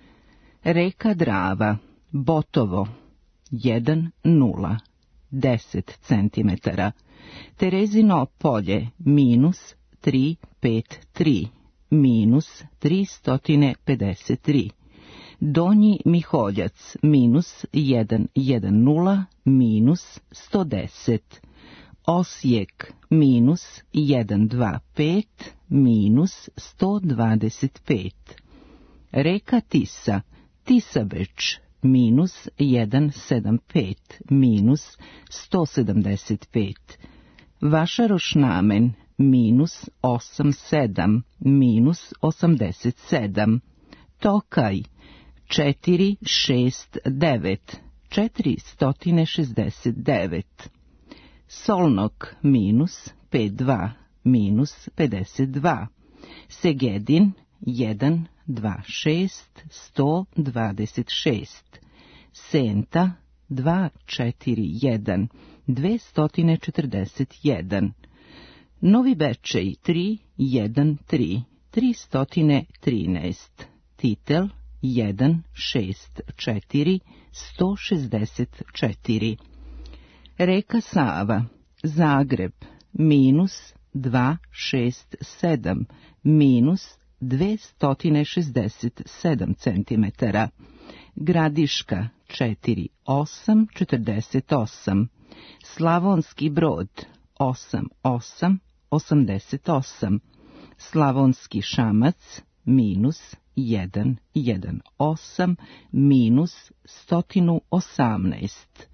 Reka Drava, Botovo, jedan nula, deset centimetara. Terezino polje, minus tri pet tri, minus tristo pedeset tri. Donji Miholjac, minus jedan jedan nula, minus sto deset. Osijek, minus jedan dva pet, minus sto dvadeset pet. Reka Tisa, Tisabeč, minus jedan sedam pet, minus sto sedamdeset pet. Vašaroš Namen, minus osam sedam, minus osamdeset sedam. Tokaj, četiri šest devet, četiristo šezdeset devet. Solnok, minus pet dva, minus pedeset dva. Segedin, jedan dva šest, sto dvadeset šest. Senta, dva četiri jedan, dvesta četrdeset jedan. Novi Bečej, tri jedan tri, tristo trinaest. Titel, jedan šest četiri, sto šezdeset četiri. Reka Sava, Zagreb, minus dva šest sedam, minus dvesta šezdeset sedam centimetara. Gradiška, četiri osam četrdeset osam. Slavonski Brod, osam osam osamdeset osam. Slavonski Šamac, minus jedan jedan osam, minus sto osamnaest.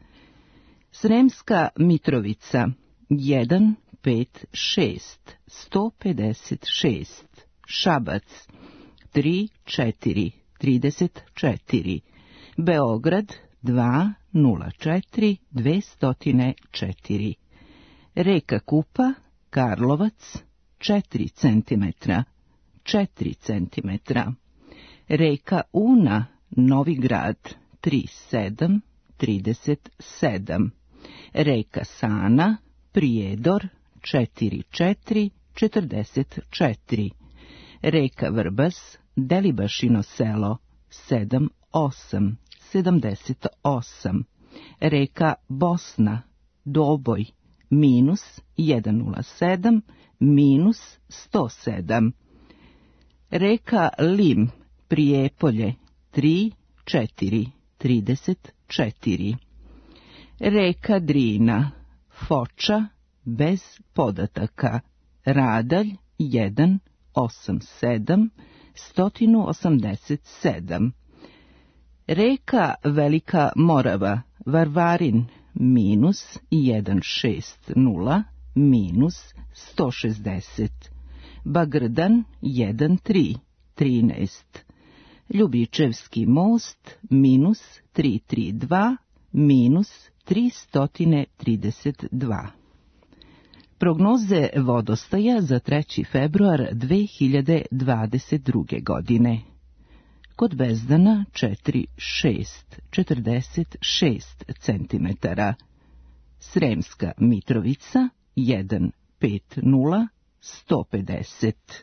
Sremska Mitrovica, jedan pet šest, sto pedeset šest. Šabac, tri četiri, trideset četiri. Beograd, dva nula četiri, dvesta četiri. Reka Kupa, Karlovac, četiri centimetra, četiri centimetra. Reka Una, Novi Grad, tri sedam, trideset sedam. Reka Sana, Prijedor, četiri četiri, četrdeset četiri. Reka Vrbas, Delibašino selo, sedam osam, sedamdeset osam. Reka Bosna, Doboj, minus jedan nula sedam, minus sto sedam. Reka Lim, Prijepolje, tri četiri, trideset četiri. Reka Drina, Foča, bez podataka, Radalj, jedan osam sedam, sto osamdeset sedam. Reka Velika Morava, Varvarin, minus jedan šest nula, minus sto šezdeset. Bagrdan, jedan tri, trinaest. Ljubičevski most, minus tri tri dva, minus tristo trideset dva. Prognoze vodostaja za treći februar dve hiljade dvadeset druge. godine. Kod Bezdana četiri šest, četrdeset šest centimetara. Sremska Mitrovica jedan pet nula, sto pedeset.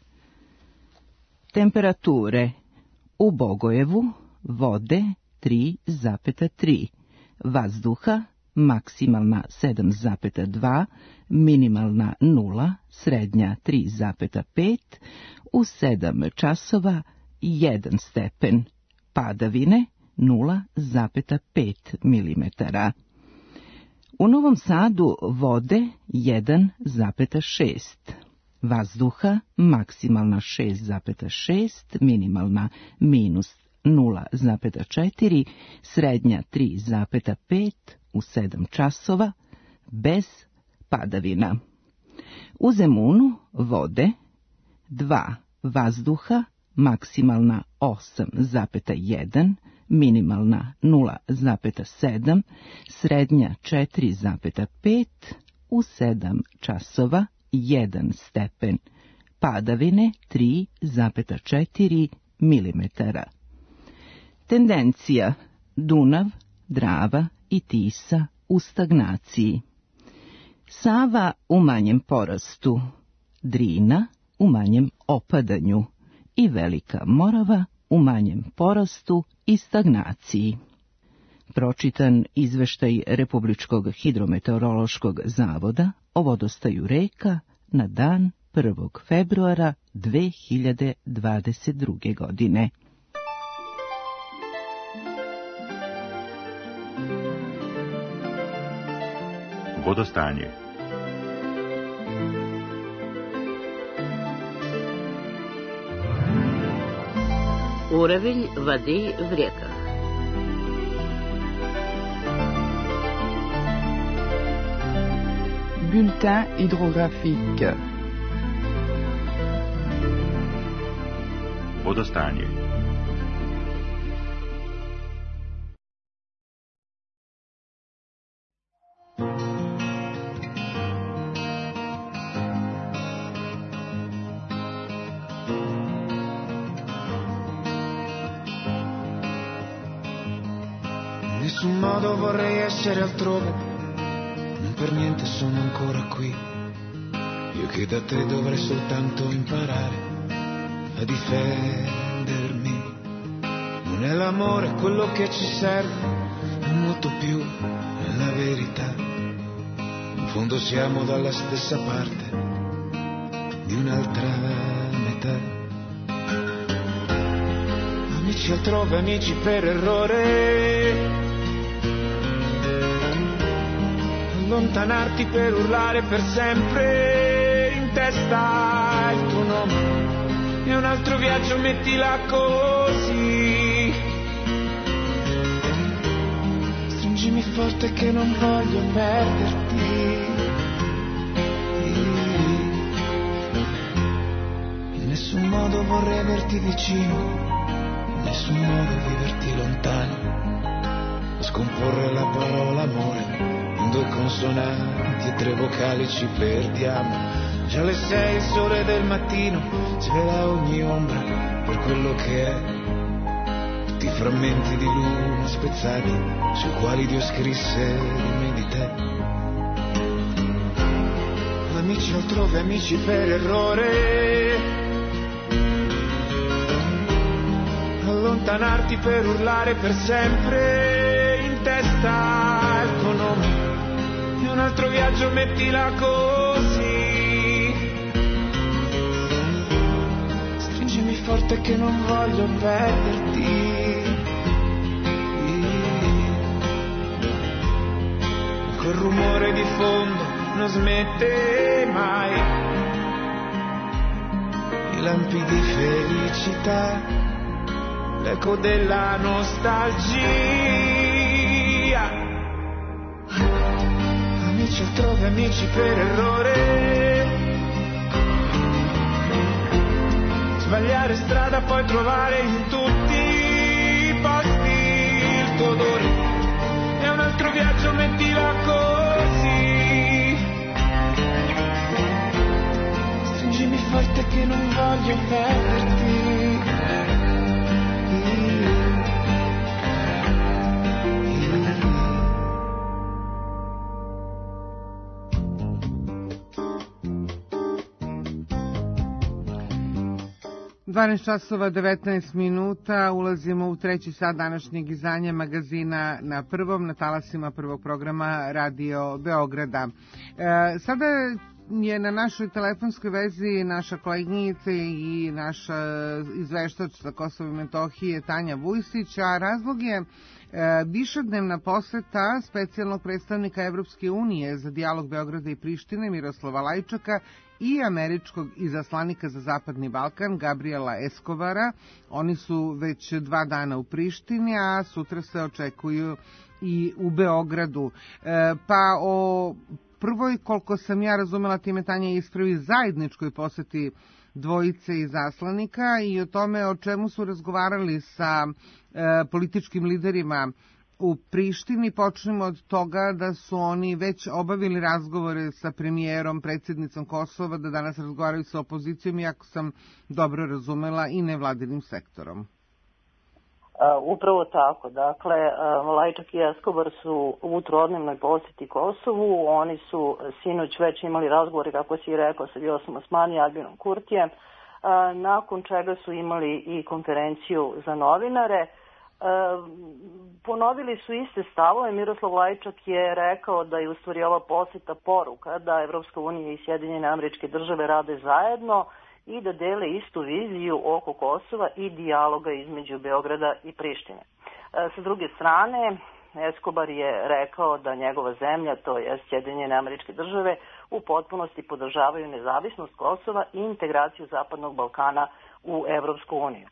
Temperature u Bogojevu vode tri zarez tri, vazduha maksimalna sedam zarez dva, minimalna nula, srednja tri zarez pet, u sedam časova jedan stepen, padavine nula zarez pet milimetara. U Novom Sadu vode jedan zarez šest, vazduha maksimalna šest zarez šest, minimalna minus nula zarez četiri, srednja tri zarez pet, u sedam časova, bez padavina. U Zemunu vode dva, vazduha maksimalna osam zarez jedan, minimalna nula zarez sedam, srednja četiri zarez pet, u sedam časova jedan stepen, padavine tri zarez četiri milimetara. Tendencija Dunav, Drava i Tisa u stagnaciji. Sava u manjem porastu, Drina u manjem opadanju i Velika Morava u manjem porastu i stagnaciji. Pročitan izveštaj Republičkog hidrometeorološkog zavoda o vodostaju reka na dan prvog februara dve hiljade dvadeset druge. godine. Vodostanje. Уровень воды в реках. Bulletin hydrographique. Vodostanje. In nessun modo vorrei essere altrove, non per niente sono ancora qui. Io che da te dovrei soltanto imparare a difendermi. Non è l'amore quello che ci serve, è molto più nella verità. In fondo siamo dalla stessa parte di un'altra metà. Amici altrove, amici per errore, allontanarti per urlare per sempre in testa il tuo nome, e un altro viaggio mettila così. Stringimi forte che non voglio perderti. In nessun modo vorrei averti vicino, in nessun modo viverti lontano, scomporre la parola amore in due consonanti e tre vocali ci perdiamo. Già le sei, il sole del mattino svela ogni ombra per quello che è, tutti i frammenti di luna spezzati sui quali Dio scrisse di me e di te. Amici altrove, amici per errore. Allontanarti per urlare per sempre in testa il tuo nome. E un altro viaggio mettila così. Stringimi forte che non voglio perderti. Quel rumore di fondo non smette mai. I lampi di felicità, l'eco della nostalgia. Amici altrove, amici per errore. Sbagliare strada, poi trovare in tutti i posti il tuo odore. E un altro viaggio mettila così. Stringimi forte che non voglio perderti. dvanaest časova devetnaest minuta, ulazimo u treći sat današnjeg izdanja magazina Na prvom, na talasima prvog programa Radio Beograda. E, sada je na našoj telefonskoj vezi naša koleginica i naša izveštač sa Kosova i Metohije Tanja Vujsić, a razlog je višednevna poseta specijalnog predstavnika Evropske unije za dijalog Beograda i Prištine Miroslava Lajčaka i američkog izaslanika za Zapadni Balkan Gabriela Escobara. Oni su već dva dana u Prištini, a sutra se očekuju i u Beogradu. E, pa o prvoj, koliko sam ja razumela, time Tanja ispravi, zajedničkoj poseti dvojice izaslanika i o tome o čemu su razgovarali sa e, političkim liderima u Prištini. Počnemo od toga da su oni već obavili razgovore sa premijerom, predsjednicom Kosova, da danas razgovaraju sa opozicijom, iako sam dobro razumela, i nevladinim sektorom. Uh, upravo tako. Dakle, uh, Lajčak i Escobar su u trodnevnoj posjeti Kosovu. Oni su sinoć već imali razgovore, kako si rekao, sa Vjosom Osmani i Albinom Kurtijem, uh, nakon čega su imali i konferenciju za novinare. Uh, ponovili su iste stavove. Miroslav Lajčak je rekao da je u stvari ova posjeta poruka da Evropska unija i Sjedinjene Američke Države rade zajedno i da dele istu viziju oko Kosova i dijaloga između Beograda i Prištine. Uh, sa druge strane, Escobar je rekao da njegova zemlja, to je Sjedinjene Američke Države, u potpunosti podržavaju nezavisnost Kosova i integraciju Zapadnog Balkana u Evropsku uniju.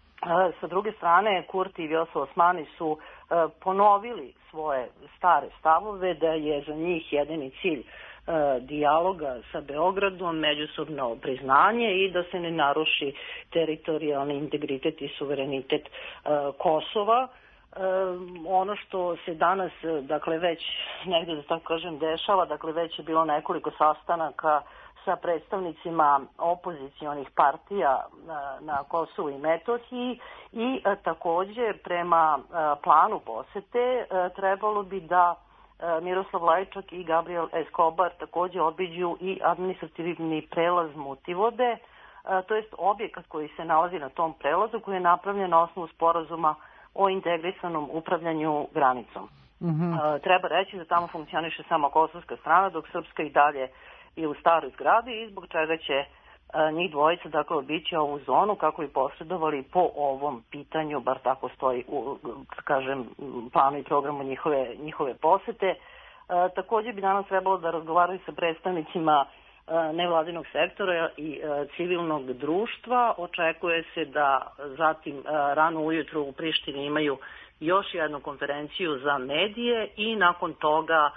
Sa druge strane, Kurti i Vjosa Osmani su uh, ponovili svoje stare stavove da je za njih jedini cilj uh, dijaloga sa Beogradom međusobno priznanje i da se ne naruši teritorijalni integritet i suverenitet uh, Kosova. Uh, ono što se danas, dakle, već negde, da tako kažem, dešava, dakle, već je bilo nekoliko sastanaka sa predstavnicima opozicionih partija na, na Kosovu i Metohiji i a, također prema a, planu posete a, trebalo bi da a, Miroslav Lajčak i Gabriel Escobar također obiđu i administrativni prelaz Mutivode, a, to jest objekat koji se nalazi na tom prelazu koji je napravljen na osnovu sporazuma o integrisanom upravljanju granicom. Mm-hmm. A, treba reći da tamo funkcioniše samo kosovska strana, dok srpska i dalje i u staroj zgradi i zbog čega će a, njih dvojica dakle obići ovu zonu kako bi posredovali po ovom pitanju, bar tako stoji u, kažem, planu i programu njihove, njihove posete. A, također bi danas trebalo da razgovaraju sa predstavnicima a, nevladinog sektora i a, civilnog društva. Očekuje se da zatim a, rano ujutro u Prištini imaju još jednu konferenciju za medije i nakon toga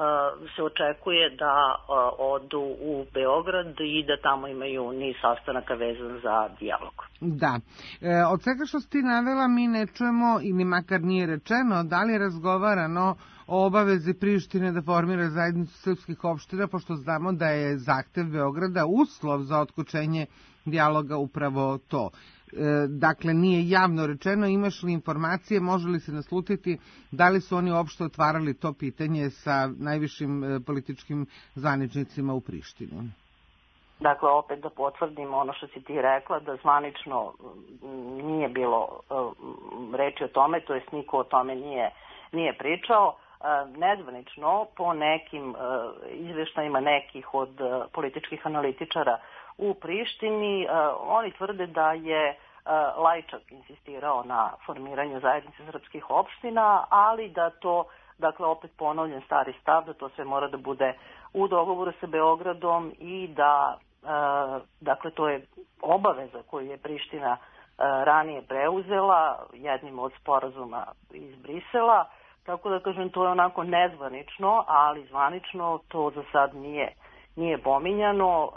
se očekuje da odu u Beograd i da tamo imaju niz sastanaka vezan za dijalog. Da. E, od svega što si ti navela mi ne čujemo, ili makar nije rečeno, da li je razgovarano o obavezi Prištine da formira zajednicu srpskih opština, pošto znamo da je zahtev Beograda uslov za otkučenje dijaloga upravo to. dakle nije javno rečeno. Imaš li informacije, može li se naslutiti da li su oni uopšte otvarali to pitanje sa najvišim političkim zvaničnicima u Prištini? Dakle, opet da potvrdim ono što si ti rekla, da zvanično nije bilo reči o tome, to jest niko o tome nije, nije pričao. Nezvanično, po nekim izveštajima nekih od političkih analitičara u Prištini, oni tvrde da je Lajčak insistirao na formiranju zajednice srpskih opština, ali da to, dakle opet ponovljen stari stav, da to sve mora da bude u dogovoru sa Beogradom i da, dakle to je obaveza koju je Priština ranije preuzela jednim od sporazuma iz Brisela. Tako da kažem, to je onako nezvanično, ali zvanično to za sad nije, nije pominjano.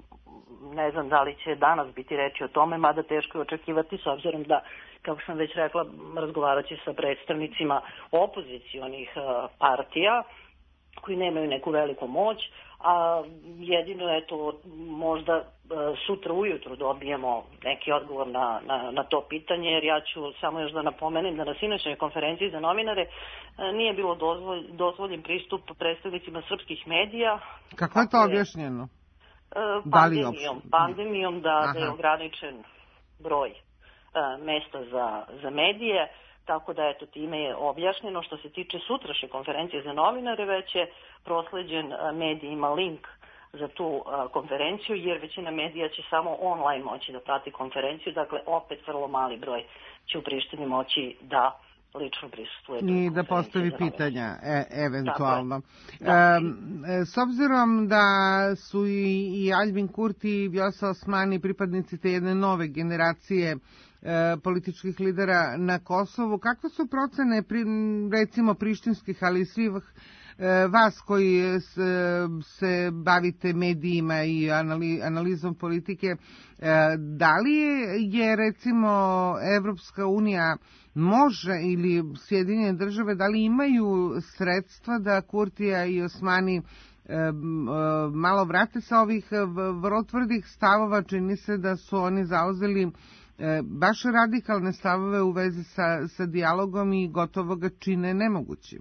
Ne znam da li će danas biti reči o tome, mada teško je očekivati s obzirom da, kako sam već rekla, razgovarat će sa predstavnicima opozicionih partija koji nemaju neku veliku moć, a jedino je to možda sutra ujutru dobijemo neki odgovor na, na, na to pitanje, jer ja ću samo još da napomenem da na sinoćnoj konferenciji za novinare nije bilo dozvolj, dozvoljen pristup predstavnicima srpskih medija. Kako je to objašnjeno? Pandemijom, pandemijom da, da je ograničen broj mesta za, za medije. Tako da, eto, time je objašnjeno. Što se tiče sutrašnje konferencije za novinare, već je prosleđen medijima link za tu konferenciju, jer većina medija će samo online moći da prati konferenciju. Dakle, opet vrlo mali broj će u Prištini moći da lično prisustvuje. I da postavi pitanja, e, eventualno. Da. E, s obzirom da su i, i Aljbin Kurti i Vjosa Osmani pripadnici te jedne nove generacije političkih lidera na Kosovu, kakve su procene pri, recimo prištinskih, ali i svih vas koji se bavite medijima i analizom politike, da li je recimo Evropska unija može ili Sjedinjene države, da li imaju sredstva da Kurtija i Osmani malo vrate sa ovih vrlo tvrdih stavova? Čini se da su oni zauzeli baš radikalne stavove u vezi sa, sa dijalogom i gotovo ga čine nemogućim.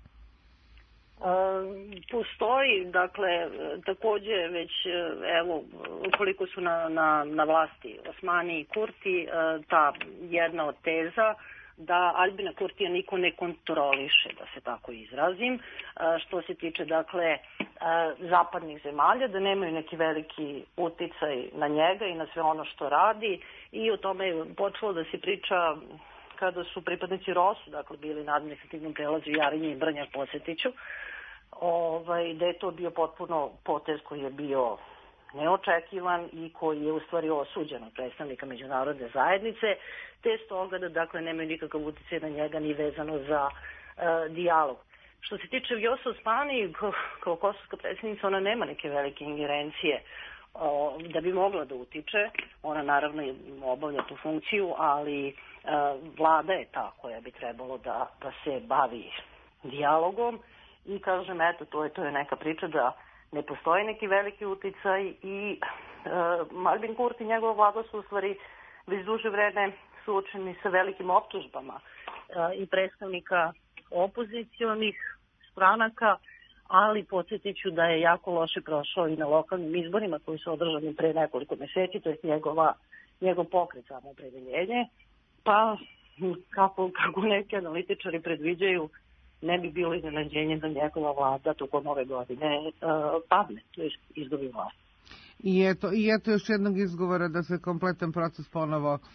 Postoji, dakle, takođe već, evo, koliko su na, na, na vlasti Osmani i Kurti, ta jedna od teza da Aljbina Kurtija niko ne kontroliše, da se tako izrazim, što se tiče, dakle, zapadnih zemalja, da nemaju neki veliki uticaj na njega i na sve ono što radi, i o tome je počelo da se priča kada su pripadnici Rosu, dakle, bili na administrativnom prelazu Jarinje i Brnjak, posjetiću, ovaj, da je to bio potpuno potez koji je bio neočekivan i koji je u stvari osuđen od predstavnika međunarodne zajednice, te stoga da, dakle, nemaju nikakav utjecaj na njega ni vezano za uh, dijalog. Što se tiče Vjose Osmani, kao, kao kosovska predsjednica, ona nema neke velike ingerencije o, da bi mogla da utiče. Ona naravno obavlja tu funkciju, ali uh, vlada je ta koja bi trebalo da, da se bavi dijalogom. I kažem, eto, to je, to je neka priča da ne postoji neki veliki uticaj i uh, Aljbin Kurti i njegova vlada su u stvari već duže vreme suočeni sa velikim optužbama uh, i predstavnika opozicionih stranaka, ali podsjetit ću da je jako loše prošao i na lokalnim izborima koji su održani pre nekoliko meseci, to je njegova, njegov pokret samoopredeljenje, pa kako, kako neki analitičari predviđaju, ne bi bilo iznenađenje da njegova vlada tokom ove godine uh, padne, to je izgubi vlast. I eto, I eto još jednog izgovora da se kompletan proces ponovo uh,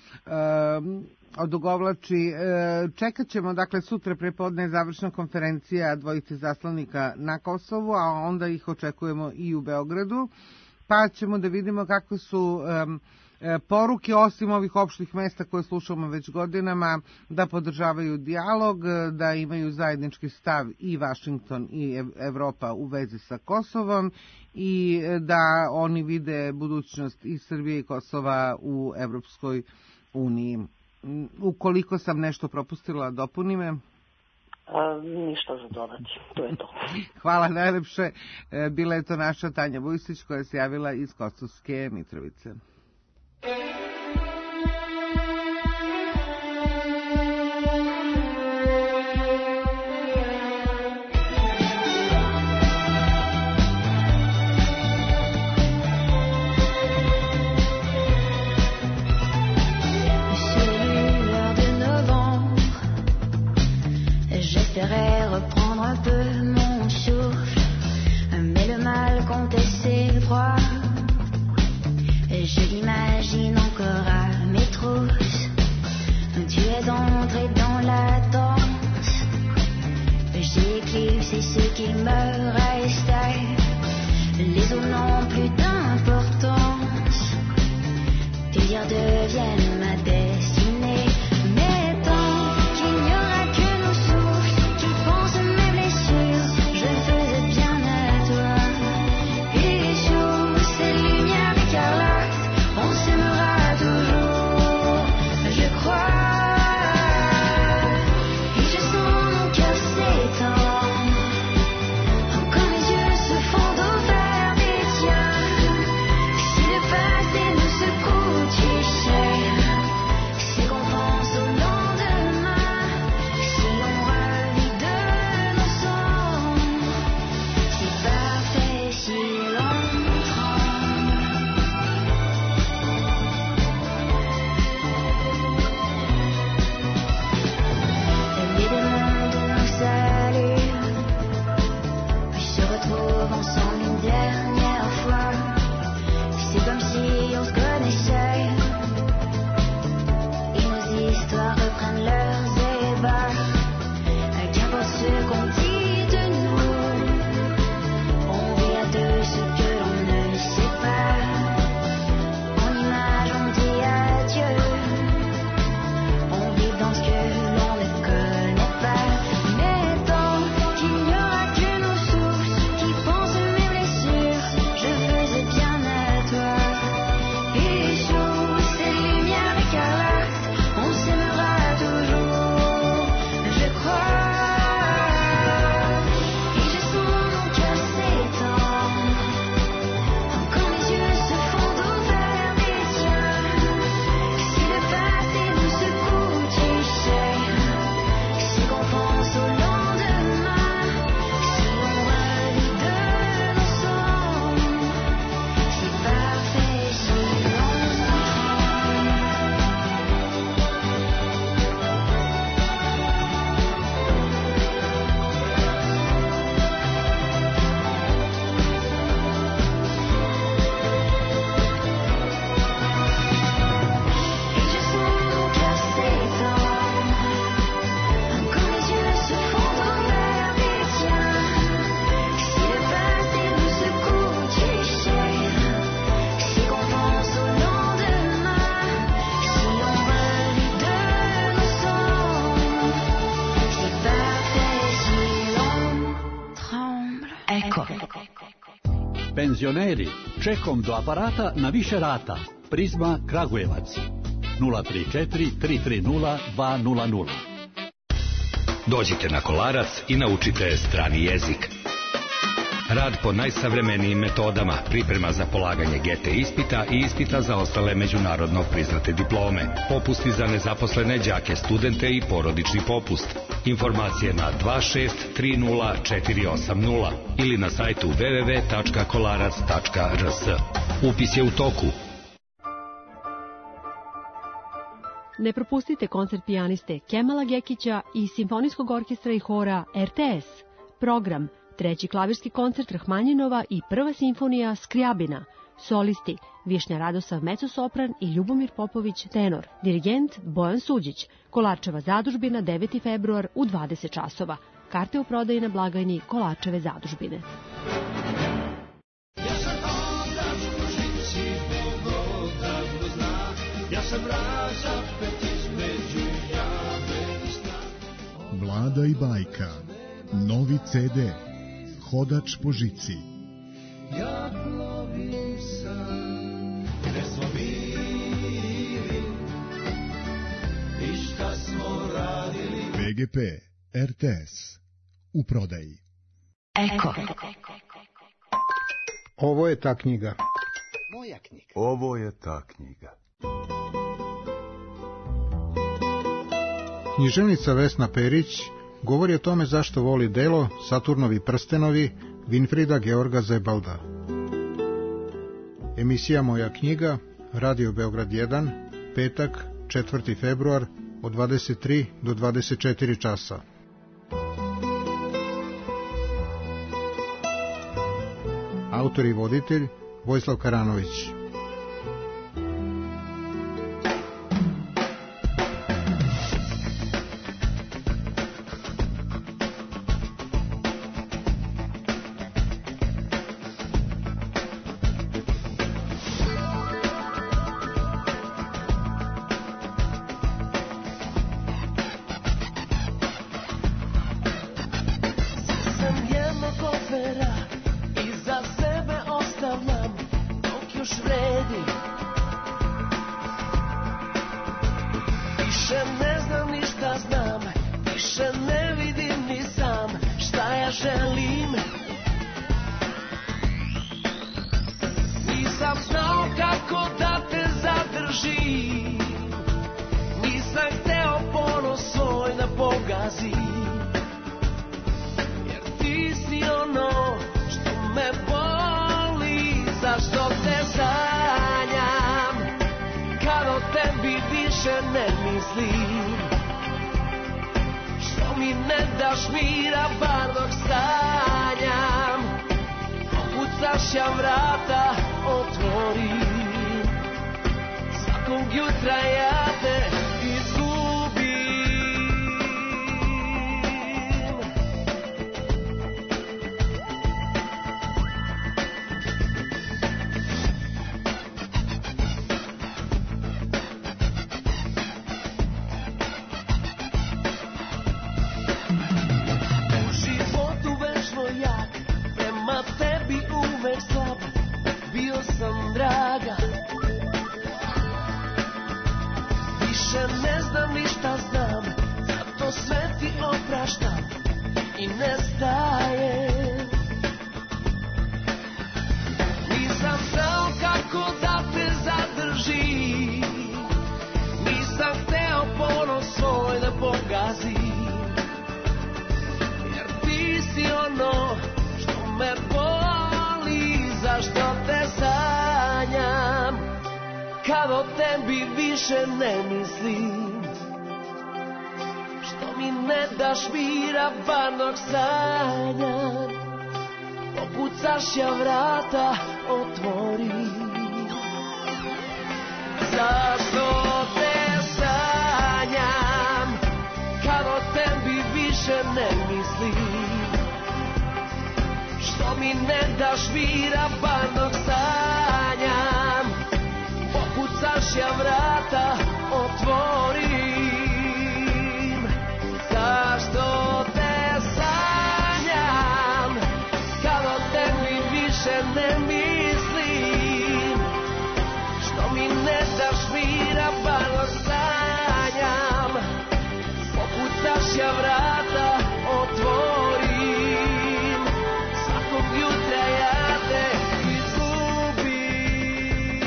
odugovlači. Uh, čekat ćemo, dakle, sutra prepodne završna konferencija dvojice zaslanika na Kosovu, a onda ih očekujemo i u Beogradu, pa ćemo da vidimo kako su um, poruke, osim ovih opštih mesta koje slušamo već godinama, da podržavaju dijalog, da imaju zajednički stav i Vašington i Evropa u vezi sa Kosovom i da oni vide budućnost i Srbije i Kosova u Evropskoj uniji. Ukoliko sam nešto propustila, dopuni me. A, ništa za dodati, to je to. Hvala najlepše. Bila je to naša Tanja Vujsić koja se javila iz Kosovske Mitrovice. Je l'imagine encore à mes trousses. Tu es entré dans la danse. J'ai éclipsé ce qui me restait. Les eaux n'ont plus d'importance. Tes dires deviennent ma destinée. Mais tant qu'il n'y aura que nos souffles qui pensent mes blessures, je faisais bien à toi. Et sous ces lumières écarlates, on s'aimera toujours, je crois. Et je sens mon cœur s'étendre, quand mes yeux se font d'eau vers les tiens. Si le passé nous secoue, tu sais, c'est qu'on pense au lendemain. Si on revit de nos songes, c'est parfait si l'on tremble. Les démons de nos saluts se retrouvent ensemble une dernière fois. C'est comme si on se connaissait et nos histoires reprennent leurs ébats. Qu'importe ce qu'on dit de nous, on vit à deux ce que l'on ne sait pas. En image on dit adieu, on vit dans ce que l'on ne connaît pas. Mais tant qu'il n'y aura que nos souffles qui pensent mes blessures, je faisais bien à toi. Et sous ces lumières écarlates, on s'aimera toujours, je crois. Et je sens mon cœur s'étendre, quand mes yeux se font d'eau vers les tiens. Si le passé nous secoue, tu sais, c'est qu'on pense au lendemain. Si on revit de nos songes, c'est parfait si l'on Et je sens mon cœur s'étendre, quand mes yeux se font d'eau vers les tiens. Si le passé nous secoue, tu sais, c'est qu'on pense au lendemain. Si on revit de nos songes, c'est parfait si l'on tremble. Eko. Penzioneri, čekom do aparata na više rata. Prizma Kragujevac. nula tri četiri tri tri nula dva nula nula. Dođite na Kolarac i naučite strani jezik. Rad po najsavremenijim metodama, priprema za polaganje G T ispita i ispita za ostale međunarodno priznate diplome, popusti za nezaposlene đake, studente i porodični popust. Informacije na dva šest tri nula četiri osam nula ili na sajtu w w w tačka kolarac tačka r s. Upis je u toku. Ne propustite koncert pijaniste Kemala Gekića i Simfonijskog orkestra i hora R T S. Program: treći klavirski koncert Rahmanjinova i prva simfonija Skrijabina. Solisti: Višnja Radosav mecosopran i Ljubomir Popović tenor. Dirigent Bojan Suđić. Kolarčeva zadužbina deveti februar u dvadeset časova. Karte u prodaji na blagajni Kolarčeve zadužbine. Vlada i bajka. Novi C D. Hodač po žici. Ja plovim sam, gde smo bili i šta smo radili. B G P R T S u prodaji. Eko. Ovo je ta knjiga. Moja knjiga. Ovo je ta knjiga. Književnica Vesna Perić govori o tome zašto voli delo Saturnovi prstenovi Winfrida Georga Zebalda. Emisija Moja knjiga, Radio Beograd jedan, petak, četvrti februar, od dvadeset tri do dvadeset četiri časa. Autor i voditelj Vojislav Karanović. volim. Nisam znao kako da te zadržim, nisam hteo ponos svoj da pogazim, jer ti si ono što me boli. Zašto te sanjam kad o tebi više ne mislim, što mi ne daš mira bar dok sanjam, okucaš ja vrata otvorim, svakog jutra ja te izgubim. U životu večno jak, prema tebi uvek slab, bio sam draga. Više ne znam ni šta znam, zato sve ti opraštam i ne stajem. Nisam znao kako da te zadržim, nisam hteo ponos svoj da pogazim, jer ti si ono što me boli. Zašto te sanjam kad o tebi više ne mislim, što mi ne daš mira bar dok sanjam, pokucaš ja vrata otvorim. Zašto te sanjam kad o tebi više ne mislim, što mi ne daš mira bar dok sanjam, pokucaš ja vrata otvorim. Zašto te sanjam kad o tebi više ne mislim, što mi ne daš mira bar dok sanjam, pokucaš ja vrata otvorim, svakog jutra ja te izgubim.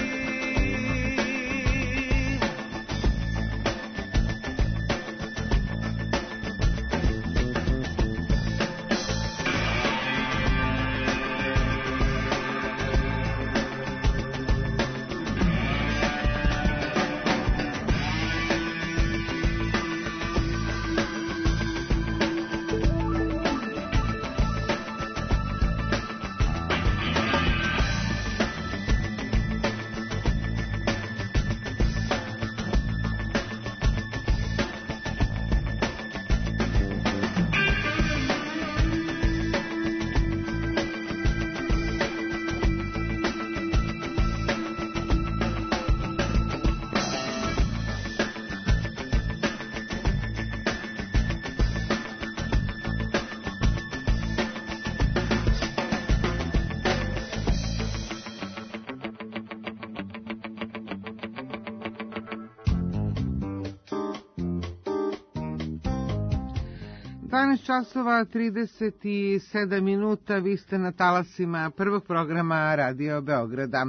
dvanaest časova trideset sedam minuta, vi ste na talasima prvog programa Radio Beograda.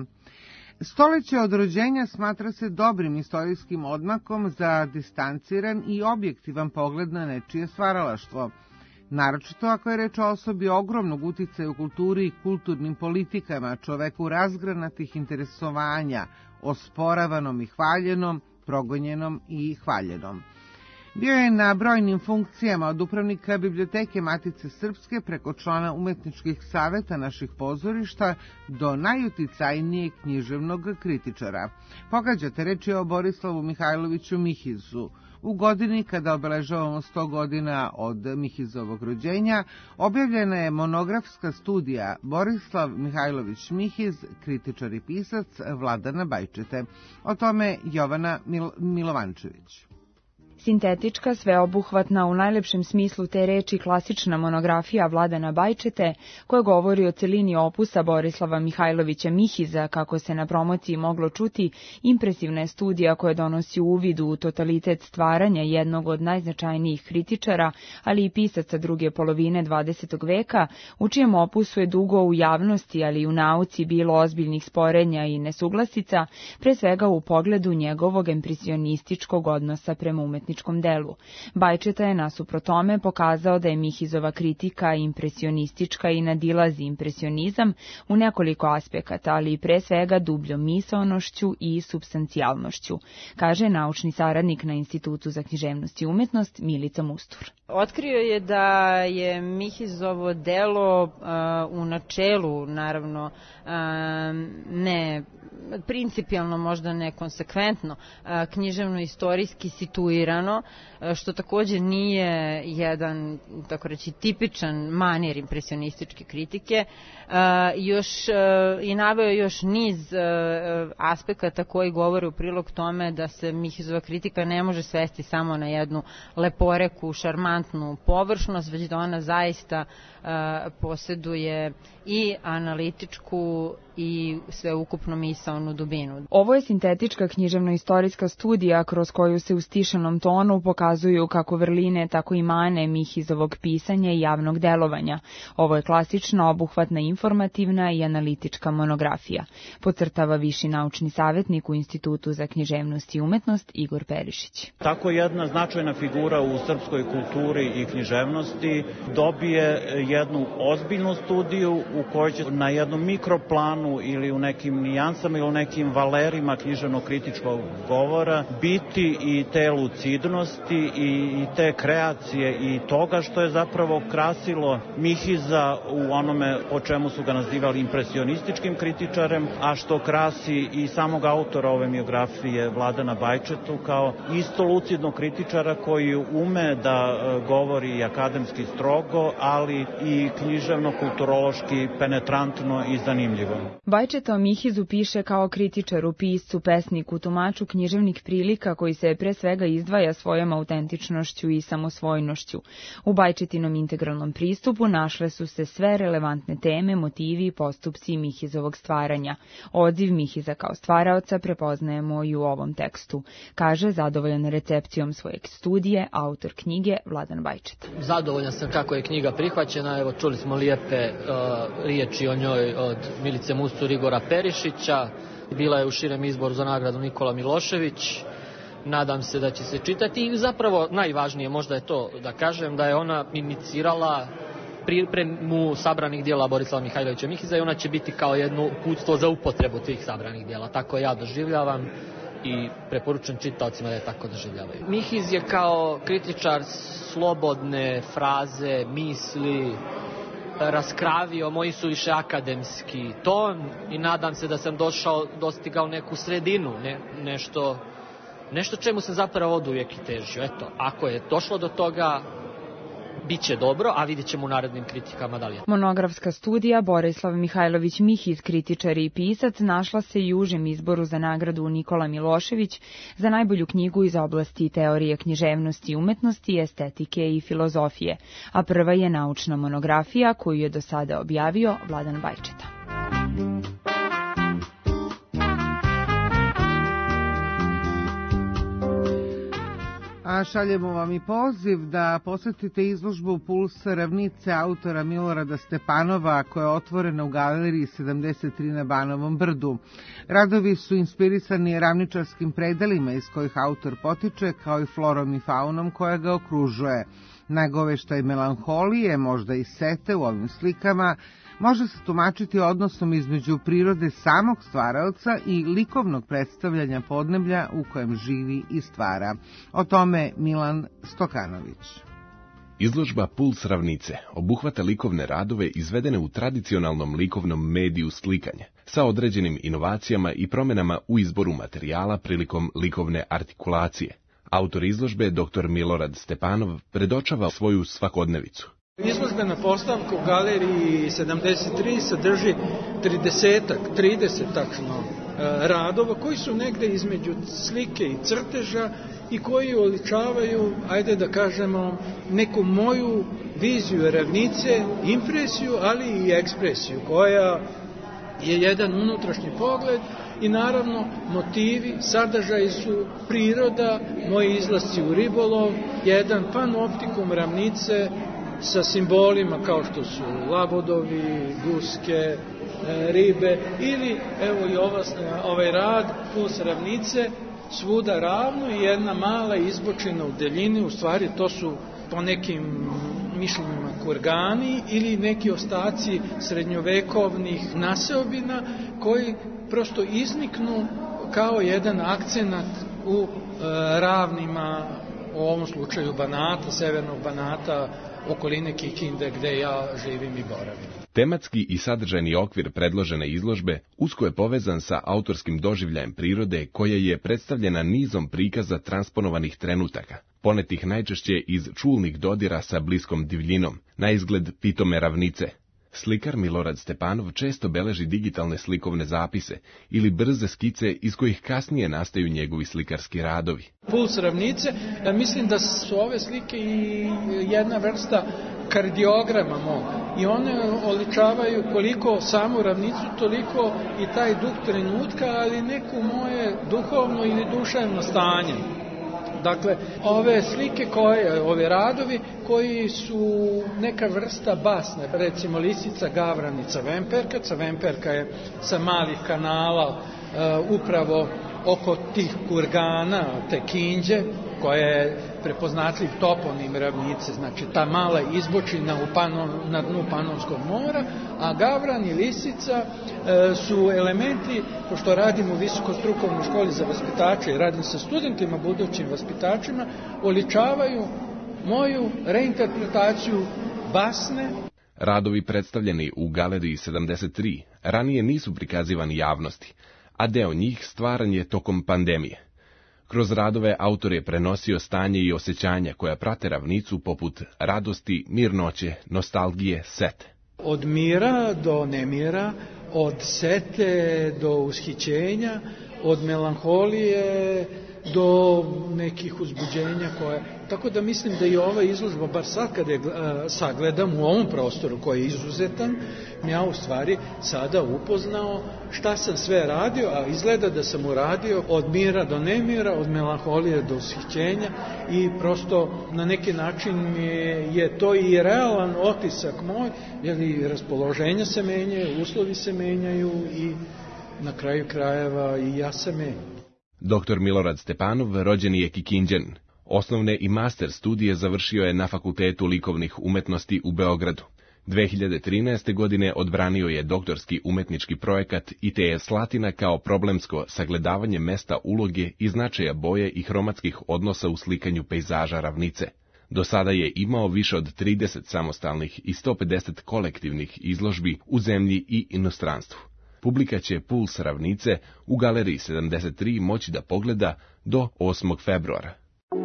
Stoleće od rođenja smatra se dobrim istorijskim odmakom za distanciran i objektivan pogled na nečije stvaralaštvo. Naročito ako je reč o osobi ogromnog uticaja u kulturi i kulturnim politikama, čoveku razgranatih interesovanja, osporavanom i hvaljenom, progonjenom i hvaljenom. Bio je na brojnim funkcijama, od upravnika Biblioteke Matice Srpske preko člana umetničkih saveta naših pozorišta do najuticajnijeg književnog kritičara. Pogađate, reč je o Borislavu Mihajloviću Mihizu. U godini kada obeležavamo sto godina od Mihizovog rođenja, objavljena je monografska studija Borislav Mihajlović Mihiz, kritičar i pisac Vladana Bajčete. O tome Jovana Mil- Milovančević. Sintetička, sveobuhvatna, u najlepšem smislu te reči klasična monografija Vladana Bajčete, koja govori o celini opusa Borislava Mihajlovića Mihiza, kako se na promociji moglo čuti, impresivna je studija koja donosi uvid u totalitet stvaranja jednog od najznačajnijih kritičara, ali i pisaca druge polovine dvadesetog veka, u čijem opusu je dugo u javnosti, ali i u nauci bilo ozbiljnih sporenja i nesuglasica, pre svega u pogledu njegovog impresionističkog odnosa prema umetničkom delu. Bajčeta je nasuprot tome pokazao da je Mihizova kritika impresionistička i nadilazi impresionizam u nekoliko aspekata, ali i pre svega dubljom misaonošću i supstancijalnošću, kaže naučni saradnik na Institutu za književnost i umetnost Milica Mustur. Otkrio je da je Mihizovo delo uh, u načelu, naravno, uh, ne principijalno, možda nekonsekventno, književno-istorijski situirano, što također nije jedan, tako reći, tipičan manir impresionističke kritike. Još, i naveo još niz aspekata koji govore u prilog tome da se Mihizova kritika ne može svesti samo na jednu leporeku, šarmantnu površnost, već da ona zaista posjeduje i analitičku i sveukupno misaonu dubinu. Ovo je sintetička književno-istorijska studija kroz koju se u stišenom tonu pokazuju kako vrline, tako i mane Mihizovog pisanja i javnog delovanja. Ovo je klasična, obuhvatna, informativna i analitička monografija, podcrtava viši naučni savjetnik u Institutu za književnost i umetnost Igor Perišić. Tako jedna značajna figura u srpskoj kulturi i književnosti dobije jednu ozbiljnu studiju u kojoj će na jednom mikroplanu ili u nekim nijansama ili u nekim valerima književno-kritičkog govora biti i te lucidnosti i te kreacije i toga što je zapravo krasilo Mihiza u onome po čemu su ga nazivali impresionističkim kritičarem, a što krasi i samog autora ove biografije Vladana Bajčetu kao isto lucidnog kritičara koji ume da govori akademski strogo, ali i književno-kulturološki penetrantno i zanimljivo. Bajčeta o Mihizu piše kao kritičaru, piscu, pesniku, tumaču književnih prilika koji se pre svega izdvaja svojom autentičnošću i samosvojnošću. U Bajčetinom integralnom pristupu našle su se sve relevantne teme, motivi i postupci Mihizovog stvaranja. Odziv Mihiza kao stvaraoca prepoznajemo i u ovom tekstu, kaže zadovoljan recepcijom svoje studije autor knjige Vladan Bajčeta. Zadovoljan sam kako je knjiga prihvaćena, evo čuli smo lijepe uh, riječi o njoj od Milice Mustur, Igora Perišića, bila je u širem izboru za nagradu Nikola Milošević. Nadam se da će se čitati i zapravo najvažnije možda je to da kažem da je ona inicirala pripremu sabranih dijela Borislava Mihajlovića Mihiza i ona će biti kao jedno uputstvo za upotrebu tih sabranih dijela. Tako ja doživljavam i preporučujem čitaocima da je tako doživljavaju. Mihiz je kao kritičar slobodne fraze, misli, raskravio moj suviše akademski ton i nadam se da sam došao, dostigao neku sredinu, ne, nešto, nešto čemu sam zapravo od uvijek i težio. Eto, ako je došlo do toga, bit će dobro, a vidjet ćemo u narednim kritikama da li je. Monografska studija Borislav Mihajlović Mihiz, kritičar i pisac, našla se i u užem izboru za nagradu Nikola Milošević za najbolju knjigu iz oblasti teorije književnosti i umetnosti, estetike i filozofije, a prva je naučna monografija koju je do sada objavio Vladan Bajčeta. A šaljemo vam i poziv da posjetite izložbu Puls ravnice autora Milorada Stepanova koja je otvorena u galeriji sedamdeset tri na Banovom brdu. Radovi su inspirisani ravničarskim predelima iz kojih autor potiče, kao i florom i faunom koja ga okružuje. Nagoveštaj melanholije, možda i sete u ovim slikama, može se tumačiti odnosom između prirode samog stvaraoca i likovnog predstavljanja podneblja u kojem živi i stvara. O tome Milan Stokanović. Izložba Puls ravnice obuhvata likovne radove izvedene u tradicionalnom likovnom mediju slikanja, sa određenim inovacijama i promjenama u izboru materijala prilikom likovne artikulacije. Autor izložbe, doktor Milorad Stepanov, predočava svoju svakodnevicu. Izložbena postavka u galeriji sedamdeset tri sadrži trideset, trideset tačno radova koji su negde između slike i crteža i koji oličavaju, ajde da kažemo, neku moju viziju ravnice, impresiju, ali i ekspresiju, koja je jedan unutrašnji pogled i naravno motivi, sadržaji su priroda, moji izlasci u ribolov, jedan panoptikum ravnice sa simbolima kao što su labodovi, guske, ribe ili evo i ova, ovaj rad plus ravnice, svuda ravno i jedna mala izbočina u daljini, u stvari to su po nekim mišljenjima kurgani ili neki ostaci srednjovekovnih naseobina koji prosto izniknu kao jedan akcenat u e, ravnima, u ovom slučaju Banata, severnog Banata, okoline Kikinde gde ja živim i boravim. Tematski i sadržajni okvir predložene izložbe usko je povezan sa autorskim doživljajem prirode koja je predstavljena nizom prikaza transponovanih trenutaka, ponetih najčešće iz čulnih dodira sa bliskom divljinom, na izgled pitome ravnice. Slikar Milorad Stepanov često beleži digitalne slikovne zapise ili brze skice iz kojih kasnije nastaju njegovi slikarski radovi. Puls ravnice, mislim da su ove slike i jedna vrsta kardiograma mog i one oličavaju koliko samu ravnicu, toliko i taj duh trenutka, ali neko moje duhovno ili duševno stanje. Dakle, ove slike, koje, ove radovi koji su neka vrsta basne, recimo lisica, gavranica, vemperka. Vemperka je sa malih kanala uh, upravo oko tih kurgana, te kinđe, koja je prepoznatljiv toponim ravnice, znači ta mala izbočina u panon, na dnu Panonskog mora, a gavran i lisica e, su elementi, pošto radim u visokostrukovnoj školi za vaspitače i radim sa studentima, budućim vaspitačima, oličavaju moju reinterpretaciju basne. Radovi predstavljeni u Galeriji sedamdeset tri ranije nisu prikazivani javnosti, a deo njih stvaran je tokom pandemije. Kroz radove autor je prenosio stanje i osjećanja koja prate ravnicu poput radosti, mirnoće, nostalgije, sete. Od mira do nemira, od sete do ushićenja, od melanholije do nekih uzbuđenja koje... Tako da mislim da i ova izložba, bar sad kad je sagledam u ovom prostoru koji je izuzetan, ja u stvari sada upoznao šta sam sve radio, a izgleda da sam uradio od mira do nemira, od melanholije do ushićenja i prosto na neki način je, je to i realan otisak moj, jer i raspoloženja se menjaju, uslovi se menjaju i na kraju krajeva i ja se menjam. Doktor Milorad Stepanov rođeni je Kikinđanin. Osnovne i master studije završio je na Fakultetu likovnih umetnosti u Beogradu. dve hiljade trinaeste. godine odbranio je doktorski umetnički projekat I T S Slatina kao problemsko sagledavanje mesta uloge i značaja boje i hromatskih odnosa u slikanju pejzaža ravnice. Do sada je imao više od trideset samostalnih i sto pedeset kolektivnih izložbi u zemlji i inostranstvu. Publika će Puls ravnice u Galeriji sedamdeset tri moći da pogleda do osmog februara.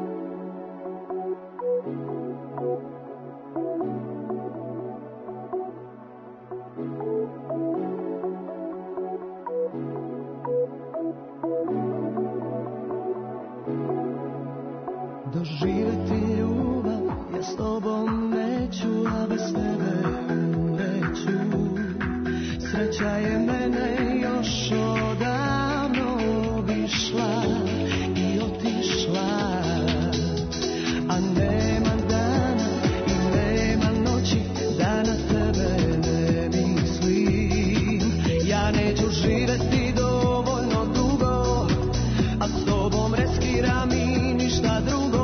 Doživjeti ljubav, ja s tobom neću, a bez tebe neću. Sreća je mene još odavno obišla i otišla, a nema dana i nema noći da na tebe ne mislim. Ja neću živjeti dovoljno dugo, a s tobom riskiram i ništa drugo.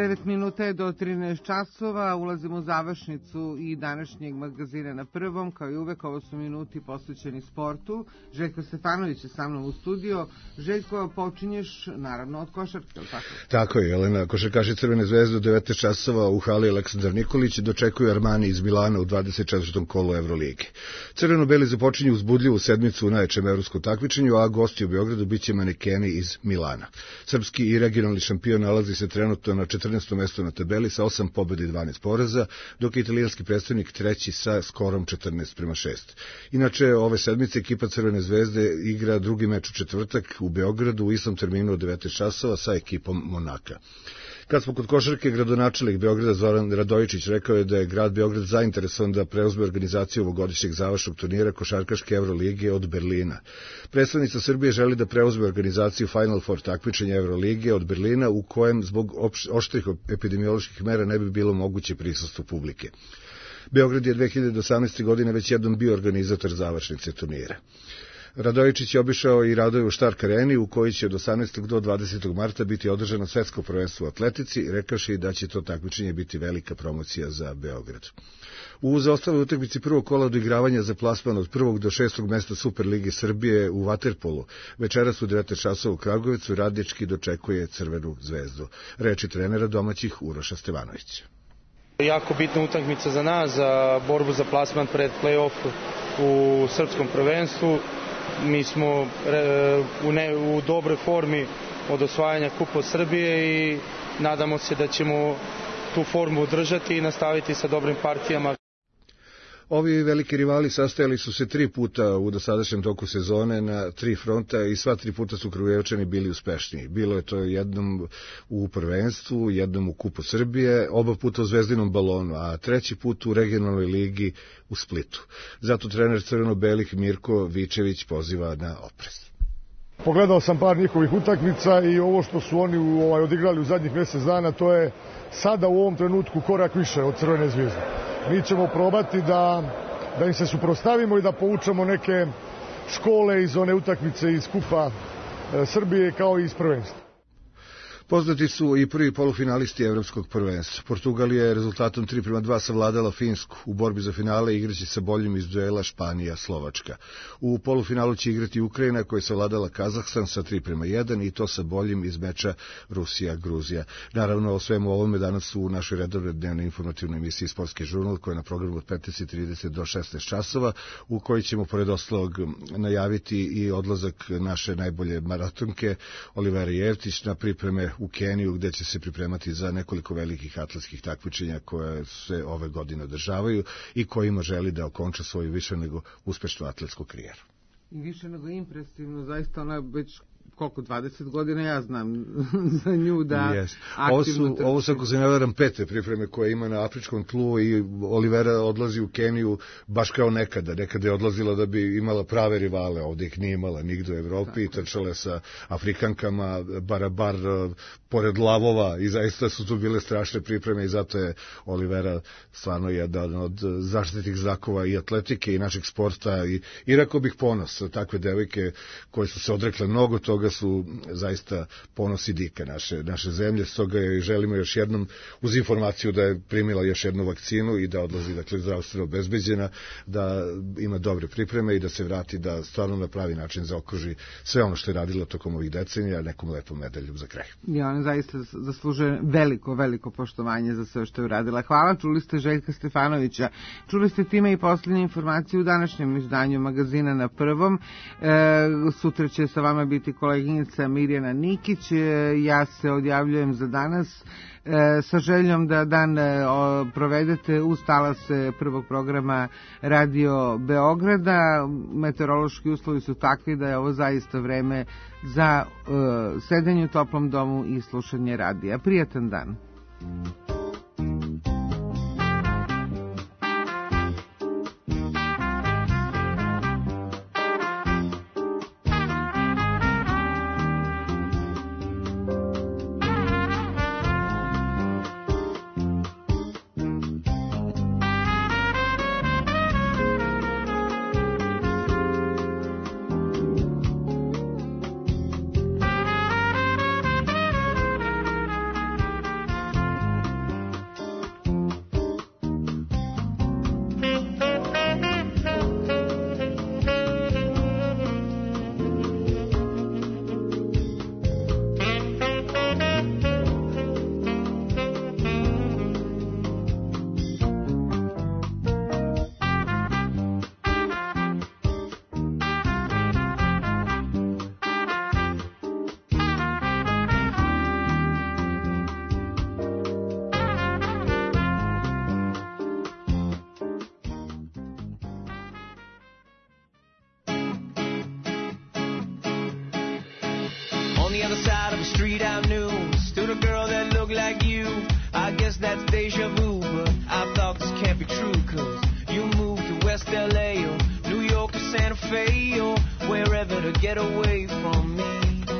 devet minuta je do trinaest časova, ulazimo u završnicu i današnjeg magazina na prvom, kao i uvek ovo su minuti posvećeni sportu. Željko Stefanović je sa mnom u studio. Željko, počinješ naravno od košarke, ili tako? Tako je, Jelena, košarkaši Crvene zvezde u devetnaest časova u hali Aleksandar Nikolić dočekuju Armani iz Milana u dvadeset četvrtom kolu Evrolige. Crveno-beli započinju uzbudljivu sedmicu u najjačem evropskom takmičenju, a gosti u Beogradu biće manekeni iz Milana. Srpski i regionalni šampion nalazi se trenutno na četrnaestom mestu na tabeli sa osam pobjeda i dvanaest poraza, dok je italijanski predstavnik treći sa skorom četrnaest prema šest. Inače, ove sedmice ekipa Crvene zvezde igra drugi meč u četvrtak u Beogradu u istom terminu od devetnaest časova sa ekipom Monaka. Kad smo kod košarke, gradonačelnik Beograda Zoran Radojičić rekao je da je grad Beograd zainteresovan da preuzme organizaciju ovogodišnjeg završnog turnira košarkaške Evrolige od Berlina. Predstavnica Srbije želi da preuzme organizaciju Final Four takmičenja Evrolige od Berlina, u kojem zbog oštrih epidemioloških mera ne bi bilo moguće prisustvo publike. Beograd je dve hiljade osamnaeste. godine već jednom bio organizator završnice turnira. Radojičić je obišao i radove u Štark areni, u kojoj će od osamnaestog do dvadesetog marta biti održano svetsko prvenstvo u atletici, rekavši da će to takmičenje biti velika promocija za Beograd. U zaostaloj utakmici prvog kola odigravanja za plasman od prvog do šestog mesta Superlige Srbije u vaterpolu, večeras u devetnaest časova u Kragujevcu radnički dočekuje Crvenu zvezdu. Reči trenera domaćih Uroša Stevanovića. Jako bitna utakmica za nas, za borbu za plasman pred play-off u srpskom prvenstvu. Mi smo u, ne, u dobroj formi od osvajanja Kupa Srbije i nadamo se da ćemo tu formu održati i nastaviti sa dobrim partijama. Ovi veliki rivali sastajali su se tri puta u dosadašnjem toku sezone na tri fronta i sva tri puta su Kragujevčani bili uspešniji. Bilo je to jednom u prvenstvu, jednom u Kupu Srbije, oba puta u Zvezdinom balonu, a treći put u regionalnoj ligi u Splitu. Zato trener crveno-belih Mirko Vičević poziva na oprez. Pogledao sam par njihovih utakmica i ovo što su oni ovaj, odigrali u zadnjih mjesec dana, to je sada u ovom trenutku korak više od Crvene zvezde. Mi ćemo probati da, da im se suprotstavimo i da poučemo neke škole iz one utakmice iz Kupa Srbije kao i iz prvenstva. Poznati su i prvi polufinalisti evropskog prvenstva. Portugal je rezultatom tri prema dva savladala Finsku. U borbi za finale igraće sa boljim iz duela Španija-Slovačka. U polufinalu će igrati Ukrajina koja je savladala Kazahstan sa tri prema jedan i to sa boljim iz meča Rusija-Gruzija. Naravno, o svemu ovome danas u našoj redovnoj dnevnoj informativnoj emisiji Sportski žurnal koja je na programu od petnaest i trideset do šesnaest časova, u kojoj ćemo pored ostalog najaviti i odlazak naše najbolje maratonke Olivera Jevtić na pripreme u Keniju, gde će se pripremati za nekoliko velikih atletskih takmičenja koje se ove godine održavaju i kojima želi da okonča svoju više nego uspešnu atletsku karijeru. I više nego impresivno, zaista ona već koliko, dvadeset godina ja znam za nju da yes. Ovo su, ovo su, ako se ne varam, pete pripreme koje ima na afričkom tlu i Olivera odlazi u Keniju baš kao nekada. Nekada je odlazila da bi imala prave rivale, ovdje ih nije imala nigde u Evropi i trčale sa Afrikankama, barabar pored lavova i zaista su tu bile strašne pripreme i zato je Olivera stvarno jedan od zaštitnih znakova i atletike i našeg sporta i, i rekao bih ponos. Takve devojke koje su se odrekle mnogo toga su zaista ponosi dika naše, naše zemlje, stoga je želimo još jednom uz informaciju da je primila još jednu vakcinu i da odlazi dakle zdravstveno obezbeđena, da ima dobre pripreme i da se vrati da stvarno na pravi način zaokruži sve ono što je radila tokom ovih decenija nekom lepom medaljom za kraj. Ja, ona zaista zaslužuje veliko, veliko poštovanje za sve što je uradila. Hvala, čuli ste Željka Stefanovića. Čuli ste time i posljednje informacije u današnjem izdanju magazina na prvom. E, sutra će sa vama biti koleginica Mirjana Nikić. E, ja se odjavljujem za danas e, sa željom da dan e, o, provedete uz talase prvog programa Radio Beograda. Meteorološki uslovi su takvi da je ovo zaista vreme za e, sedenje u toplom domu i slušanje radija. Prijatan dan. street I knew stood a girl that looked like you. I guess that's deja vu, but I thought this can't be true, cause you moved to West L A or New York or Santa Fe or wherever to get away from me.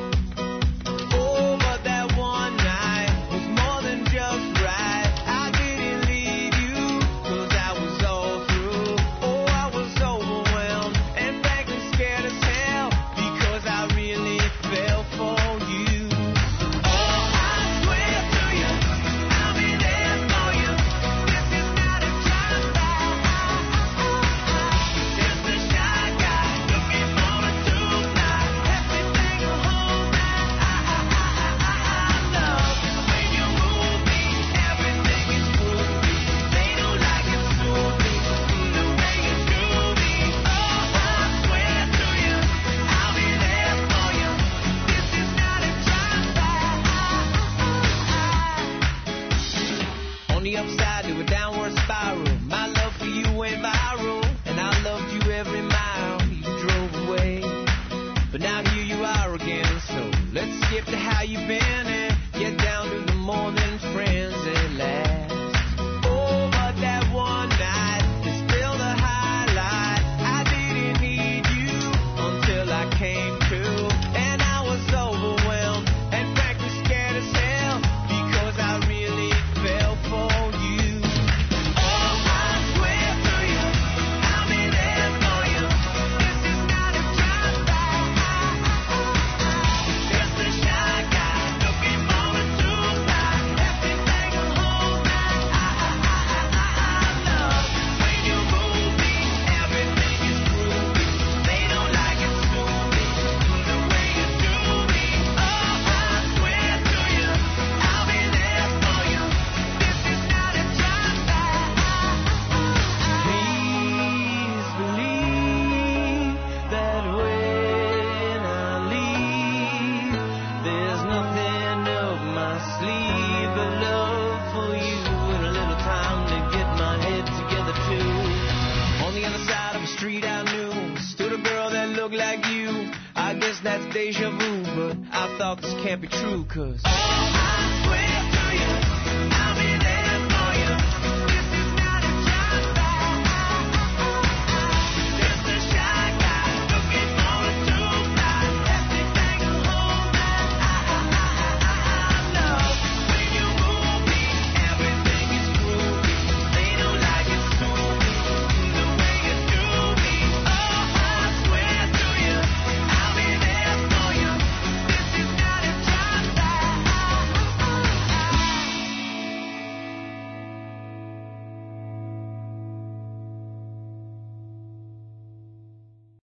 Oh, but that one night was more than just right. I didn't leave you, cause I was all through. Oh, I was overwhelmed and frankly scared as hell, because I really fell for you. Oh, I swear to you, I'll be there for you. This is not a drive-by. Just a shy guy looking for a two-night. Everything will hold that I love. When you move me, everything is groovy. They don't like it smoothly, the way you do me. Oh, I swear to you, I'll be there for you. This is not a drive-by. On the upside to a downward spiral, my love for you went viral, and I loved you every mile you drove away. But now here you are again, so let's skip to how you've been and get down to the more than friends at last. Oh, but that one night is still the highlight. I didn't need you until I came to, and I was overwhelmed and frankly scared as hell, because I really fell for you. Oh, I swear to you, I'll be there for you. This is not a drive-by. Just a shy guy looking for a two-night. Everything will hold that I love. When you move me, everything is groovy. They don't like it smoothly, the way you do me. Oh, I swear to you, I'll be there for you. This is not a drive-by. Please believe that when I leave, there's nothing up my sleeve but love for you and a little time to get my head together too. On the other side of the street I knew stood a girl that looked like you. I guess that's deja vu, but I thought this can't be true, cause oh, I swear